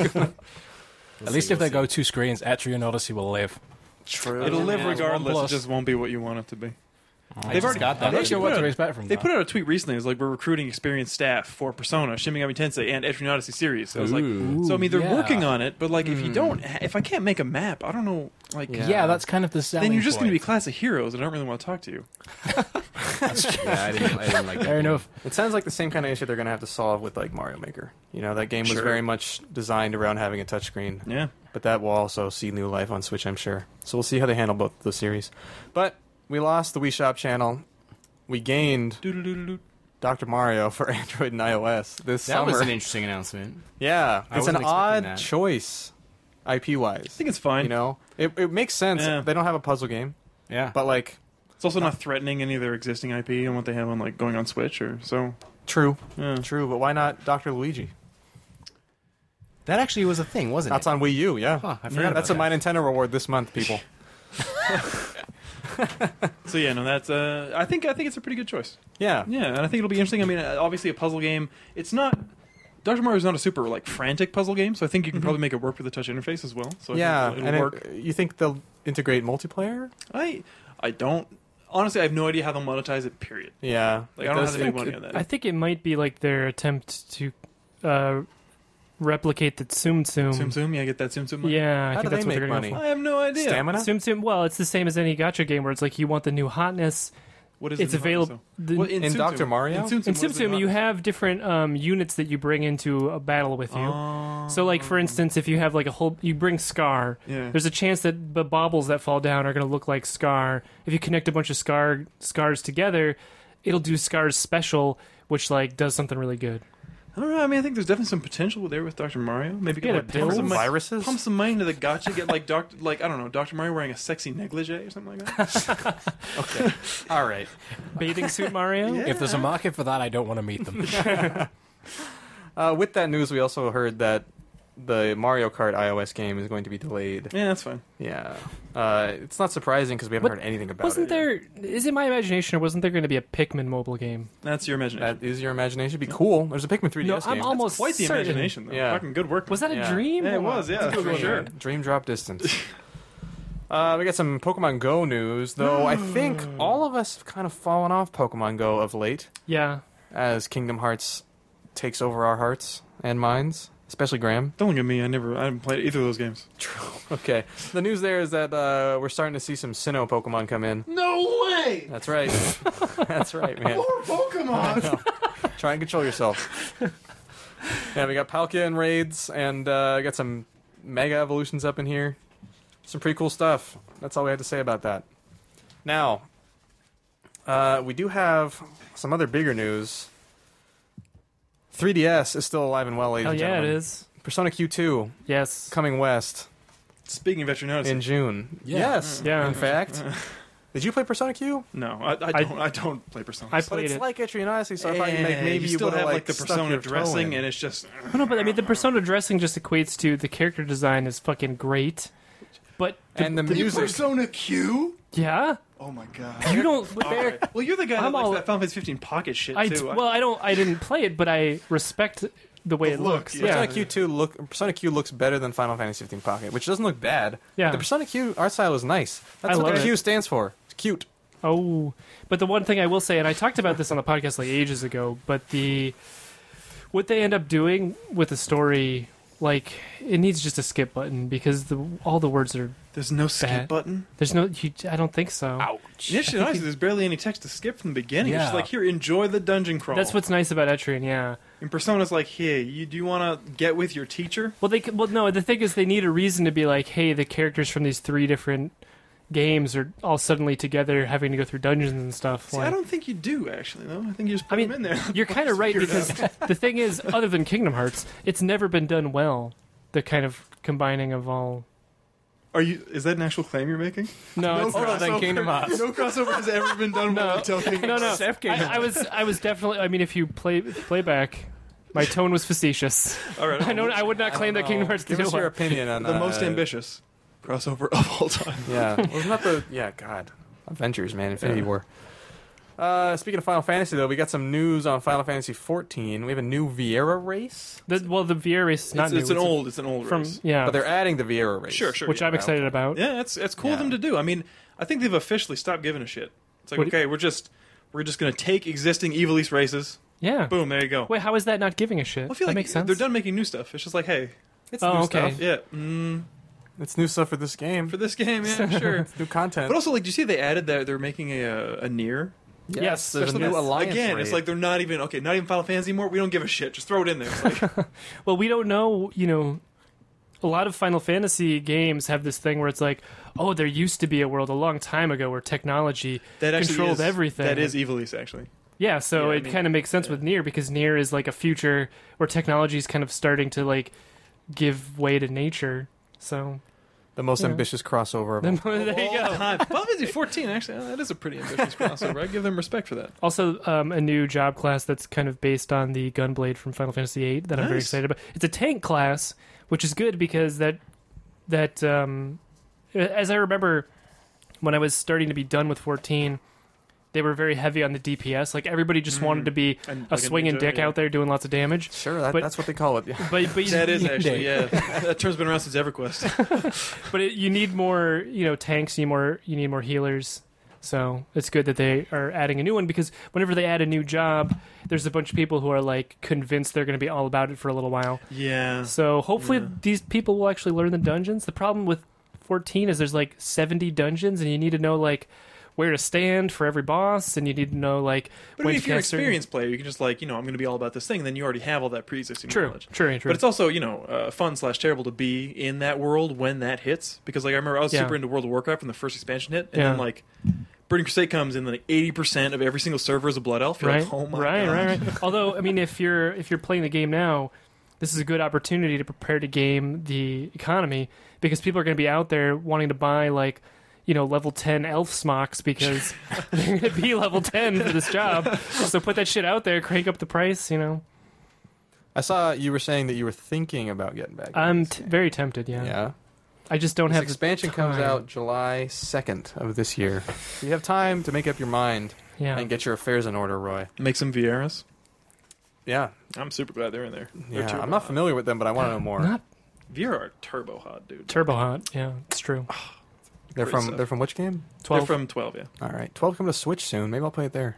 At least if they go two screens, Etrian Odyssey will live. True. it'll live Yeah, it's regardless. one It plus. just won't be what you want it to be. I They've just already- got that. I'm not sure put what out- to expect from They that. put out a tweet recently. It's like we're recruiting experienced staff for Persona, Shin Megami Tensei, and Etrian Odyssey series. So I was like, Ooh. so I mean, they're yeah. working on it, but like, if you Hmm. don't, ha- if I can't make a map, I don't know. Like, Yeah. yeah. that's kind of the selling then you're just going to be point. class of heroes, and I don't really want to talk to you. Yeah, I didn't, I didn't like that. Fair enough. It sounds like the same kind of issue they're going to have to solve with like Mario Maker. You know, that game was Sure. very much designed around having a touchscreen, Yeah. but that will also see new life on Switch, I'm sure. So we'll see how they handle both the series. But we lost the Wii Shop channel. We gained Doodle-doodle-doo. Doctor Mario for Android and iOS this That summer. was an interesting announcement. yeah, I it's an wasn't expecting odd that. choice, I P wise. I think it's fine. You know, it it makes sense. Yeah. They don't have a puzzle game, Yeah, but like, It's also not threatening any of their existing I P and what they have on like going on Switch or so. true, Yeah. true. But why not Doctor Luigi? that actually was a thing, wasn't That's it? on Wii U. Yeah, Huh, I forgot Yeah, about that's a that. My Nintendo reward this month, people. So yeah, no, that's uh, I think I think it's a pretty good choice. Yeah, Yeah, and I think it'll be interesting. I mean, uh, obviously a puzzle game. It's not. Doctor Mario's not a super like frantic puzzle game, so I think you can probably make it work with the touch interface as well. So I yeah. think it'll, And it'll work. it, you think they'll integrate multiplayer? I I don't honestly. I have no idea how they'll monetize it. Period. Yeah, Like it I don't know does how they make think- money on that. I think it might be like their attempt to uh, replicate the Tsum Tsum. Tsum Tsum, yeah, get that Tsum Tsum. money. Yeah, I How think do that's they what they're make going money? for. I have no idea. Stamina. Tsum Tsum. Well, it's the same as any gacha game where it's like you want the new hotness. What is It's it? available. The, Well, In Tsum Doctor Tsum- Mario? In Tsum Tsum, in what Tsum is it Tsum, you not? have different um, units that you bring into a battle with you. Oh. So, like for instance, if you have like a whole, you bring Scar. Yeah. There's a chance that the baubles that fall down are going to look like Scar. If you connect a bunch of Scar scars together, it'll do Scar's special, which like does something really good. I don't know. I mean, I think there's definitely some potential there with Doctor Mario. Maybe Get get a like, pill? pump some, money- Viruses? pump some money into the gacha. Get like Doctor, like I don't know, Doctor Mario wearing a sexy negligee or something like that. Okay. All right. Bathing suit Mario. Yeah. If there's a market for that, I don't want to meet them. Uh, with that news, we also heard that the Mario Kart iOS game is going to be delayed. Yeah, that's fine. Yeah, uh, it's not surprising because we haven't What- heard anything about Wasn't it. there? Is it my imagination, or wasn't there going to be a Pikmin mobile game? That's your imagination. That is your imagination. It'd be cool. There's a Pikmin three D S No, I'm game. almost Quite the certain. imagination, though. Yeah. Fucking good work. Was that a Yeah. dream? Yeah, it was, yeah, Let's for Google sure. that. Dream drop distance. uh, we got some Pokemon Go news, though. I think all of us have kind of fallen off Pokemon Go of late Yeah. as Kingdom Hearts takes over our hearts and minds, especially Graham. Don't look at me. I never. I haven't played either of those games. True. Okay. The news there is that uh, we're starting to see some Sinnoh Pokemon come in. No way! That's right. That's right, man. More Pokemon! Try and control yourself. Yeah, we got Palkia and raids, and uh, got some Mega Evolutions up in here. Some pretty cool stuff. That's all we had to say about that. Now, uh, we do have some other bigger news. three D S is still alive and well, ladies Hell and yeah, gentlemen. it is. Persona Q two Yes. coming west Speaking of extra notice, in June. Yeah. Yes, Yeah. in fact. Did you play Persona Q? no, I, I I- don't. I, don't play Persona. I But played it's it. like Etrian Odyssey, so I thought you'd make, maybe you you, still would've, have like, like the stuck Persona your toe dressing, in. and it's just. Oh, no, but I mean, the Persona dressing just equates to the character design is fucking great. But the, And the music. Persona Q? yeah, Oh my god. you don't. All right. Well, you're the guy that I'm likes all- that Final Fantasy fifteen pocket shit I too. well, I don't. I didn't play it, but I respect the way The it look, looks. yeah. Yeah, Persona Q two look Persona Q looks better than Final Fantasy fifteen Pocket, which doesn't look bad. Yeah. The Persona Q art style is nice. That's I what love the it. Q stands for. It's cute. Oh, but the one thing I will say, and I talked about this on the podcast like ages ago, but the what they end up doing with the story, like it needs just a skip button because the all the words are There's no skip Bad. button. there's no. You, I don't think so. Ouch. In Etrian Odyssey, there's barely any text to skip from the beginning. It's just Yeah. like, here, enjoy the dungeon crawl. That's what's nice about Etrian, yeah. In Persona's like, hey, you, do you want to get with your teacher? Well, they c- well no. The thing is, they need a reason to be like, hey, the characters from these three different games are all suddenly together, having to go through dungeons and stuff. See, like- I don't think you do, actually, though. I think you just put I mean, them in there. You're kind of right Figure it because out. the thing is, other than Kingdom Hearts, it's never been done well. The kind of combining of all. Are you? Is that an actual claim you're making? No, it's, Other than Kingdom Hearts. No crossover has ever been done No. well until Kingdom no, no. Hearts. I, I was, I was definitely. I mean, if you play playback, my tone was facetious. All right. I know. I would not claim that Kingdom Hearts Give did us well. your opinion on the uh, most ambitious crossover of all time. Yeah, wasn't that the yeah? God, Avengers, man, Infinity Yeah. War. Uh, speaking of Final Fantasy, though, we got some news on Final Fantasy fourteen. We have a new Vieira race, The, well, the V R race is not It's, new. it's an a- old. It's an old from race. yeah, but they're adding the Vieira race. Sure, sure. which yeah. I'm excited about. Yeah, it's it's cool of Yeah. them to do. I mean, I think they've officially stopped giving a shit. It's like, What do okay, we're just we're just gonna take existing Evil East races. Yeah. Boom, there you go. Wait, how is that not giving a shit? I feel that like makes sense. they're done making new stuff. It's just like, hey, It's Oh, new okay. stuff. yeah, mm, It's new stuff for this game. for this game, yeah, sure. It's new content. But also, like, do you see they added that they're making a uh, a Nier? Yes, there's a Especially new this- alliance. Again, raid. it's like they're not even okay. Not even Final Fantasy anymore. We don't give a shit. Just throw it in there. It's like, Well, we don't know, you know, a lot of Final Fantasy games have this thing where it's like, oh, there used to be a world a long time ago where technology that actually controlled is, everything. That is Evil East, actually. Yeah, so Yeah, I it mean, kind of makes sense yeah. with Nier because Nier is like a future where technology is kind of starting to like give way to nature. So the most Yeah. ambitious crossover of then, all. there you All go. time. Final Fantasy fourteen, actually, uh, that is a pretty ambitious crossover. I give them respect for that. Also, um, a new job class that's kind of based on the Gunblade from Final Fantasy eight that I'm very Nice. excited about. It's a tank class, which is good because that that um, as I remember when I was starting to be done with fourteen, they were very heavy on the D P S. Like everybody just wanted to be And a like swinging ninja, dick yeah. out there doing lots of damage. Sure, that, But- that's what they call it. Yeah. But but you, That is actually, yeah. That term's been around since EverQuest. but it, you need more, you know, tanks. You need more. You need more healers. So it's good that they are adding a new one because whenever they add a new job, there's a bunch of people who are like convinced they're going to be all about it for a little while. Yeah. So hopefully Yeah. these people will actually learn the dungeons. The problem with fourteen is there's like seventy dungeons, and you need to know like where to stand for every boss, and you need to know like But I when mean, if to you're an cast certain- experienced player, you can just like, you know, I'm going to be all about this thing, and then you already have all that pre-existing True, knowledge. true, true. But it's also, you know, uh, fun slash terrible to be in that world when that hits. Because, like, I remember I was Yeah. super into World of Warcraft when the first expansion hit, and Yeah. then, like, Burning Crusade comes, and like eighty percent of every single server is a Blood Elf. You're right, like, oh my right, god. right, right. Although, I mean, if you're if you're playing the game now, this is a good opportunity to prepare to game the economy because people are going to be out there wanting to buy like, you know, level ten elf smocks because they're going to be level ten for this job. So put that shit out there, crank up the price, you know. I saw you were saying that you were thinking about getting back. into I'm this t- game. very tempted. Yeah. Yeah. I just don't This have expansion the comes time. out July second of this year. So you have time to make up your mind Yeah. and get your affairs in order, Roy. Make some Vieras. Yeah. I'm super glad they're in there. They're Yeah. turbo I'm not hot. familiar with them, but I want to know more. Not Viera are turbo hot, dude. turbo hot. Yeah, it's true. They're Great from stuff. they're from which game? Twelve. They're from twelve, yeah. All right. twelve come to Switch soon. Maybe I'll play it there.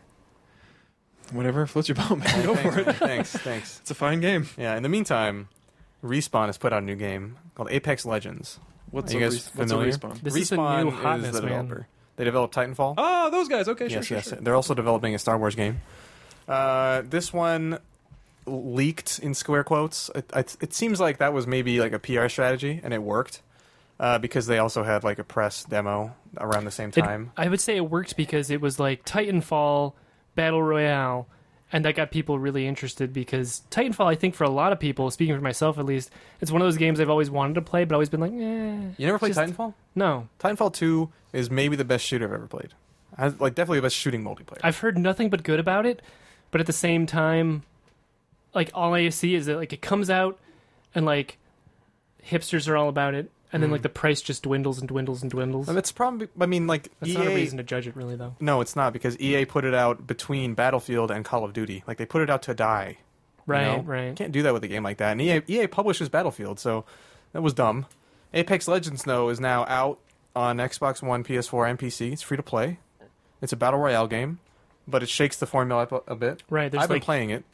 Whatever floats your boat, man. Go thanks, for it. man. Thanks. Thanks. It's a fine game. Yeah. In the meantime, Respawn has put out a new game called Apex Legends. What's Are a you res- guys what's a familiar? respawn? This is a Respawn new is hotness, the man. developer. They developed Titanfall. Oh, those guys. Okay, sure, yes, sure, yes. sure. They're also developing a Star Wars game. Uh, this one leaked in square quotes. It, it, it seems like that was maybe like a P R strategy, and it worked uh, because they also had like a press demo around the same It- time. I would say it worked because it was like Titanfall Battle Royale, and that got people really interested because Titanfall, I think for a lot of people, speaking for myself at least, it's one of those games I've always wanted to play, but always been like, eh. You never played just- Titanfall? No. Titanfall two is maybe the best shooter I've ever played. Has, like definitely the best shooting multiplayer. I've heard nothing but good about it, but at the same time, like all I see is that like it comes out and like hipsters are all about it, and then Mm. like the price just dwindles and dwindles and dwindles. And that's probably. I mean, like That's E A. not a reason to judge it, really, though. No, it's not because E A put it out between Battlefield and Call of Duty. Like they put it out to die. Right, know? You right. can't do that with a game like that. And E A, E A publishes Battlefield, so that was dumb. Apex Legends, though, is now out on Xbox One, P S four, and P C. It's free to play. It's a battle royale game, but it shakes the formula up a, a bit. Right, there's I've been like playing it.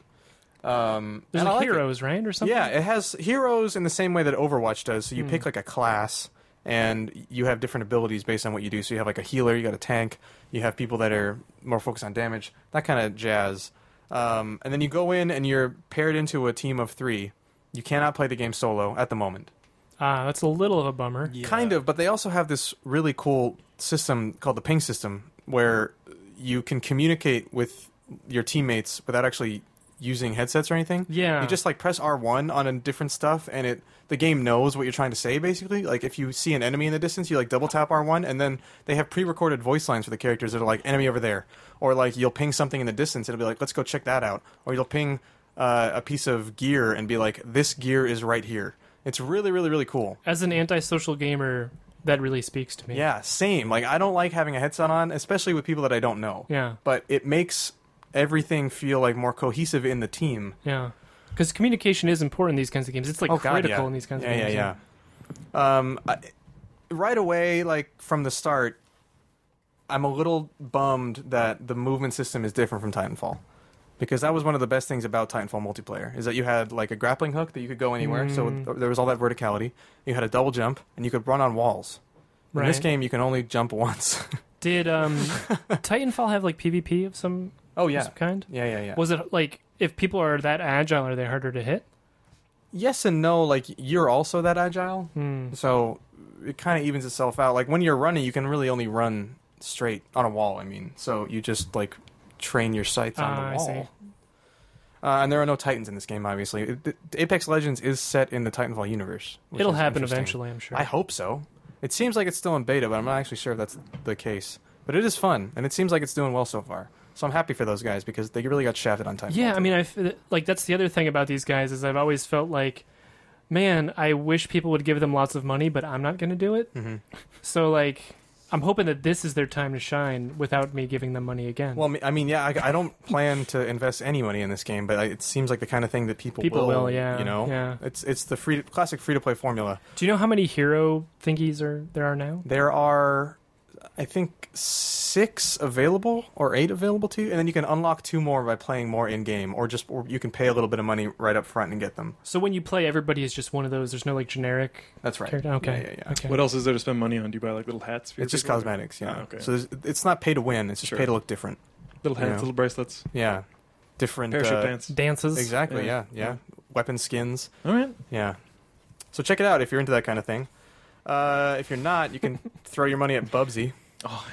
Um, there's and I like like it. heroes, right, or something. Yeah, it has heroes in the same way that Overwatch does. So you Hmm. pick like a class, and you have different abilities based on what you do. So you have like a healer, you got a tank, you have people that are more focused on damage, that kind of jazz. Um, and then you go in and you're paired into a team of three. You cannot play the game solo at the moment. Ah, that's a little of a bummer. Kind of, but they also have this really cool system called the ping system where you can communicate with your teammates without actually using headsets or anything. Yeah. You just like press R one on a different stuff and it the game knows what you're trying to say basically. Like if you see an enemy in the distance, you like double tap R one and then they have pre-recorded voice lines for the characters that are like enemy over there. Or like you'll ping something in the distance and it'll be like let's go check that out. Or you'll ping uh, a piece of gear and be like this gear is right here. It's really really really cool. As an antisocial gamer, that really speaks to me. Yeah, same. Like I don't like having a headset on, especially with people that I don't know. Yeah. But it makes everything feel like more cohesive in the team. Yeah. Because communication is important in these kinds of games. It's like Oh, God, critical yeah. in these kinds yeah, of games. Yeah, yeah, Um, I, right away, like from the start, I'm a little bummed that the movement system is different from Titanfall. Because that was one of the best things about Titanfall multiplayer, is that you had like a grappling hook that you could go anywhere, so Mm. th- there was all that verticality. You had a double jump, and you could run on walls. In this Right. game, you can only jump once. Did um, Titanfall have like PvP of some, oh, yeah. some kind? Yeah, yeah, yeah. Was it like if people are that agile, are they harder to hit? Yes and no. Like, you're also that agile, Hmm. so it kind of evens itself out. Like, when you're running, you can really only run straight on a wall, I mean. So you just, like, train your sights on Ah, the I wall. see. Uh, and there are no Titans in this game, obviously. It, it- Apex Legends is set in the Titanfall universe. which It'll is happen interesting. eventually, I'm sure. I hope so. It seems like it's still in beta, but I'm not actually sure if that's the case. But it is fun, and it seems like it's doing well so far. So I'm happy for those guys because they really got shafted on Titanfall. Yeah, I too. mean, I f- like that's the other thing about these guys is I've always felt like, man, I wish people would give them lots of money, but I'm not going to do it. Mhm. So like, I'm hoping that this is their time to shine without me giving them money again. Well, I mean, yeah, I, I don't plan to invest any money in this game, but I, it seems like the kind of thing that people, People will, will, yeah, You know, yeah. it's it's the free classic free to play formula. Do you know how many hero thingies are there are now? There are, I think, six available or eight available to you, and then you can unlock two more by playing more in game, or just or you can pay a little bit of money right up front and get them. So when you play, everybody is just one of those. There's no like generic That's right. character. Okay, Yeah, yeah, yeah. okay. What else is there to spend money on? Do you buy like little hats? For your It's just people? cosmetics, yeah. Ah, okay. So there's, it's not pay to win; it's just Sure. pay to look different. Little hats, Yeah. little bracelets, Yeah, different parachute uh, pants. Dances. Exactly. Yeah. Yeah. yeah, Weapon skins. All right. Yeah. So check it out if you're into that kind of thing. Uh, if you're not, you can throw your money at Bubsy. Oh,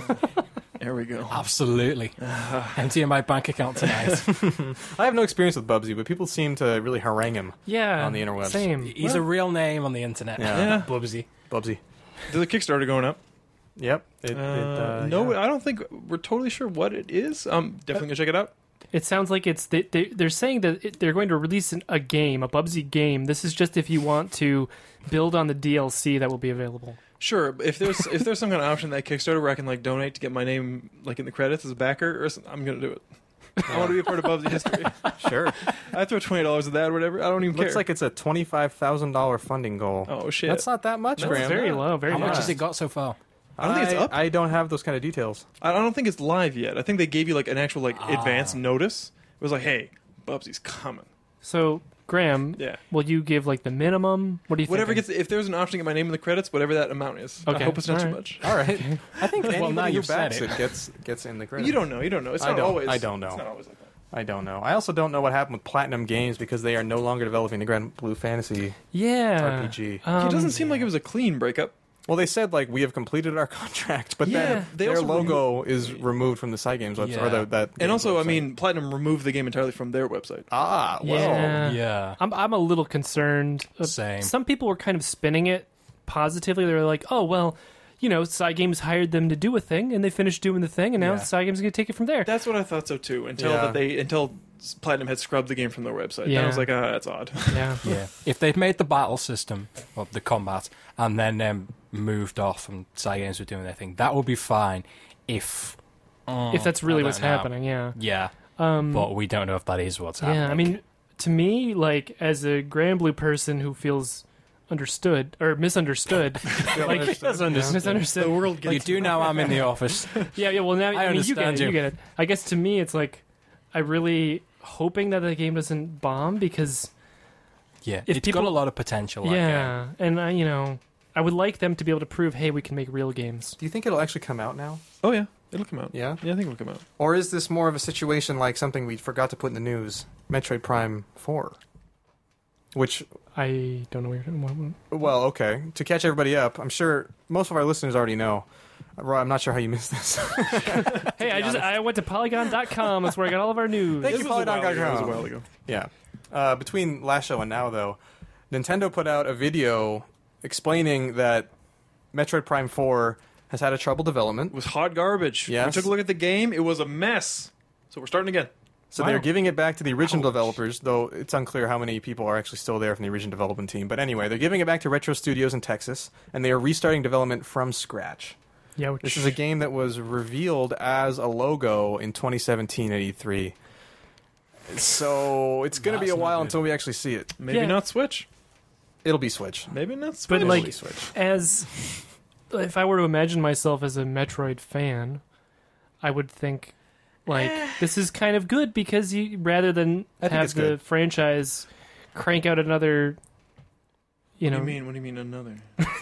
there we go. Absolutely. Emptying my bank account tonight. I have no experience with Bubsy, but people seem to really harangue him. Yeah, On the interwebs. Same. He's a real name on the internet. Yeah. Yeah. Bubsy. Bubsy. There's a Kickstarter going up. Yep. It, Uh, it, uh, no, yeah. I don't think we're totally sure what it is. Um, definitely gonna check it out. it sounds like it's they, they, they're saying that it, they're going to release an, a game, a Bubsy game. This is just if you want to build on the D L C that will be available. Sure, if there's if there's some kind of option that Kickstarter where I can like donate to get my name like in the credits as a backer, or something, I'm gonna do it. I want to be a part of Bubsy history. Sure. I throw twenty dollars at that or whatever. I don't even Looks care. like it's a twenty-five thousand dollars funding goal. Oh shit! That's not that much, That's Graham. Very low, very How low. much has it got so far? I don't think it's up. I don't have those kind of details. I don't think it's live yet. I think they gave you like an actual like Ah. advance notice. It was like, hey, Bubsy's coming. So, Graham, Yeah. will you give like the minimum? What do you think? Whatever gets, if there's an option to get my name in the credits, whatever that amount is. Okay. I hope it's not All too right. much. All right. I think Well, anybody now who you've said backs it. it gets gets in the credits. You don't know. You don't know. It's I not don't- always. I don't know. It's not always like that. I don't know. I also don't know what happened with Platinum Games because they are no longer developing the Grand Blue Fantasy Yeah. R P G. Um, it doesn't seem like it was a clean breakup. Well, they said like we have completed our contract, but Yeah. then They their also logo is removed from the Side Games website. Yeah. Or the, that And game's also, I website. mean, Platinum removed the game entirely from their website. ah, well, Yeah. Yeah. I'm I'm a little concerned. Uh, Same. Some people were kind of spinning it positively. They were like, "Oh well, you know, Side Games hired them to do a thing, and they finished doing the thing, and now Yeah. Side Games is going to take it from there." That's what I thought so too. Until Yeah. that they until Platinum had scrubbed the game from their website. Then I Yeah. was like, ah, that's odd. Yeah. Yeah. If they'd made the battle system, or the combat, and then um, moved off and Side Games were doing their thing, that would be fine. If mm, If that's really I what's don't know. happening, yeah. Yeah. Um, But we don't know if that is what's happening. yeah, I mean, to me, like as a Grand Blue person who feels understood or misunderstood, like misunderstood. The world gets you do know I'm in the office. Yeah, yeah. Well, now I I, mean, you get understand it. You. you. get it. I guess to me, it's like I really hoping that the game doesn't bomb because Yeah. If It's people- got a lot of potential. that yeah, and I, you know, I would like them to be able to prove, hey, we can make real games. do you think it'll actually come out now? Oh yeah, it'll come out. Yeah. Yeah, I think it'll come out. Or is this more of a situation like something we forgot to put in the news? Metroid Prime four. Which, I don't know what you're talking about. well, okay. To catch everybody up, I'm sure most of our listeners already know. Roy, I'm not sure how you missed this. Hey, I just I went to Polygon dot com. That's where I got all of our news. Thank This you, was a while Polygon ago. It was a dot com. while ago. Yeah. Uh, between last show and now, though, Nintendo put out a video explaining that Metroid Prime four has had a trouble development. It was hot garbage. Yes. We took a look at the game. It was a mess. So we're starting again. So Wow. they're giving it back to the original Ouch. developers, though it's unclear how many people are actually still there from the original development team. But anyway, they're giving it back to Retro Studios in Texas, and they are restarting development from scratch. Yeah, which This is a game that was revealed as a logo in twenty seventeen at E three. So it's going to be a That's not while good. until we actually see it. Maybe Yeah. not Switch. It'll be Switch. Maybe not Switch. But It'll like be Switch. as if I were to imagine myself as a Metroid fan, I would think like this is kind of good because you rather than I think have it's the good. franchise crank out another. You what know, do you mean? What do you mean another?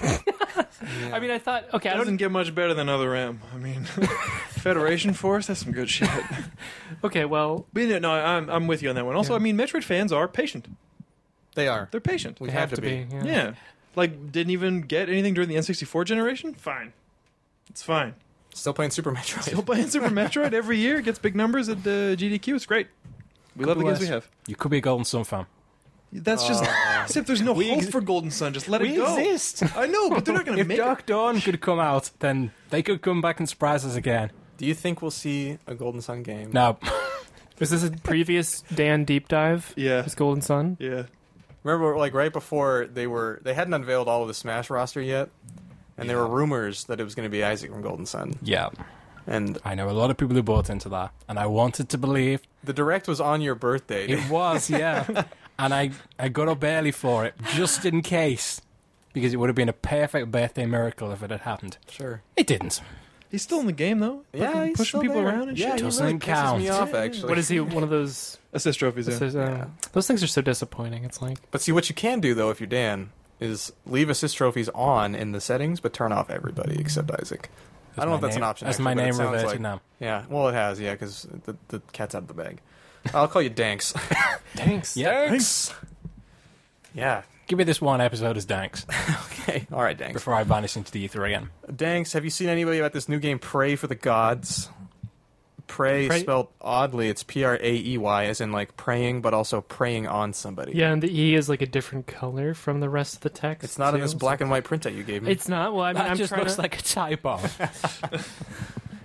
I mean, I thought okay, I Doesn't don't. get much better than Other M. I mean, Federation Force, that's some good shit. Okay, well, But yeah, no, I'm I'm with you on that one. Also, Yeah. I mean, Metroid fans are patient. They are. They're patient. We they have, have to be. Yeah. Yeah. Like, didn't even get anything during the N sixty-four generation? Fine. It's fine. Still playing Super Metroid. Still playing Super Metroid every year. Gets big numbers at uh, G D Q. It's great. We love the games we Bless. have. You could be a Golden Sun fan. That's just... Except there's no We hope ex- for Golden Sun. Just let it We go. exist. I know, but they're not going to If make Dark it. Dawn could come out, then they could come back and surprise us again. Do you think we'll see a Golden Sun game? No. Was this a previous Dan deep dive? Yeah. This Golden Sun? Yeah. Remember, like right before they were, they hadn't unveiled all of the Smash roster yet, and there were rumors that it was going to be Isaac from Golden Sun. Yeah. And I know a lot of people who bought into that, and I wanted to believe the direct was on your birthday. it was, yeah. And I, I got up early for it, just in case, because it would have been a perfect birthday miracle if it had happened. Sure. It didn't. He's still in the game, though. Yeah, Fucking he's pushing still people there. around and yeah, shit. he Doesn't really pisses count. me off, actually. What is he? One of those? Assist trophies, yeah. Says, uh, Yeah. Those things are so disappointing. It's like But see, what you can do, though, if you're Dan, is leave assist trophies on in the settings, but turn off everybody except Isaac. I don't know if that's an option. That's actually, my but it name sounds reverted like- now. Yeah, well, it has, yeah, because the, the cat's out of the bag. I'll call you Danks. thanks. Danks! Yeah. Give me this one episode as Danks Okay. All right, Danks. before I vanish into the ether again. Danks, have you seen anybody about this new game, Pray for the Gods? Pray, Pray- spelled oddly. It's P R A E Y, as in like praying, but also praying on somebody. Yeah, and the E is like a different color from the rest of the text. It's not in too, this so- black and white print that you gave me. It's not. Well, I mean, That I'm just trying looks to. like a typo.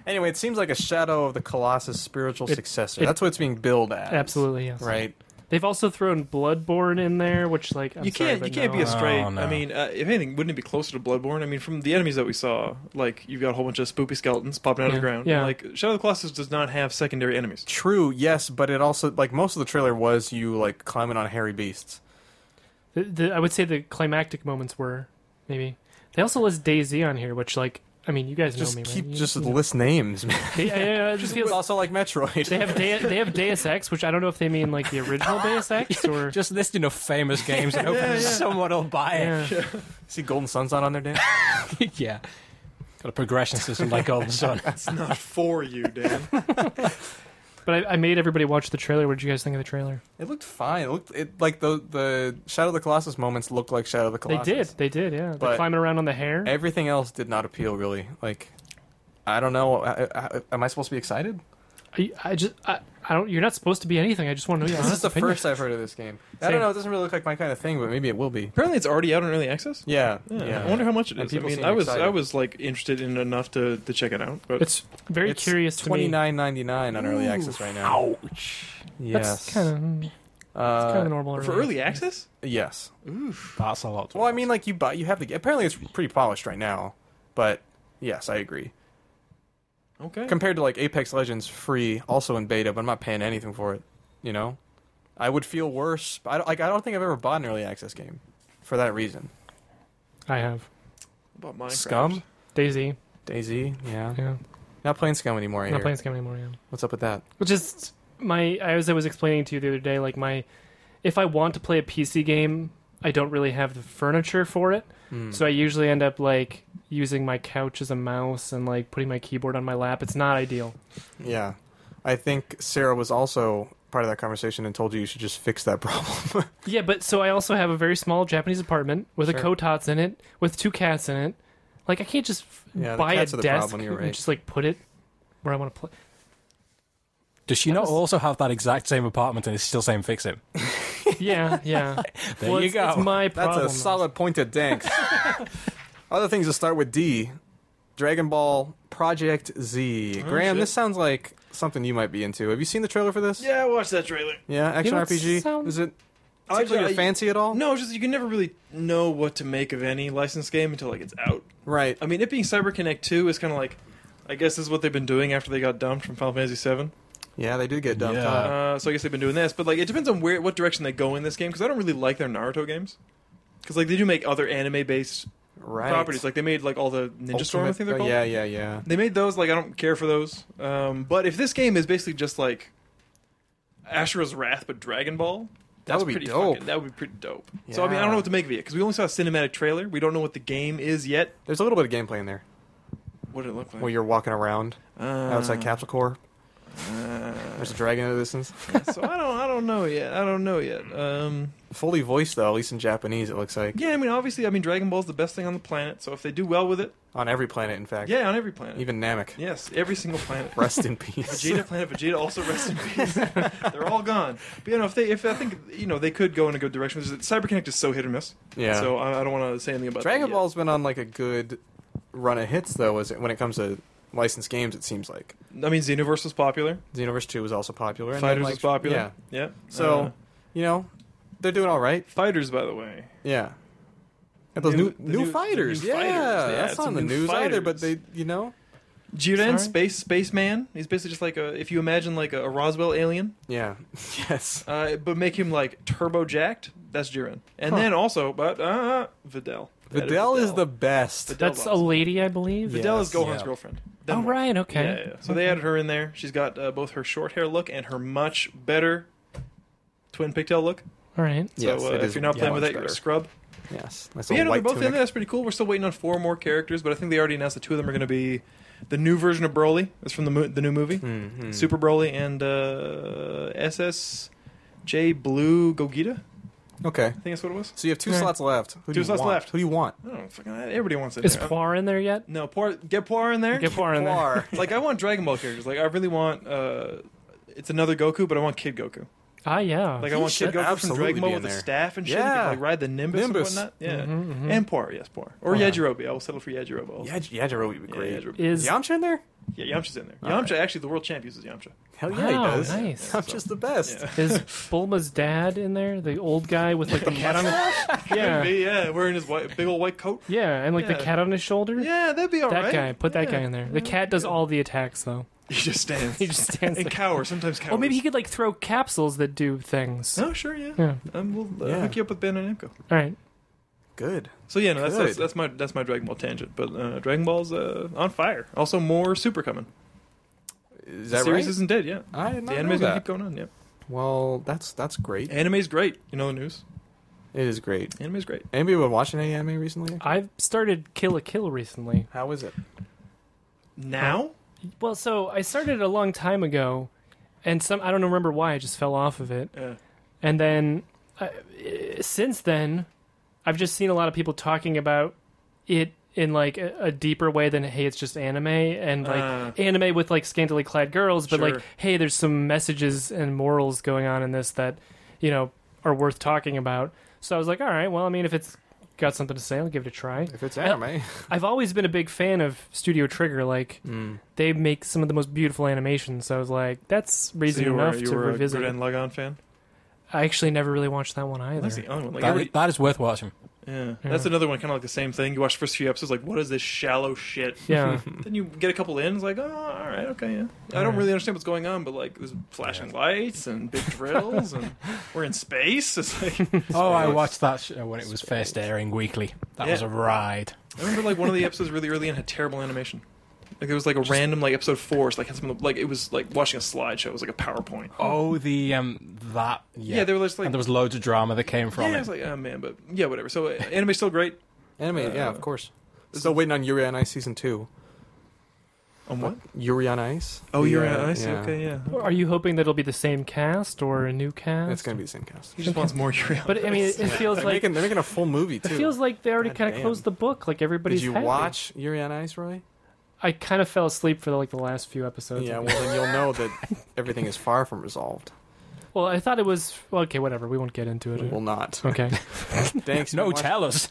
Anyway, it seems like a Shadow of the Colossus spiritual It- successor. it- That's what it's being billed as. Absolutely, yes. Right. They've also thrown Bloodborne in there, which like I'm you sorry, can't but you can't no. be a straight. Oh, no. I mean, uh, if anything, wouldn't it be closer to Bloodborne? I mean, from the enemies that we saw, like you've got a whole bunch of spoopy skeletons popping out of Yeah, the ground. yeah. Like Shadow of the Colossus does not have secondary enemies. True, yes, but it also, like, most of the trailer was you, like, climbing on hairy beasts. The, the, I would say the climactic moments were maybe. They also list DayZ on here, which like I mean, you guys Just know me, keep, right? You- just you know. list names, man. They, I, I, it just It's feels also like Metroid. they have De- they have Deus Ex, which I don't know if they mean like the original Deus Ex or Just listing of famous games and hoping someone will buy it. yeah. See Golden Sun's not on there, Dan? Yeah. Got a progression system like Golden Sun. It's not for you, Dan. But I, I made everybody watch the trailer. What did you guys think of the trailer? It looked fine. It looked it like the the Shadow of the Colossus moments looked like Shadow of the Colossus. They did, they did, yeah. They're But- climbing around on the hair. Everything else did not appeal really. Like, I don't know. I, I, am I supposed to be excited? I, I just I, I don't. You're not supposed to be anything. I just want to know your This is honest the opinion. first I've heard of this game. I Same. don't know. It doesn't really look like my kind of thing, but maybe it will be. Apparently, it's already out in early access. Yeah, Yeah, yeah. I wonder how much it And is. I people mean, seem I was excited. I was like interested in enough to, to check it out. But It's very It's curious to Twenty me. nine ninety nine on early access right now. Ouch. Yes. That's kind of uh, kind of normal. for early access, Yes. That's a lot. To Well, I mean, like you buy, you have the. Apparently, it's pretty polished right now, but yes, I agree. okay. Compared to like Apex Legends free, also in beta, but I'm not paying anything for it. You know, I would feel worse. I don't, like I don't think I've ever bought an early access game for that reason. I have About Minecraft. Scum, Daisy. DayZ, yeah. Yeah, Not playing Scum anymore. I I'm not hear. playing Scum anymore. Yeah. What's up with that? Which is my as I was explaining to you the other day, like my if I want to play a P C game, I don't really have the furniture for it. Hmm. So I usually end up like using my couch as a mouse and like putting my keyboard on my lap. It's not ideal. Yeah, I think Sarah was also part of that conversation and told you you should just fix that problem. Yeah, but so I also have a very small Japanese apartment with Sure. a Kotats in it, with two cats in it. Like I can't just f- Yeah, the buy a cats are the desk problem, you're and right. just like put it where I want to play. Does she that not was- also have that exact same apartment and is still saying fix it? Yeah, yeah. There Well, you it's, go. It's my That's problem. a solid point of danks. Other things that start with D. Dragon Ball Project Z. Oh, Graham, shit. this sounds like something you might be into. Have you seen the trailer for this? Yeah, I watched that trailer. Yeah, action You know, R it P G. sounds- Is it? I Seems like ju- you're fancy at all? No, it's just you can never really know what to make of any licensed game until like it's out. Right. I mean, it being CyberConnect two is kind of like, I guess this is what they've been doing after they got dumped from Final Fantasy seven. Yeah, they did get dumped. Yeah. huh? Uh, so I guess they've been doing this, but like it depends on where what direction they go in this game because I don't really like their Naruto games because like they do make other anime based Right. properties. Like they made like all the Ninja Storm, I Ultimate- think they're oh, called. Yeah, yeah, yeah. They made those. Like I don't care for those. Um, but if this game is basically just like Ashura's Wrath but Dragon Ball. That That's would be pretty dope. Fucking, that would be pretty dope. So I mean, I Yeah. don't know what to make of it because we only saw a cinematic trailer. We don't know what the game is yet. There's a little bit of gameplay in there What did it look like? where you're walking around uh, outside Capsule Core. uh, There's a dragon in the distance. so I don't, I don't know yet. I don't know yet. Um, Fully voiced though, at least in Japanese, it looks like yeah, I mean, obviously, I mean, Dragon Ball's the best thing on the planet. So if they do well with it, on every planet. In fact, yeah, on every planet, even Namek. yes, every single planet. Rest in peace. Vegeta, Planet Vegeta, also rest in peace. They're all gone. But you know, if they, if I think you know, they could go in a good direction. CyberConnect is so hit or miss. Yeah. So I, I don't want to say anything about Dragon that yet. Ball's been on like a good run of hits though, as it, when it comes to licensed games. It seems like I mean, Xenoverse was popular. Xenoverse two was also popular. and Fighters then, like, was popular. Yeah. Yeah. So Uh, you know, they're doing all right. Fighters, by the way. Yeah. And those New- new the new, new- the fighters, new yeah, fighters. They that's added not on some the new news either. But fighters. they, you know, Jiren, Sorry? Space Spaceman. He's basically just like a if you imagine like a, a Roswell alien, yeah, yes, uh, but make him like turbo jacked. That's Jiren. And Huh. then also, but uh, Videl. That Videl is the best. Videl. That's a awesome. lady, I believe. Videl is Yes. Gohan's Yeah. girlfriend. Oh Denmark. right, okay. Yeah, yeah, yeah. So they added her in there. She's got uh, both her short hair look and her much better twin pigtail look. All right. So Yes, uh, it if is you're not playing much with that, you're a better. scrub. Yes, nice But yeah, little no, they're white both in tunic. there. That's pretty cool. We're still waiting on four more characters, but I think they already announced that two of them are going to be the new version of Broly. That's from the mo- the new movie, Mhm. Super Broly, and uh, S S J Blue Gogeta. Okay, I think that's what it was. so you have two Yeah. slots left. Who do Two you slots want? left. Who do you want? I don't know. Fucking, everybody wants it. Is there. Poir in there yet? No, Poir, get Poir in there. Get Poir in there. Poir. Like I want Dragon Ball characters. Like I really want. Uh, it's another Goku, but I want Kid Goku. Ah, yeah. Like He I want should Kid Goku from absolutely Dragon be Ball in with the there. staff and shit. Yeah. He could, like ride the Nimbus, Nimbus. and whatnot. Yeah, Mhm, mhm. and Poor, yes, Poor, or Yeah. Yajirobe. I will settle for Yajirobe. Also. Yaj- Yajirobe would be Yeah, great. Yajirobe. Is Yamcha in there? Yeah, Yamcha's in there. All Yamcha, actually, the world champ uses Yamcha. Hell yeah, Wow, he does. nice. Yamcha's the best. Yeah. is Bulma's dad in there? The old guy with like the cat on his yeah, Could be, yeah, wearing his white, big old white coat. yeah, and like Yeah. the cat on his shoulder. Yeah, that'd be alright. that guy. Put that Yeah. guy in there. The cat does all the attacks though. He just stands. He just stands and there. cowers. Sometimes cowers. Oh, maybe he could like throw capsules that do things. Oh, sure, yeah. Yeah. Um, we'll uh, Yeah. hook you up with Ben and Namco. All right. Good. So yeah, no, that's, that's Good. that's my that's my Dragon Ball tangent. But uh, Dragon Ball's uh, on fire. Also, more Super coming. Is The that series right? isn't dead yet. I did The not anime's know gonna that. keep going on. Yeah, Well, that's that's great. anime's great. You know the news. It is great. Anime's great. Anybody been watching any anime recently? I've started Kill a Kill recently. How is it? Now, Well, so I started a long time ago, and some I don't remember why I just fell off of it. uh, And then uh, since then, I've just seen a lot of people talking about it in like a, a deeper way than hey, it's just anime and like Uh. anime with like scantily clad girls, but Sure. like hey, there's some messages and morals going on in this that you know are worth talking about. So I was like, all right, well, I mean, if it's got something to say, I'll give it a try. If it's anime. I've always been a big fan of Studio Trigger. Like Mm. they make some of the most beautiful animations. So I was like, that's reason so you enough were, you to were revisit a it. Gurren Lagann fan. I actually never really watched that one either. That's the only one. Like That, everybody, that is worth watching. yeah, that's another one. Kind of like the same thing. You watch the first few episodes, like, what is this shallow shit? Yeah. Then you get a couple in, it's like, oh, all right, okay, yeah. I don't Alright. really understand what's going on, but like, there's flashing lights and big drills, and we're in space. It's like, Oh, I watched that show when it was first airing weekly. That Yeah. was a ride. I remember like one of the episodes really early in had terrible animation. Like it was like a random like episode four. It's like had some like it was like watching a slideshow. It was like a PowerPoint. Oh, the um that yeah. Yeah, they were just like and there was loads of drama that came from yeah, I it. was like oh man, but yeah, whatever. So uh, anime's still great. Anime, yeah, Uh, of course. Still waiting on Yuri on Ice season two. On what? Yuri on Ice. Oh, The, you're uh, right. I see. yeah. Okay, yeah. Are you hoping that it'll be the same cast or a new cast? It's gonna be the same cast. He just wants more Yuri. on But I mean, Ice. it, it feels They're like making, they're making a full movie it too. feels like they already God kind of damn. closed the book. Like everybody's. Did you happy. watch Yuri on Ice, Roy? I kind of fell asleep for the, like the last few episodes. Yeah, well then you'll know that everything is far from resolved. Well, I thought it was well, okay. Whatever. We won't get into it. We will not. Okay. Thanks. No, for watching- tell us.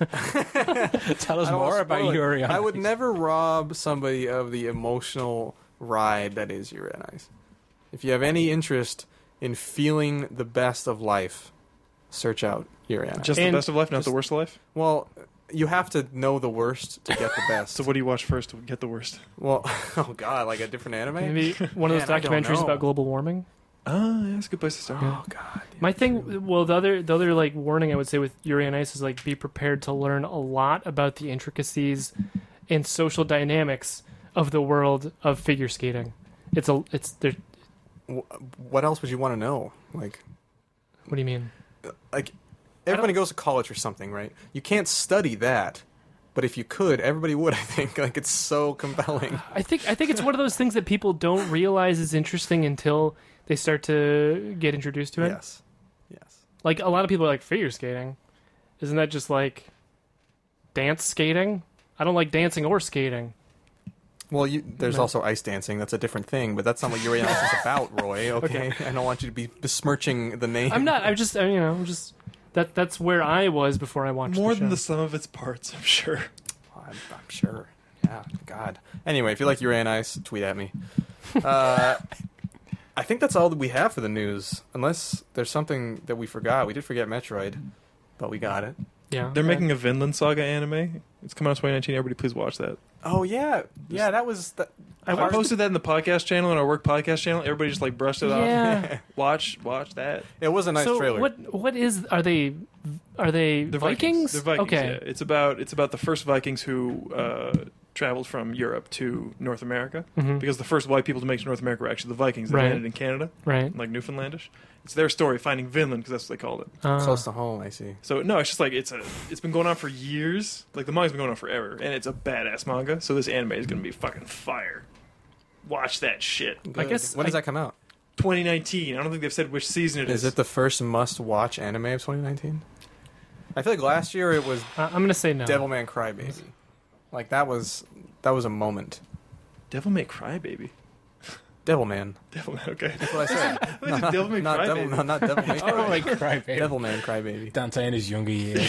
tell us I don't more wanna about spoil it. Yuri on I would Ice. never rob somebody of the emotional ride that is Yuri on Ice. If you have any interest in feeling the best of life, search out Yuri on Ice. Just And the best of life, not just- the worst of life. Well, you have to know the worst to get the best. So what do you watch first to get the worst? Well, oh god, like a different anime? Maybe one of those Man, I don't documentaries know. about global warming. Ah, yeah, that's a good place to start. Oh god. My thing, well, the other the other like warning I would say with Yuri on Ice is like be prepared to learn a lot about the intricacies and social dynamics of the world of figure skating. It's a it's there. Wh- What else would you want to know? Like, What do you mean? like everybody goes to college or something, right? You can't study that. But if you could, everybody would, I think. Like, it's so compelling. I think I think it's one of those things that people don't realize is interesting until they start to get introduced to it. Yes. Yes. Like a lot of people are like figure skating. Isn't that just like dance skating? I don't like dancing or skating. Well, you, there's No. also ice dancing. That's a different thing, but that's not what Yuri on Ice is about, Roy. Okay? I don't want you to be besmirching the name. I'm not. I'm just. I, you know. I'm just. That that's where I was before I watched More the than show. the sum of its parts, I'm sure. I'm, I'm sure. Yeah, God. Anyway, if you like Yuri on Ice, tweet at me. Uh, I think that's all that we have for the news, unless there's something that we forgot. We did forget Metroid, but we got it. Yeah, They're uh, making a Vinland Saga anime. It's coming out in twenty nineteen. Everybody, please watch that. Oh yeah, yeah. That was. The, I posted that in the podcast channel, on our work podcast channel. Everybody just like brushed it off. Yeah. Watch, watch that. it was a nice so trailer. what? What is? Are they? Are they They're Vikings? They're Vikings. Okay. Yeah. It's about it's about the first Vikings who uh, traveled from Europe to North America, Mhm. because the first white people to make it to North America were actually the Vikings. They Right. landed in Canada, Right. like Newfoundlandish. It's their story finding Vinland, because that's what they called it. Uh, Close to home, I see. So no, it's just like it's a it's been going on for years. Like the manga's been going on forever, and it's a badass manga. So this anime is gonna be fucking fire. Watch that shit. I guess when does I- that come out? twenty nineteen. I don't think they've said which season it is. Is it the first must-watch anime of twenty nineteen? I feel like last year it was I- I'm gonna say no. Devilman Crybaby. Like that was that was a moment. Devil May Cry, baby? Devilman. Devilman, okay. That's what I said. I think it's Devilman not Devil, Crybaby. no, not Devil May Oh Cry. my crybaby. Devilman Crybaby. Dante in his younger years.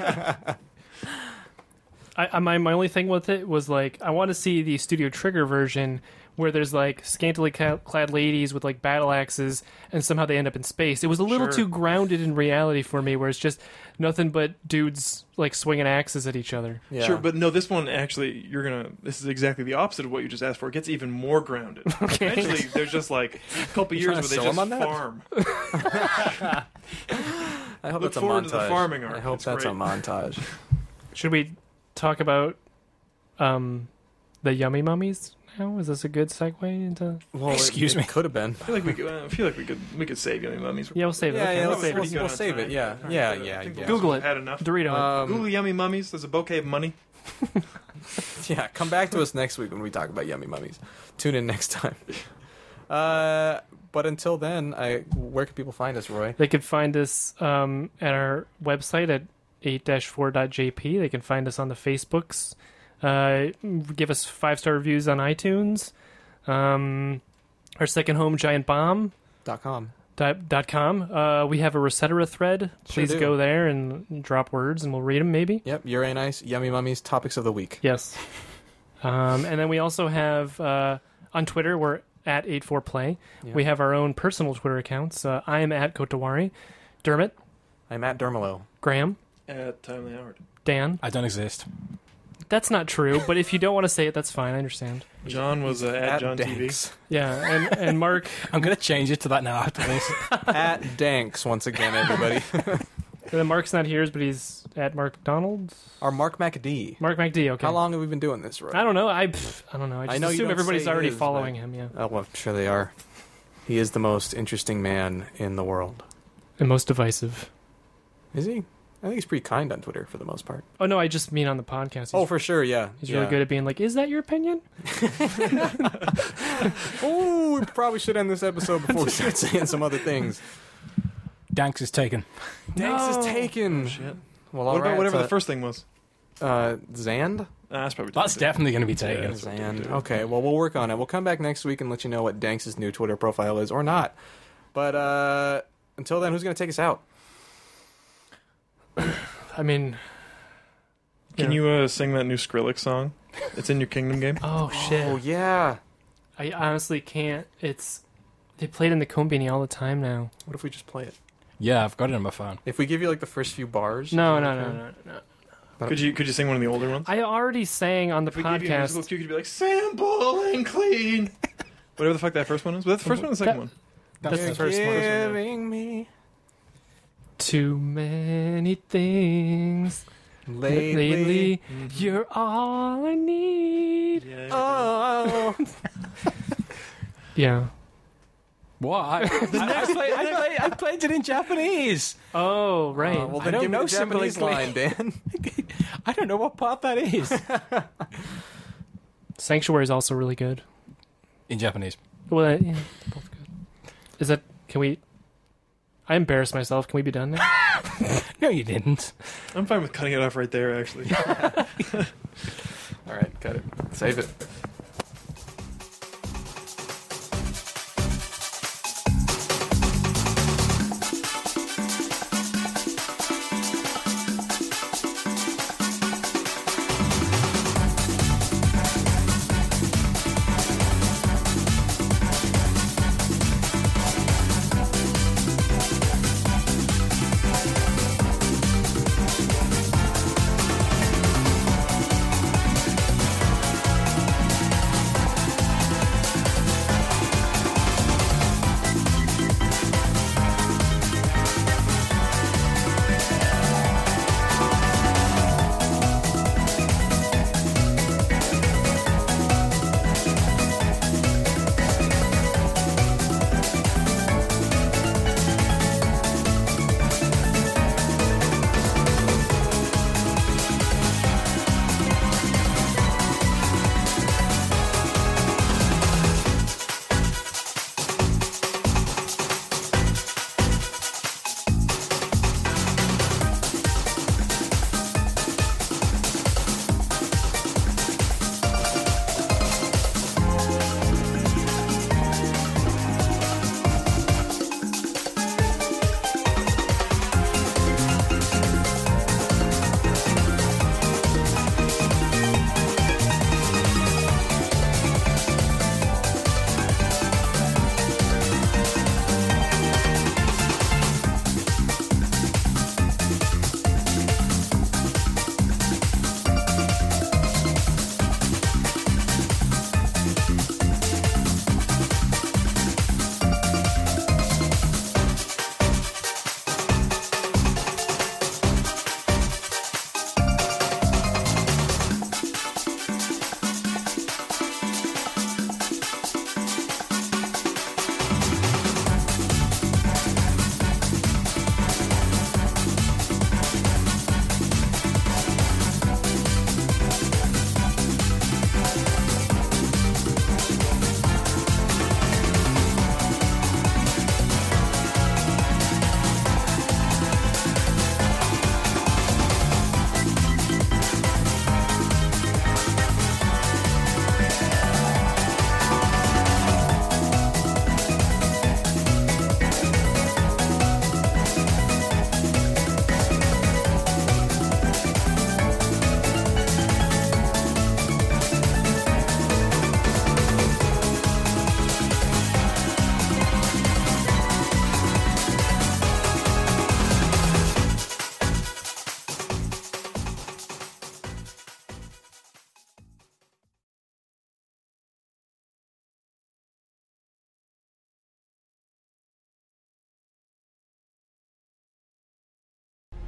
I, I my my only thing with it was like I want to see the Studio Trigger version where there's like scantily ca- clad ladies with like battle axes and somehow they end up in space. It was a little Sure. too grounded in reality for me, where it's just nothing but dudes like swinging axes at each other. Yeah. Sure, but no, this one actually, you're gonna. This is exactly the opposite of what you just asked for. It gets even more grounded. Okay. Eventually, there's just like a couple years trying where to they sell just him on that? farm. I hope Look that's a forward montage. to the farming arc. I hope It's that's a great. montage. Should we talk about um the Yummy Mummies now? Is this a good segue into? Well, Excuse it, me. It could have been. I feel like we could. I feel like we could. We could save Yummy Mummies. Yeah, we'll save it. Yeah, okay, yeah, we'll let's- save let's- it. we'll save it, yeah. Yeah, yeah, yeah. Google we've it. Had enough. Dorito. it. Um, Google Yummy Mummies. There's a bouquet of money. Yeah, come back to us next week when we talk about Yummy Mummies. Tune in next time. Uh, but until then, I where can people find us, Roy? They can find us um, at our website at eight dash four dot j p. They can find us on the Facebooks. Uh, give us five-star reviews on iTunes. Um, our second home, giant bomb Dot com. dot, dot com. Uh, we have a Resetera thread. Please do. go there and drop words, and we'll read them maybe. Yep, Uranus, Yummy Mummies, topics of the week. Yes. Um, and then we also have uh, on Twitter, we're at eight four play. Yeah. We have our own personal Twitter accounts. Uh, I am at Kotawari. Dermot, I'm at Dermalo. Graham, At Timely Howard. Dan. I don't exist. That's not true, but if you don't want to say it, that's fine. I understand. John was uh, at, John T V. Danks. Yeah, and, and Mark, I'm going to change it to that now after this. At Danks once again, everybody. and then Mark's not here, but he's at Mark McDonald. Or Mark McD. Mark McD, okay. How long have we been doing this, Roy? I don't know. I pff, I don't know. I just I know you assume don't everybody's say already his, following but- him, yeah. Oh, well, I'm sure they are. He is the most interesting man in the world. And most divisive. Is he? I think he's pretty kind on Twitter for the most part. Oh, no, I just mean on the podcast. He's, Oh, for sure, yeah. he's yeah. really good at being like, is that your opinion? Oh, we probably should end this episode before we start saying some other things. Danks is taken. Danks No. is taken. Shit. Well, What all about right, whatever so- the first thing was? Uh, Zand? Uh, that's probably That's it. definitely going to be taken. Yeah. That's what we'll Zand. do. Okay, well, we'll work on it. We'll come back next week and let you know what Danks' new Twitter profile is or not. But uh, until then, who's going to take us out? I mean, Can Yeah. you uh, sing that new Skrillex song? It's in your Kingdom game. oh, shit. Oh, yeah. I honestly can't. It's they play it in the Combini all the time now. What if we just play it? Yeah, I've got it on my phone. If we give you like the first few bars? No, is no, that no, okay? no, no. Could you could you sing one of the older ones? I already sang on the If we gave you a musical podcast. cue, could you be like sample and clean? Whatever the fuck that first one is. Was that the first one or the second That- one? That's You're the first one. giving me Too many things lately. lately. You're all I need. Yeah. Oh. Yeah. What? I, I, I, played, I, played, I played it in Japanese. Oh, right. Uh, well, I then don't give me know the Japanese Simply line, Dan. I don't know what part that is. Sanctuary is also really good. In Japanese. Well, uh, yeah, they're both good. Is that? Can we? I embarrassed myself. Can we be done now? No, you didn't. I'm fine with cutting it off right there, actually. All right, cut it. Save it.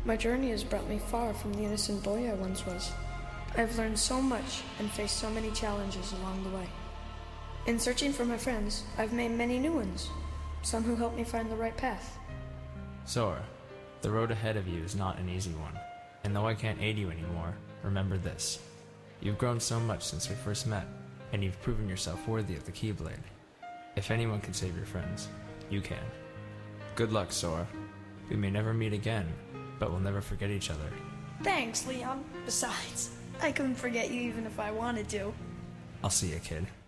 My journey has brought me far from the innocent boy I once was. I've learned so much and faced so many challenges along the way. In searching for my friends, I've made many new ones, some who helped me find the right path. Sora, the road ahead of you is not an easy one, and though I can't aid you anymore, remember this. You've grown so much since we first met, and you've proven yourself worthy of the Keyblade. If anyone can save your friends, you can. Good luck, Sora. We may never meet again, but we'll never forget each other. Thanks, Leon. Besides, I couldn't forget you even if I wanted to. I'll see you, kid.